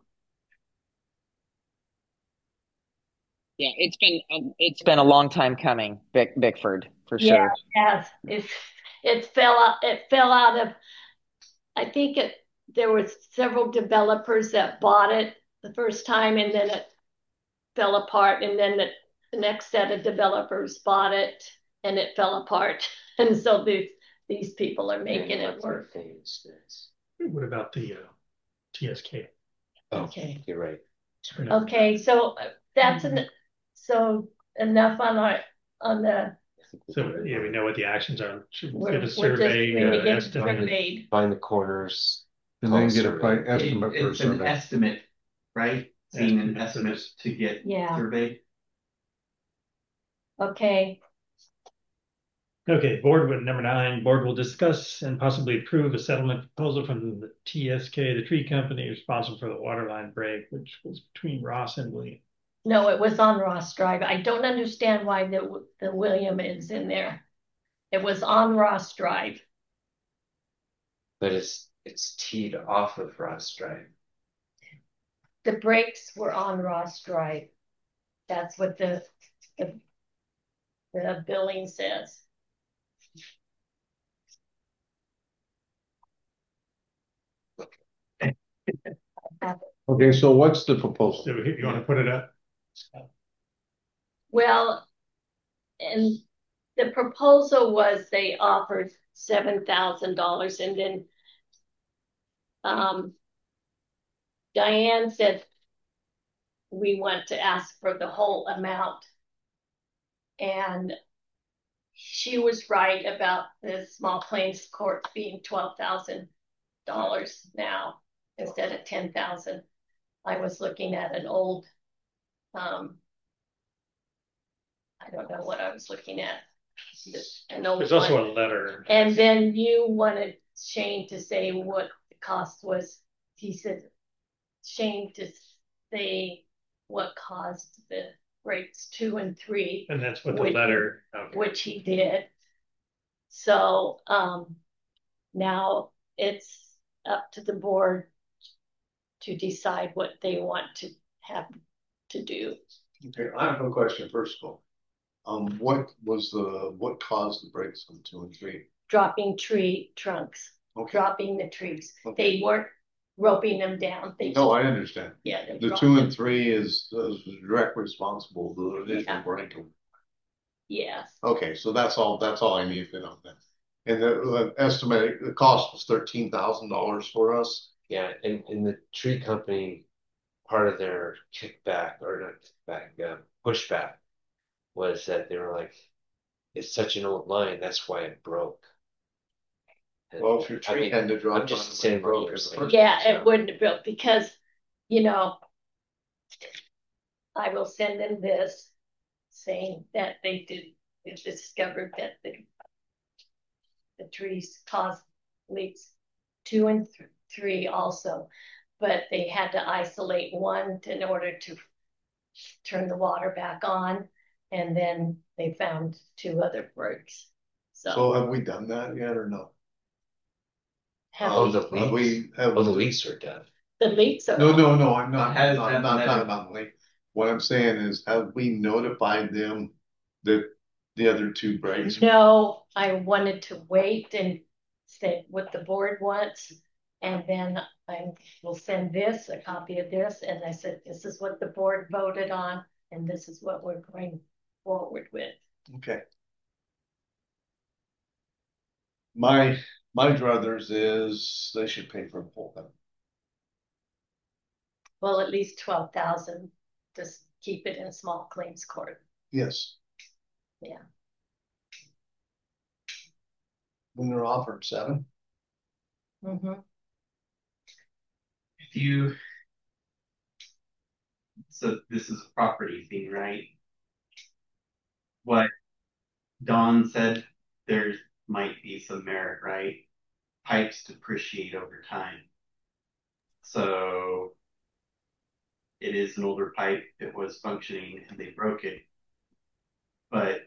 Yeah, it's been a long time coming, Bickford, for sure. Yeah, yes. It fell out of, I think there was several developers that bought it the first time, and then it fell apart, and then the next set of developers bought it and it fell apart. And so these people are making it work. What about the TSK? Oh, Okay. you're right. Okay, so that's so enough on the. So yeah, we know what the actions are. Should we get a We're just survey going to get estimate? surveyed. Find the corners. And then get a estimate for It's an survey. estimate, right? Seeing an estimate to get Yeah. surveyed. Okay, Okay, board with number 9, board will discuss and possibly approve a settlement proposal from the TSK, the tree company responsible for the water line break, which was between Ross and William. no, it was on Ross Drive. I don't understand why the William is in there. It was on Ross Drive. But it's teed off of Ross Drive. The breaks were on Ross Drive. That's what the billing says. Okay, so what's the proposal? So you want to put it up? Well, and the proposal was they offered $7,000, and then Diane said we want to ask for the whole amount. And she was right about the Small Plains Court being $12,000 now instead of $10,000. I was looking at an old, I don't know what I was looking at. There's also a letter. And then you wanted Shane to say what the cost was. He said, Shane to say what caused the breaks 2 and 3. And that's what the letter. Okay. Which he did. So now it's up to the board to decide what they want to have to do. Okay, I have a question first of all. What caused the breaks on 2 and 3? Dropping tree trunks. Okay. Dropping the trees. Okay. They weren't roping them down. No, I understand. Yeah. The 2 and 3 is direct responsible for the initial breaking. Yes. Okay, so that's all I need to know then. And the estimated the cost was $13,000 for us. Yeah, and the tree company, part of their kickback or not kickback, pushback was that they were like, it's such an old line, that's why it broke. And Well, if your tree had to drop, I'm just saying broke. Yeah, it wouldn't have built because, I will send them this saying that they discovered that the trees caused leaks 2 and 3 also, but they had to isolate one in order to turn the water back on, and then they found 2 other breaks. So have we done that yet or no? Have the we- leaks are done. The leaks are. No, I'm not, Has I'm that not letter- talking about the leak. What I'm saying is, have we notified them that the other two breaks? No, I wanted to wait and say what the board wants. And then I will send this, a copy of this. And I said, this is what the board voted on. And this is what we're going forward with. Okay. My druthers is they should pay for the whole thing. Well, at least 12,000, just keep it in small claims court. Yes. Yeah. When they're offered 7. Mm-hmm. If you, so this is a property thing, right? What Dawn said, there might be some merit, right? Pipes depreciate over time. So it is an older pipe that was functioning and they broke it. But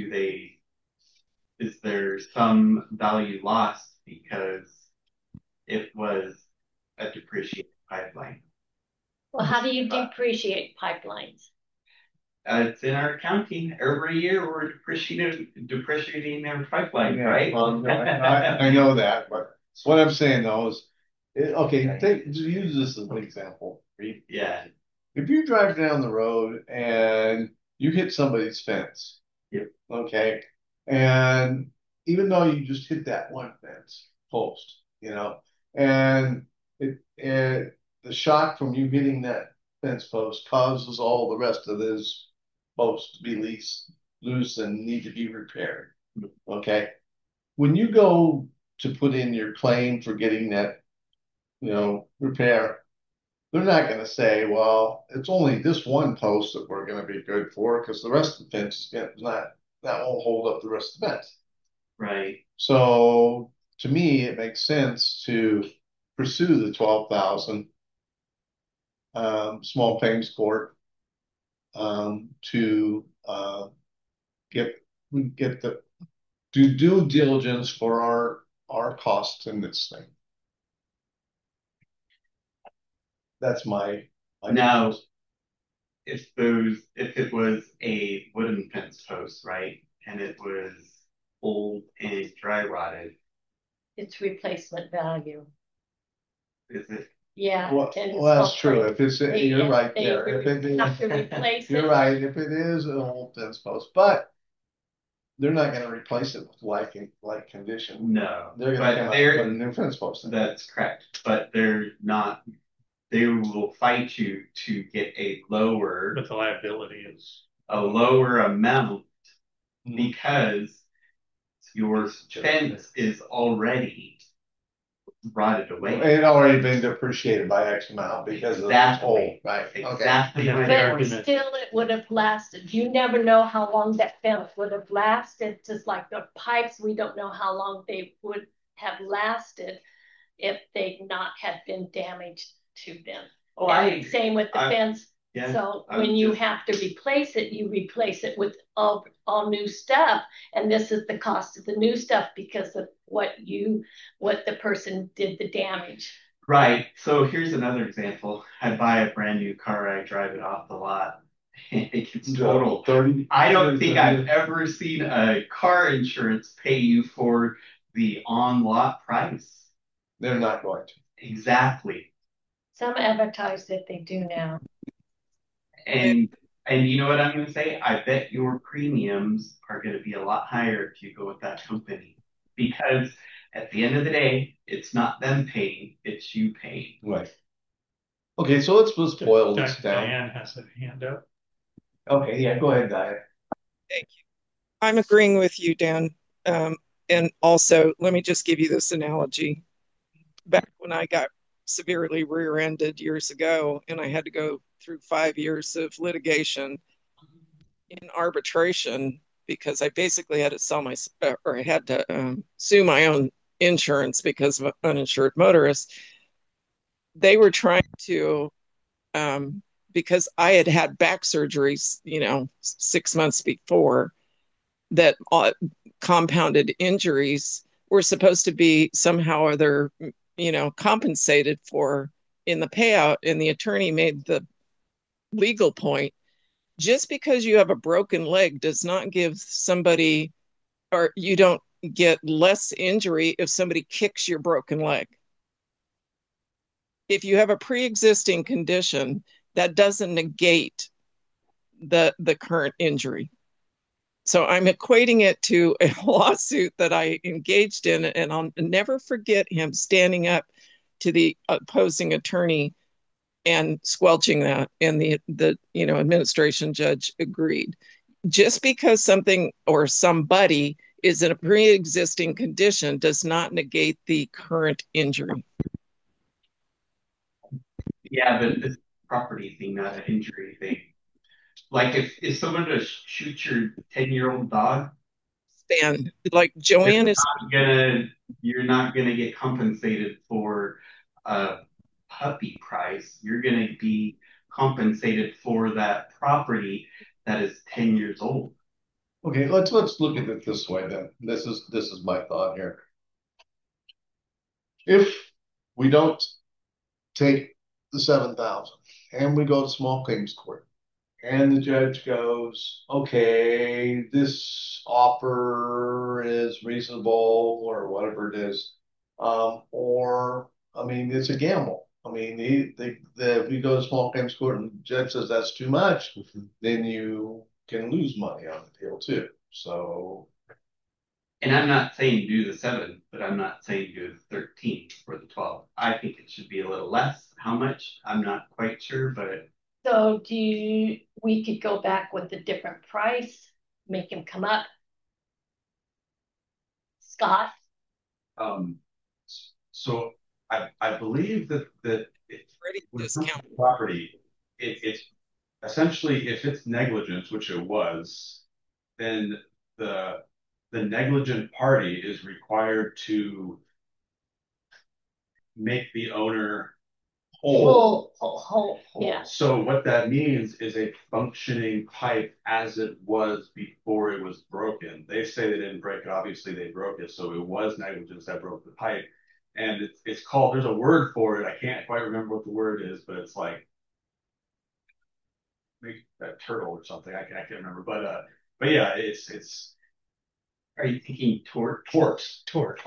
is there some value lost because it was a depreciated pipeline? Well, how do you depreciate pipelines? It's in our accounting. Every year we're depreciating every pipeline, right? Well, I know that, but what I'm saying though is, okay, use this as an example, Reed. Yeah. If you drive down the road and you hit somebody's fence, yep. Okay, and even though you just hit that one fence post, and the shock from you hitting that fence post causes all the rest of this post to be loose and need to be repaired. Okay, when you go to put in your claim for getting that, repair, they're not going to say, well, it's only this one post that we're going to be good for because the rest of the fence is not, that won't hold up the rest of the fence. Right. So to me, it makes sense to pursue the 12,000 small claims court to get the due diligence for our costs in this thing. That's my now. If it was a wooden fence post, right, and it was old and dry rotted, it's replacement value. Is it? Yeah. Well, that's true. If it's, you're right there. If it is, have to replace you're it. right. If it is an old fence post, but they're not going to replace it with like condition. No, they're going to come out and put a new fence post in. That's correct, but they're not. They will fight you to get a lower. But the liability is a lower amount because your fence is already rotted away. It had already been depreciated by X amount because of the old, right? Exactly. Okay. But still, it would have lasted. You never know how long that fence would have lasted. Just like the pipes, we don't know how long they would have lasted if they not had been damaged to them. Oh, same with the fence. Yeah, so when you have to replace it, you replace it with all new stuff. And this is the cost of the new stuff because of what the person did the damage. Right. So here's another example. I buy a brand new car, I drive it off the lot. It gets totaled. I don't think I've ever seen a car insurance pay you for the on-lot price. They're not going to. Exactly. Some advertise that they do now. And you know what I'm going to say? I bet your premiums are going to be a lot higher if you go with that company. Because at the end of the day, it's not them paying, it's you paying. Right. Okay, so let's boil this down. Diane has a hand up. Okay, yeah, go ahead, Diane. Thank you. I'm agreeing with you, Dan. And also, let me just give you this analogy. Back when I got severely rear-ended years ago, and I had to go through 5 years of litigation in arbitration because I basically had to sue my own insurance because of uninsured motorists. They were trying to, because I had back surgeries, 6 months before, that compounded injuries were supposed to be somehow or other, compensated for in the payout, and the attorney made the legal point, just because you have a broken leg does not give somebody, or you don't get less injury if somebody kicks your broken leg. If you have a pre-existing condition, that doesn't negate the current injury. So I'm equating it to a lawsuit that I engaged in, and I'll never forget him standing up to the opposing attorney and squelching that, and the administration judge agreed. Just because something or somebody is in a pre-existing condition does not negate the current injury. Yeah, but it's a property thing, not an injury thing. Like if someone just shoots your 10-year-old dog, Stan, like Joanne is you're not gonna get compensated for a puppy price. You're gonna be compensated for that property that is 10 years old. Okay, let's look at it this way then. This is my thought here. If we don't take the 7,000 and we go to small claims court, and the judge goes, okay, this offer is reasonable or whatever it is, or I mean, it's a gamble. I mean, if we go to small claims court and the judge says that's too much, then you can lose money on the deal too. So, And I'm not saying do the 7, but I'm not saying do the 13 or the 12. I think it should be a little less. How much? I'm not quite sure, but So we could go back with a different price, make him come up. Scott? So I believe that when it comes to property, it's essentially, if it's negligence, which it was, then the negligent party is required to make the owner whole. Whole, yeah. So what that means is a functioning pipe as it was before it was broken. They say they didn't break it. Obviously, they broke it. So it was negligence that broke the pipe. And it's called, there's a word for it. I can't quite remember what the word is, but it's like maybe a turtle or something. I can't remember. But yeah, it's. Are you thinking tort? Torts.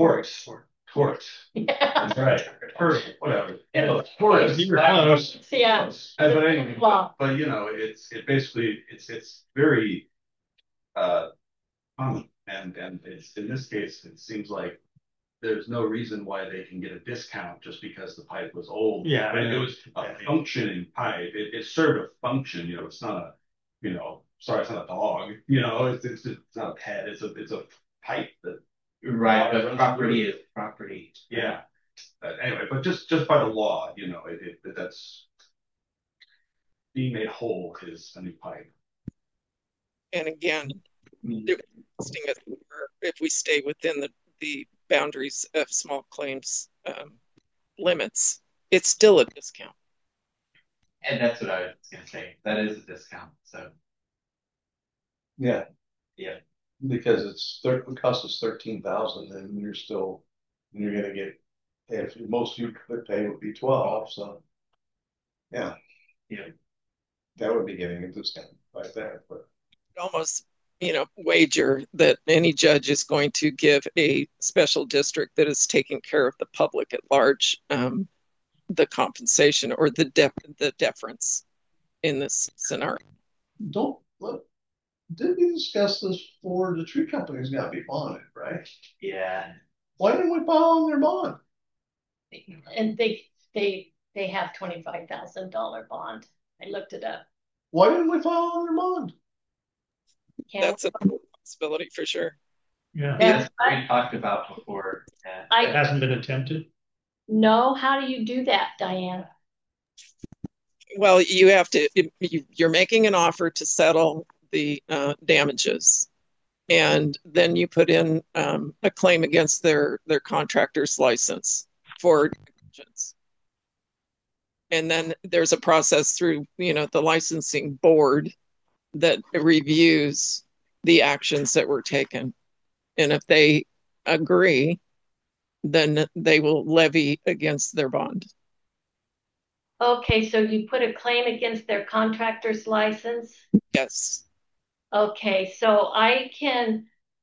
Yeah. That's right. Turtle, whatever. Torts. You were close. Yeah. But anyway, but you know, it's very common, and it's, in this case, it seems like there's no reason why they can get a discount just because the pipe was old. Yeah, but it was a functioning pipe. It served a function. You know, it's not a, sorry, it's not a dog. You know, it's not a pet. It's a pipe that. Right, but property is property. Yeah. Anyway, but just by the law, that's being made whole is a new pipe. And again, if we stay within the boundaries of small claims limits, it's still a discount. And that's what I was going to say. That is a discount. So, yeah. Because it costs us 13,000, and you're going to get, if most you could pay would be 12, so yeah, that would be getting a discount right there. But almost, wager that any judge is going to give a special district that is taking care of the public at large the compensation or the deference in this scenario. Didn't we discuss this before? The tree company's got to be bonded, right? Yeah. Why didn't we file on their bond? And they have $25,000 bond. I looked it up. Why didn't we file on their bond? That's a possibility for sure. Yeah. That's what we talked about before. It hasn't been attempted. No, how do you do that, Diane? Well, you're making an offer to settle the damages, and then you put in a claim against their contractor's license for negligence. And then there's a process through the licensing board that reviews the actions that were taken, and if they agree, then they will levy against their bond. Okay, so you put a claim against their contractor's license? Yes. Okay, so I can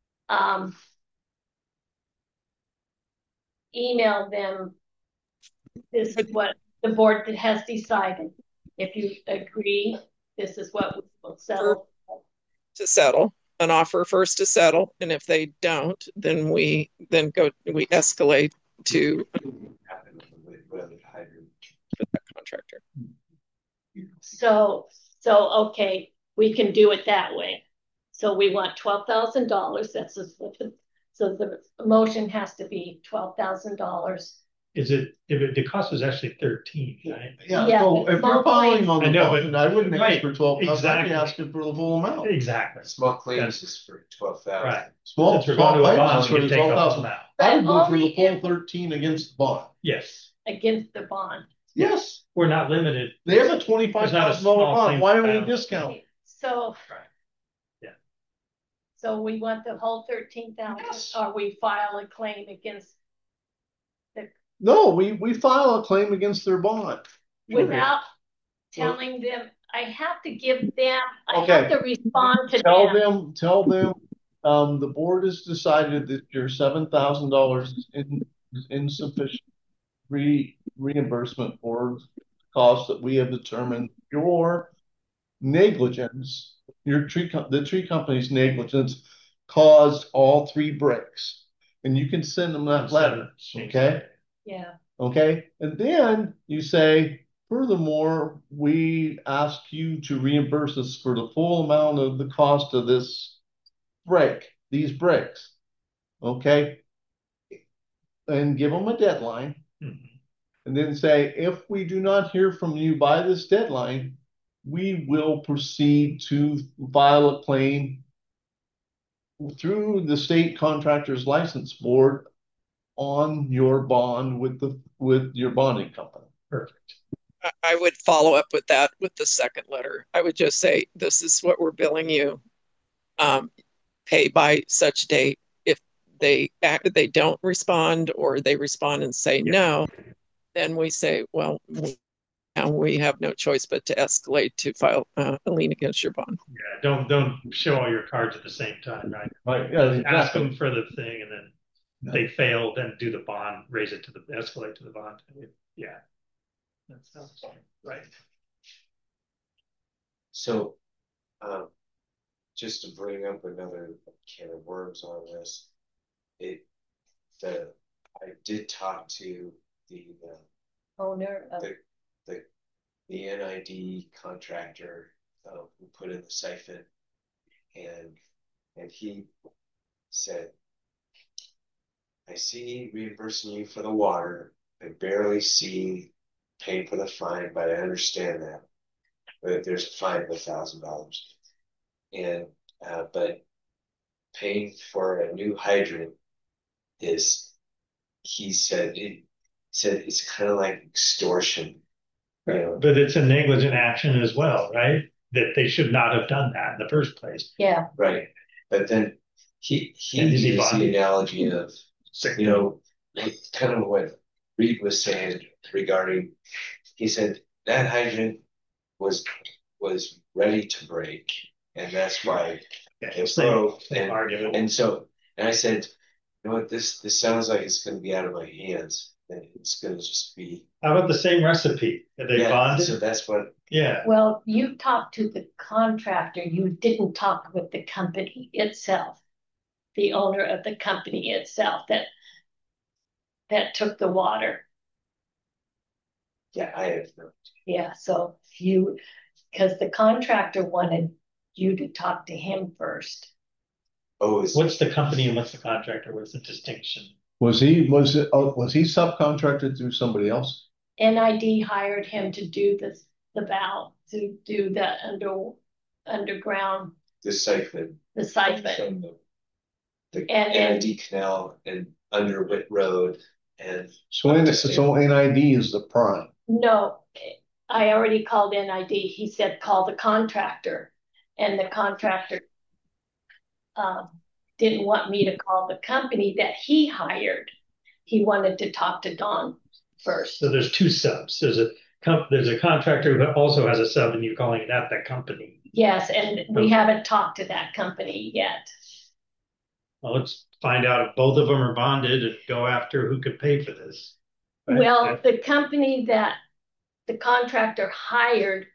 email them. This is what the board has decided. If you agree, this is what we will settle. To settle, an offer first to settle, and if they don't, then we escalate to that contractor. So okay, we can do it that way. So we want $12,000. That's just what so the motion has to be $12,000. Is it, if the cost was actually 13, right? Yeah, so if you're filing on I the know, bond, but- I wouldn't ask right, for 12,000, I'd exactly. be asking for the full amount. Exactly. Small claims is for 12,000. Right. Small, Since we're going to a claims bond, is we for can the take the 12,000. whole amount. I would But go for the only full if- 13 against the bond. Yes. Against the bond. Yes, We're not limited. they have a There's not a $25,000 small bond, claim why don't we balance. discount? So. Right. Yeah. So we want the whole 13,000, Yes. or we file a claim against No, we file a claim against their bond. without telling them. I have to give them. I Okay. have to respond to Tell them. the board has decided that your $7,000 is insufficient reimbursement for costs that we have determined your negligence, the tree company's negligence caused all 3 breaks. And you can send them that letter, okay? Yeah. Okay, and then you say, furthermore, we ask you to reimburse us for the full amount of the cost of this these breaks. Okay, and give them a deadline. Mhm. And then say, if we do not hear from you by this deadline, we will proceed to file a claim through the state contractors license board on your bond with your bonding company. Perfect. I would follow up with that with the second letter. I would just say, this is what we're billing you. Pay by such date. If they don't respond, or they respond and say no, then we say, well, we have no choice but to escalate to file a lien against your bond. Yeah. Don't show all your cards at the same time, right? Right. Yeah, exactly. Ask them for the thing, and then they fail, then do the bond, escalate to the bond. Yeah. That sounds right. So, just to bring up another can of worms on this, I did talk to the Owner of the NID contractor who put in the siphon, and he said, I see reimbursing you for the water. I barely see paying for the fine, but I understand that. But there's a fine of $1,000. And but paying for a new hydrant is, he said it's kind of like extortion. You know? But it's a negligent action as well, right? That they should not have done that in the first place. Yeah. Right. But then he And is he used the bonded? analogy of, you know, like kind of what Reed was saying regarding, he said that hydrant was ready to break, and that's why it broke. And I said, you know what, this sounds like it's going to be out of my hands, and it's going to just be. How about the same recipe? Are they bonded? So that's what. Yeah. Well, you talked to the contractor. You didn't talk with the company itself, the owner of the company itself that took the water. Yeah, I have no. Yeah, so because the contractor wanted you to talk to him first. Oh, what's the company and what's the contractor? What's the distinction? Was he subcontracted through somebody else? NID hired him to do the valve, to do the underground. The siphon. The siphon. From the NID canal and Underwood Road. And so NID is the prime. No, I already called NID. He said, call the contractor. And the contractor didn't want me to call the company that he hired. He wanted to talk to Don first. So there's 2 subs. There's a there's a contractor who also has a sub, and you're calling that the company. Yes, and we haven't talked to that company yet. Well, let's find out if both of them are bonded and go after who could pay for this. Right? Well, the company that the contractor hired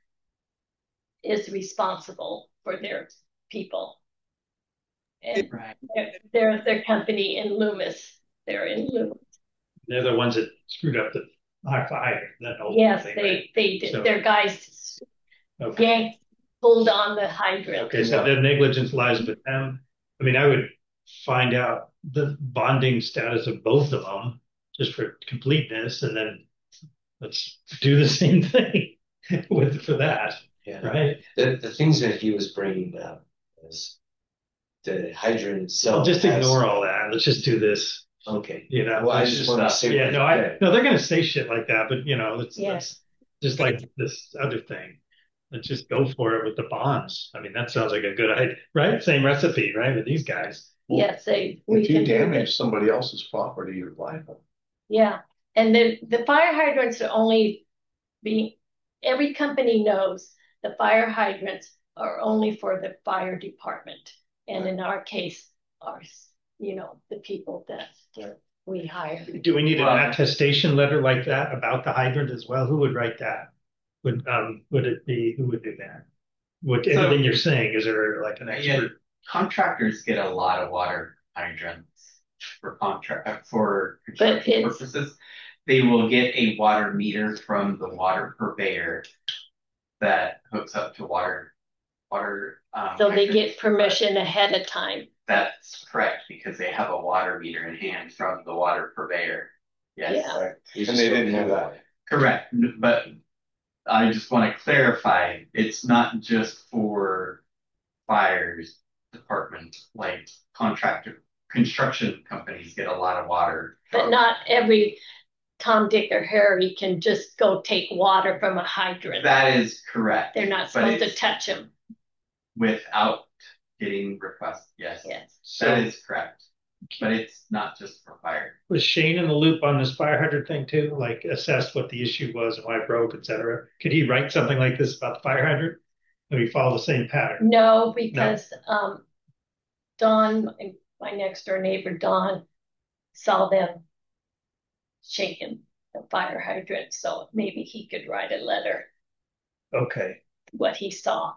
is responsible for their people. And Right. they're their company in Loomis. They're in Loomis. They're the ones that screwed up the high fire. Yes, thing, they right? they did. So- Their guys pulled on the hydrant. Okay, so the negligence lies with them. I mean, I would find out the bonding status of both of them just for completeness, and then let's do the same thing for that, Yeah. right? The things that he was bringing up was the hydrant itself. Well, just ignore all that. Let's just do this. Okay. You know, Well, I just want to say. yeah, no, they're going to say shit like that, but you know, it's just like this other thing. Let's just go for it with the bonds. I mean, that sounds like a good idea, right? Same recipe, right? With these guys. Yes, we If you can do damage this. somebody else's property, you're liable. Yeah, and the fire hydrants are only every company knows the fire hydrants are only for the fire department. And in our case, the people that we hire. Do we need an attestation letter like that about the hydrant as well? Who would write that? Would it be, who would do that? Everything you're saying, is there like an expert? Yeah, contractors get a lot of water hydrants for construction purposes. They will get a water meter from the water purveyor that hooks up to water. So they get permission ahead of time. That's correct, because they have a water meter in hand from the water purveyor. Yes. Yeah. Right. And they didn't have that. Correct. But I just want to clarify, it's not just for fires department, like construction companies get a lot of water. But not every Tom, Dick, or Harry can just go take water from a hydrant. That is correct. They're not supposed to touch them. Without getting requests, yes. Yes. That is correct. But it's not just for fire. Was Shane in the loop on this fire hydrant thing too? Like assess what the issue was and why it broke, et cetera. Could he write something like this about the fire hydrant? Or we follow the same pattern? No, because Don, my next door neighbor, Don, saw them shaking the fire hydrant. So maybe he could write a letter. Okay. What he saw.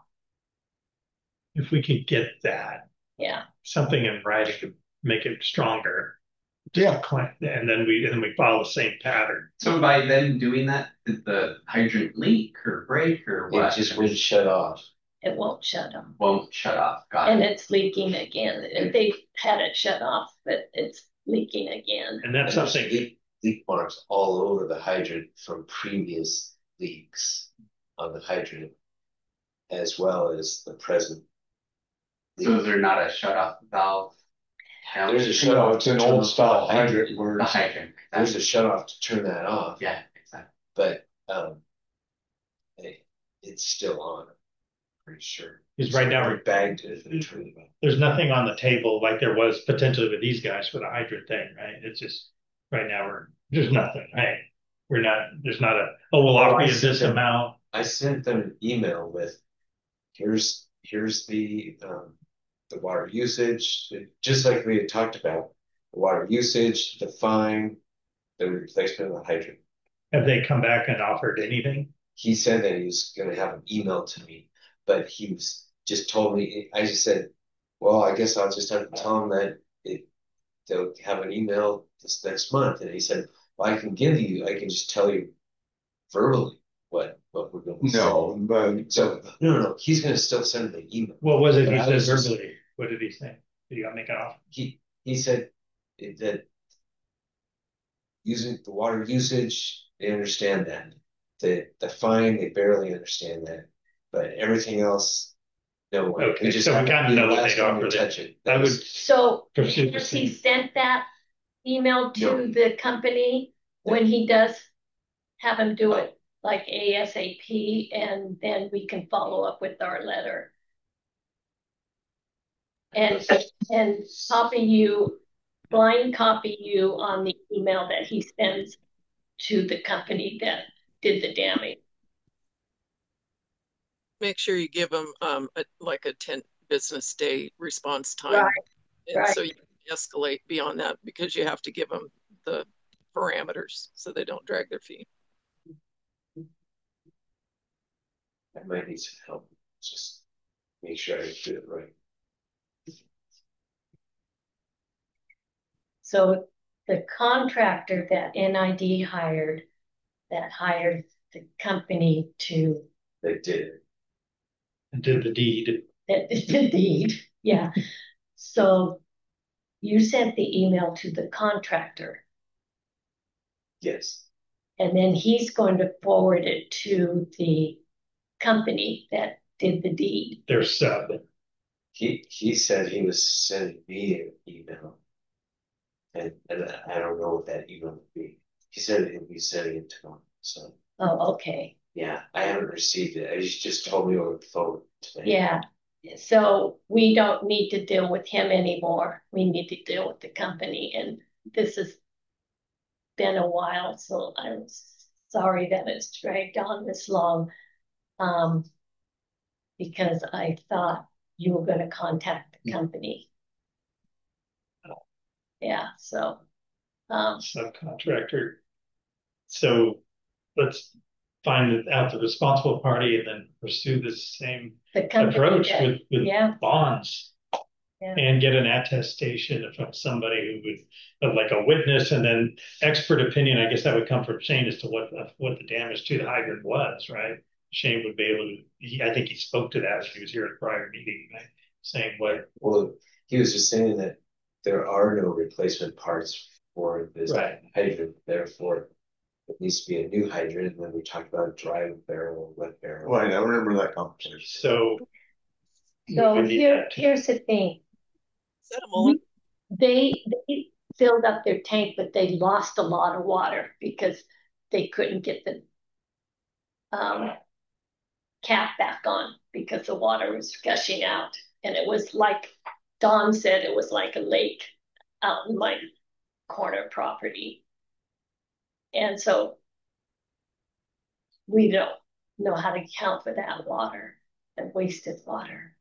If we could get that. Yeah. Something in writing to make it stronger. Yeah. And then we follow the same pattern. So by then doing that, did the hydrant leak or break or what? It just would shut off. It won't shut off. Won't shut off. Got And it. it's leaking again. They had it shut off, but it's leaking again. And that's And something. Leak marks all over the hydrant from previous leaks on the hydrant, as well as the present leak. So is there not a shut off valve? There's a shut off. It's an old style hydrant where The hydrant. There's a shut off to turn that off. Yeah, exactly. But it's still on. I'm pretty sure. Because right now we bagged it and turned it off. There's nothing on the table like there was potentially with these guys for the hydrant thing, right? It's just right now there's nothing, right? There's not we'll offer you this amount. I sent them an email with here's the water usage, just like we had talked about, the water usage, the fine, the replacement of the hydrant. Have they come back and offered anything? He said that he was going to have an email to me, but he was just told me. I just said, well, I guess I'll just have to tell him that they'll have an email this next month. And he said, well, I can just tell you verbally what we're going to say. No, but So no, he's going to still send the email. What was it But he I said was just- verbally? What did he say? Did you make it off? He said that using the water usage, they understand that. The fine, they barely understand that. But everything else, no way. Okay, so we kind of know what they'd offer. Touch it. I would So pursue the has he same. sent that email to No. the company when he does have him do it like ASAP, and then we can follow up with our letter. And blind copy you on the email that he sends to the company that did the damage. make sure you give them like a 10 business day response time. Right, And right. so you can escalate beyond that because you have to give them the parameters so they don't drag their feet. I might need some help. Just make sure I do it right. So the contractor that NID hired, that hired the company to, They did it. And did the deed. that did the deed, yeah. So you sent the email to the contractor, Yes. and then he's going to forward it to the company that did the deed. Their sub. He said he was sending me an email. And I don't know what that email would be. He said he'll be sending it tomorrow. So Oh, okay. yeah, I haven't received it. He just told me over the phone today. Yeah. So we don't need to deal with him anymore. We need to deal with the company. And this has been a while, so I'm sorry that it's dragged on this long. Because I thought you were going to contact the company. Yeah, so Subcontractor. So let's find out the responsible party and then pursue this same the company approach that, with yeah, bonds yeah. and get an attestation from somebody who would, like a witness, and then expert opinion. I guess that would come from Shane as to what the damage to the hydrant was, right? Shane would be able to, I think he spoke to that when he was here at a prior meeting, right? Saying what. Well, he was just saying that there are no replacement parts for this Right. hydrant, therefore it needs to be a new hydrant. And then we talked about dry barrel, wet barrel. Right, I remember that conversation. So Here's the thing. Is that a mullet? They filled up their tank, but they lost a lot of water because they couldn't get the cap back on because the water was gushing out. And it was like Don said, it was like a lake out in my corner property. And so we don't know how to account for that water, the wasted water.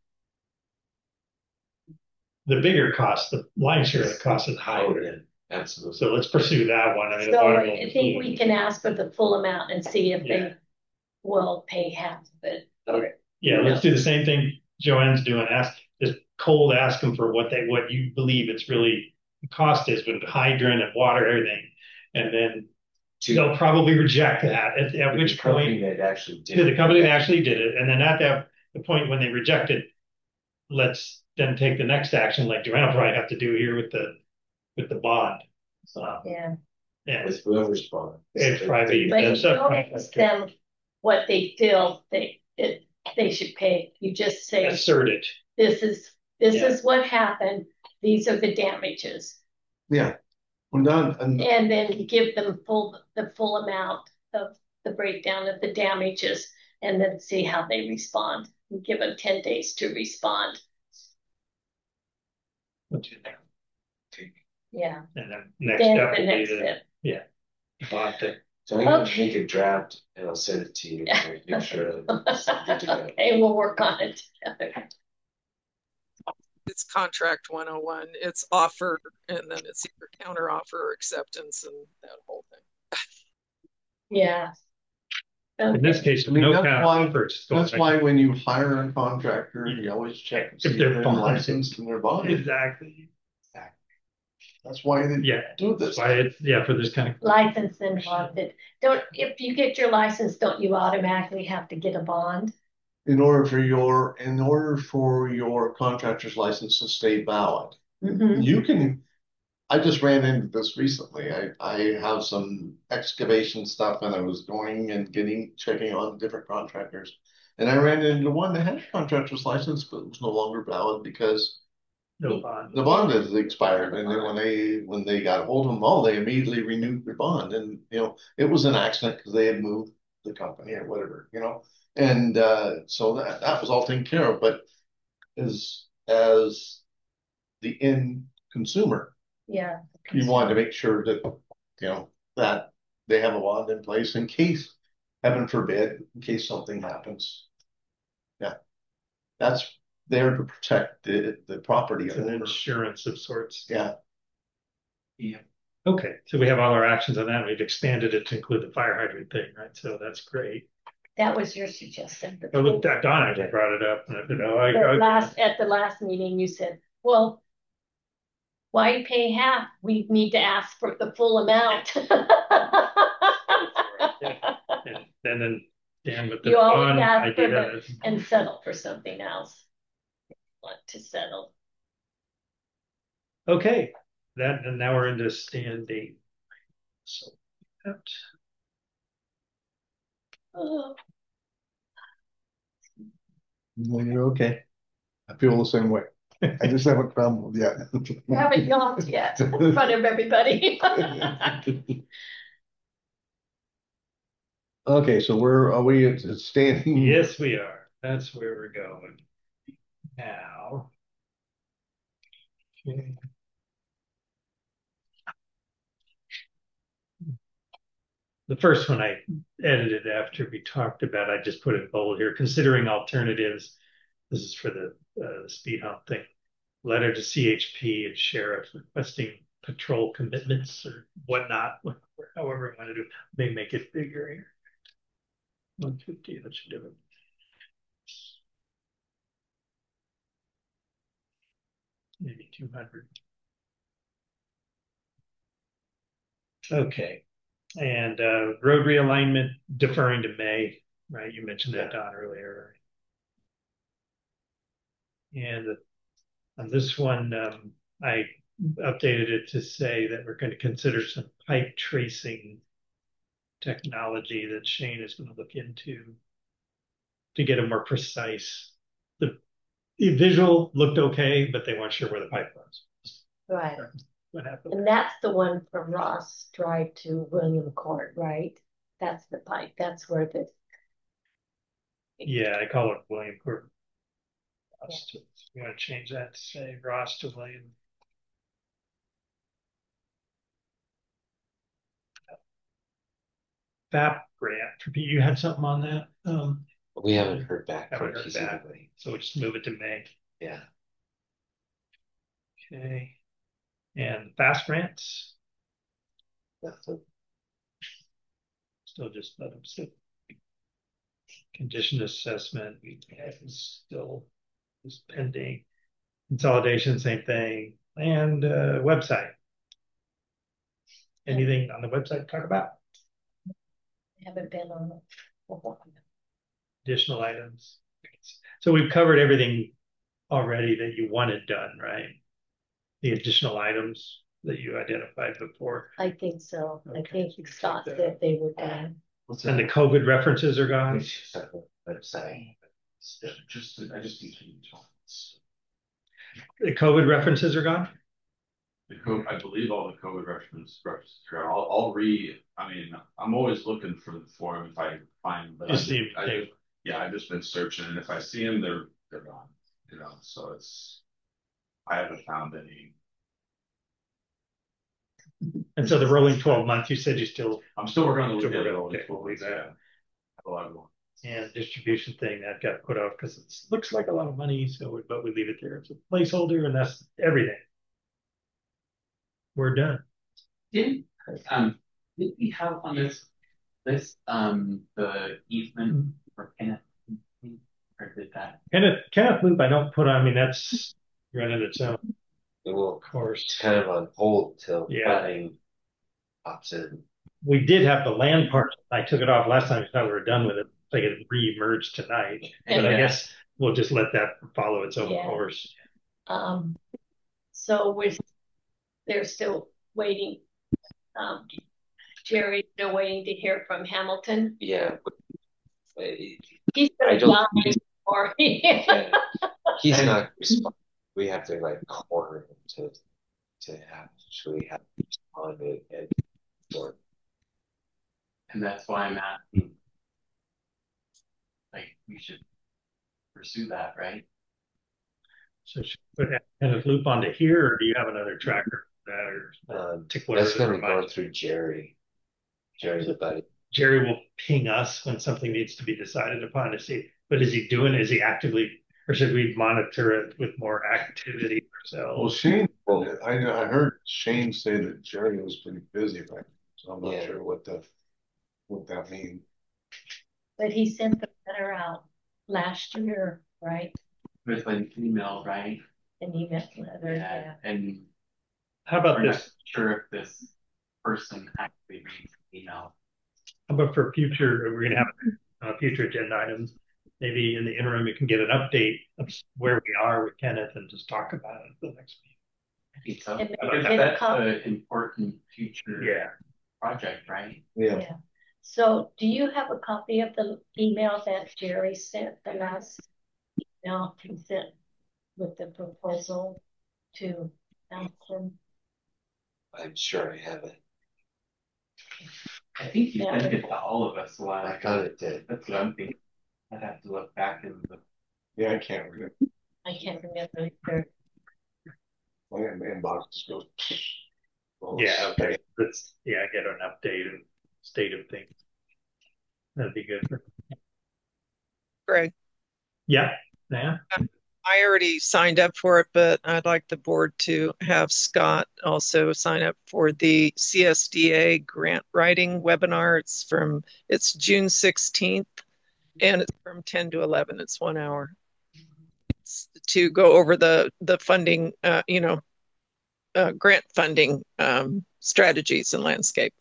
the bigger cost, the lion's share of the cost is Oh, higher. yeah, absolutely. So let's pursue that one. I mean, the So water I think we can ask for the full amount and see if they will pay half of it. Yeah, let's do the same thing Joanne's doing. Just cold ask them for what you believe it's really the cost is with the hydrant and water, everything. And then they'll probably reject that. At which point, that actually did to the company that actually did it. And then at the point when they reject it, let's then take the next action, like Joanne will probably have to do here with the bond. So Yeah. with whoever's bond. It's probably But you don't ask them what they feel they should pay. You just say assert it. This is what happened. These are the damages. Yeah, we're done. And then give them the full amount of the breakdown of the damages, and then see how they respond. We give them 10 days to respond. Yeah. And then next step will be step. bond thing. So I'm gonna make a draft and I'll send it to you. Make sure it's good to go. Okay, we'll work on it together. It's contract 101. It's offer, and then it's either counter offer or acceptance, and that whole thing. Yeah. In this case, no counter offers. That's why when you hire a contractor, you always check if they're licensed and they're bonded. Exactly. That's why they do this. Why it's for this kind of license and bonded. If you get your license, don't you automatically have to get a bond? In order for your contractor's license to stay valid, you can. I just ran into this recently. I have some excavation stuff, and I was going and checking on different contractors, and I ran into one that had a contractor's license, but it was no longer valid because no bond. The bond has expired, and then when they got a hold of them, they immediately renewed their bond, and it was an accident because they had moved the company or whatever, and so that was all taken care of. But as the end consumer, you wanted to make sure that that they have a bond in place in case, heaven forbid, in case something happens. That's there to protect the property It's an owner. insurance of sorts. Yeah. Yeah. Okay, so we have all our actions on that. We've expanded it to include the fire hydrant thing, right? So that's great. That was your suggestion. Oh, look, Don actually brought it up. And I said, At the last meeting, you said, well, why pay half? We need to ask for the full amount. and then Dan with the You always bond ask for idea. and settle for something else. Want to settle. Okay, and now we're into standing. So that. Oh, Well, you're okay. I feel the same way. I just haven't crumbled yet. you haven't yawned yet in front of everybody. Okay, so where are we at standing? Yes, we are. That's where we're going now. Okay. The first one I edited after we talked about, I just put it bold here, considering alternatives. This is for the speed hump thing. Letter to CHP and sheriff requesting patrol commitments or whatnot, however we want to do it. May make it bigger here. 150, that should do it. Maybe 200. Okay. And road realignment deferring to May, right? You mentioned that, Don, earlier. And on this one, I updated it to say that we're going to consider some pipe tracing technology that Shane is going to look into to get a more precise. The visual looked okay, but they weren't sure where the pipe was. Right. What happened? And that's the one from Ross Drive to William Court, right? That's the pipe. That's where the. Yeah, I call it William Court. Yeah. You want to change that to say Ross to William? FAP grant. You had something on that? We haven't heard back from PCW. So we'll just move it to May. Yeah. Okay. And fast grants? Nothing. Still just let them sit. Condition assessment, we have still is pending. Consolidation, same thing. And website. Anything on the website to talk about? Haven't been on it. Additional items. So we've covered everything already that you wanted done, right? The additional items that you identified before. I think so. Okay. I think Scott said they were done. And the COVID references are gone. Website. I just need to. The COVID references are gone. I believe all the COVID references are. I mean, I'm always looking for them if I find them. But I've just been searching, and if I see them, they're gone. You know, so I haven't found any. And so the rolling 12 months, you said I'm still working on the rolling 12 months. And distribution thing that got put off because it looks like a lot of money, but we leave it there as a placeholder, and that's everything. We're done. Did we have on this list the easement for Kenneth? Or did that? Kenneth Loop I don't put on. I mean, that's running its own. It will, of course. It's kind of on hold till planning pops in. We did have the land part. I took it off last time. I thought we were done with it. Like it re-emerged tonight, but I guess we'll just let that follow its own course. So they're still waiting. Jerry's still waiting to hear from Hamilton. Yeah. He's gonna die for He's not responding. We have to corner him to actually have responded and that's why I'm asking. We should pursue that, right? So should we put Kenneth Loop onto here, or do you have another tracker for that, or that's going to go through Jerry. Jerry's a buddy. Jerry will ping us when something needs to be decided upon to see. But is he actively or should we monitor it with more activity Well, ourselves? Shane, I heard Shane say that Jerry was pretty busy, right? So I'm not Yeah. sure what that means. But he sent the letter out last year, right? With an email, right? An email letter, yeah. And How about we're not this? sure if this person actually reads the email. How about for future, we're gonna have future agenda items. Maybe in the interim, we can get an update of where we are with Kenneth and just talk about it at the next meeting. I think so. And Because maybe that's an important future Yeah. project, right? Yeah. So do you have a copy of the email that Jerry sent, the last email he sent with the proposal to Allison? I'm sure I have it. I think you Yeah. sent it to all of us a while I ago. thought it did. That's what I'm thinking. I'd have to look back and look. Yeah, I can't remember. I can't remember either. My inbox just goes. Yeah, okay. Let's get an update and state of things. That'd be good. Greg, Yeah. I already signed up for it, but I'd like the board to have Scott also sign up for the CSDA grant writing webinar. It's June 16th and it's from 10 to 11. It's 1 hour. It's to go over the funding, grant funding strategies and landscape.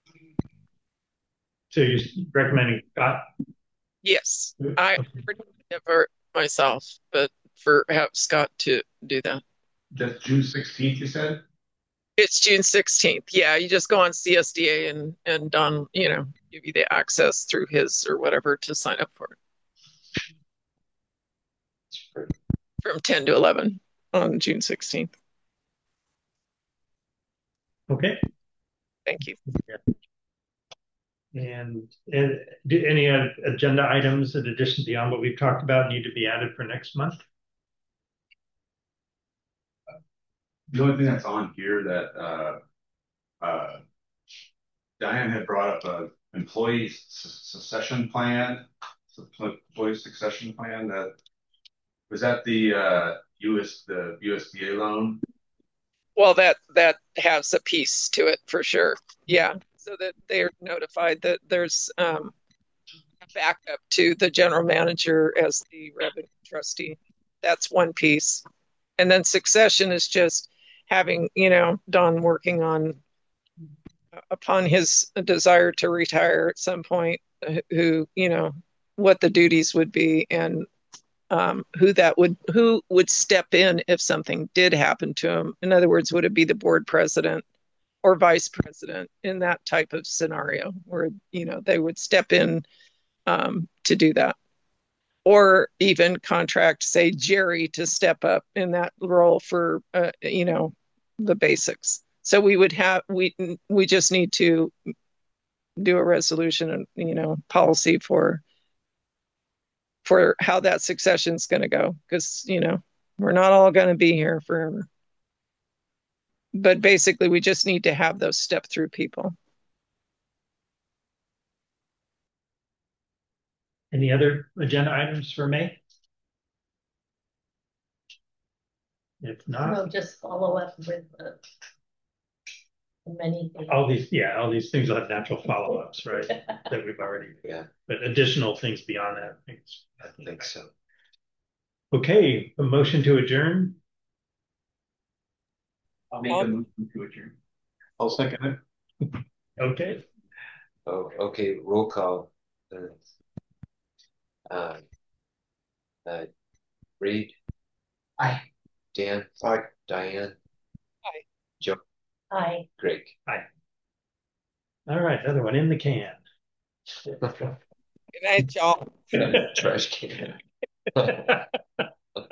So you're recommending Scott? Yes, I already for myself, but have Scott to do that. That's June 16th, you said? It's June 16th. Yeah, you just go on CSDA and Don, give you the access through his or whatever to sign up for it. From 10 to 11 on June 16th. Okay. Thank you. And do any agenda items in addition beyond what we've talked about need to be added for next month? The only thing that's on here that Diane had brought up a employee succession plan, employee succession plan. That was that the USDA loan. Well, that has a piece to it for sure. Yeah, so that they're notified that there's a backup to the general manager as the revenue trustee. That's one piece. And then succession is just having, Don working on upon his desire to retire at some point, what the duties would be and who would step in if something did happen to him. In other words, would it be the board president or vice president in that type of scenario where, they would step in to do that? Or even contract, say, Jerry to step up in that role for, the basics. So we just need to do a resolution and, policy for how that succession is going to go. Because, we're not all going to be here forever. But basically, we just need to have those step through people. Any other agenda items for May? If not, We'll just follow up with the many things. all these things will have natural follow-ups, right? That we've already, but additional things beyond that, I think so. Okay, a motion to adjourn. I'll make a motion to adjourn. I'll second it. Okay. Oh, okay. Roll call. Reed. Aye. Dan. Aye. Diane. Aye. Joe. Aye. Greg. Aye. All right, another one in the can. Good night, y'all. Trash can.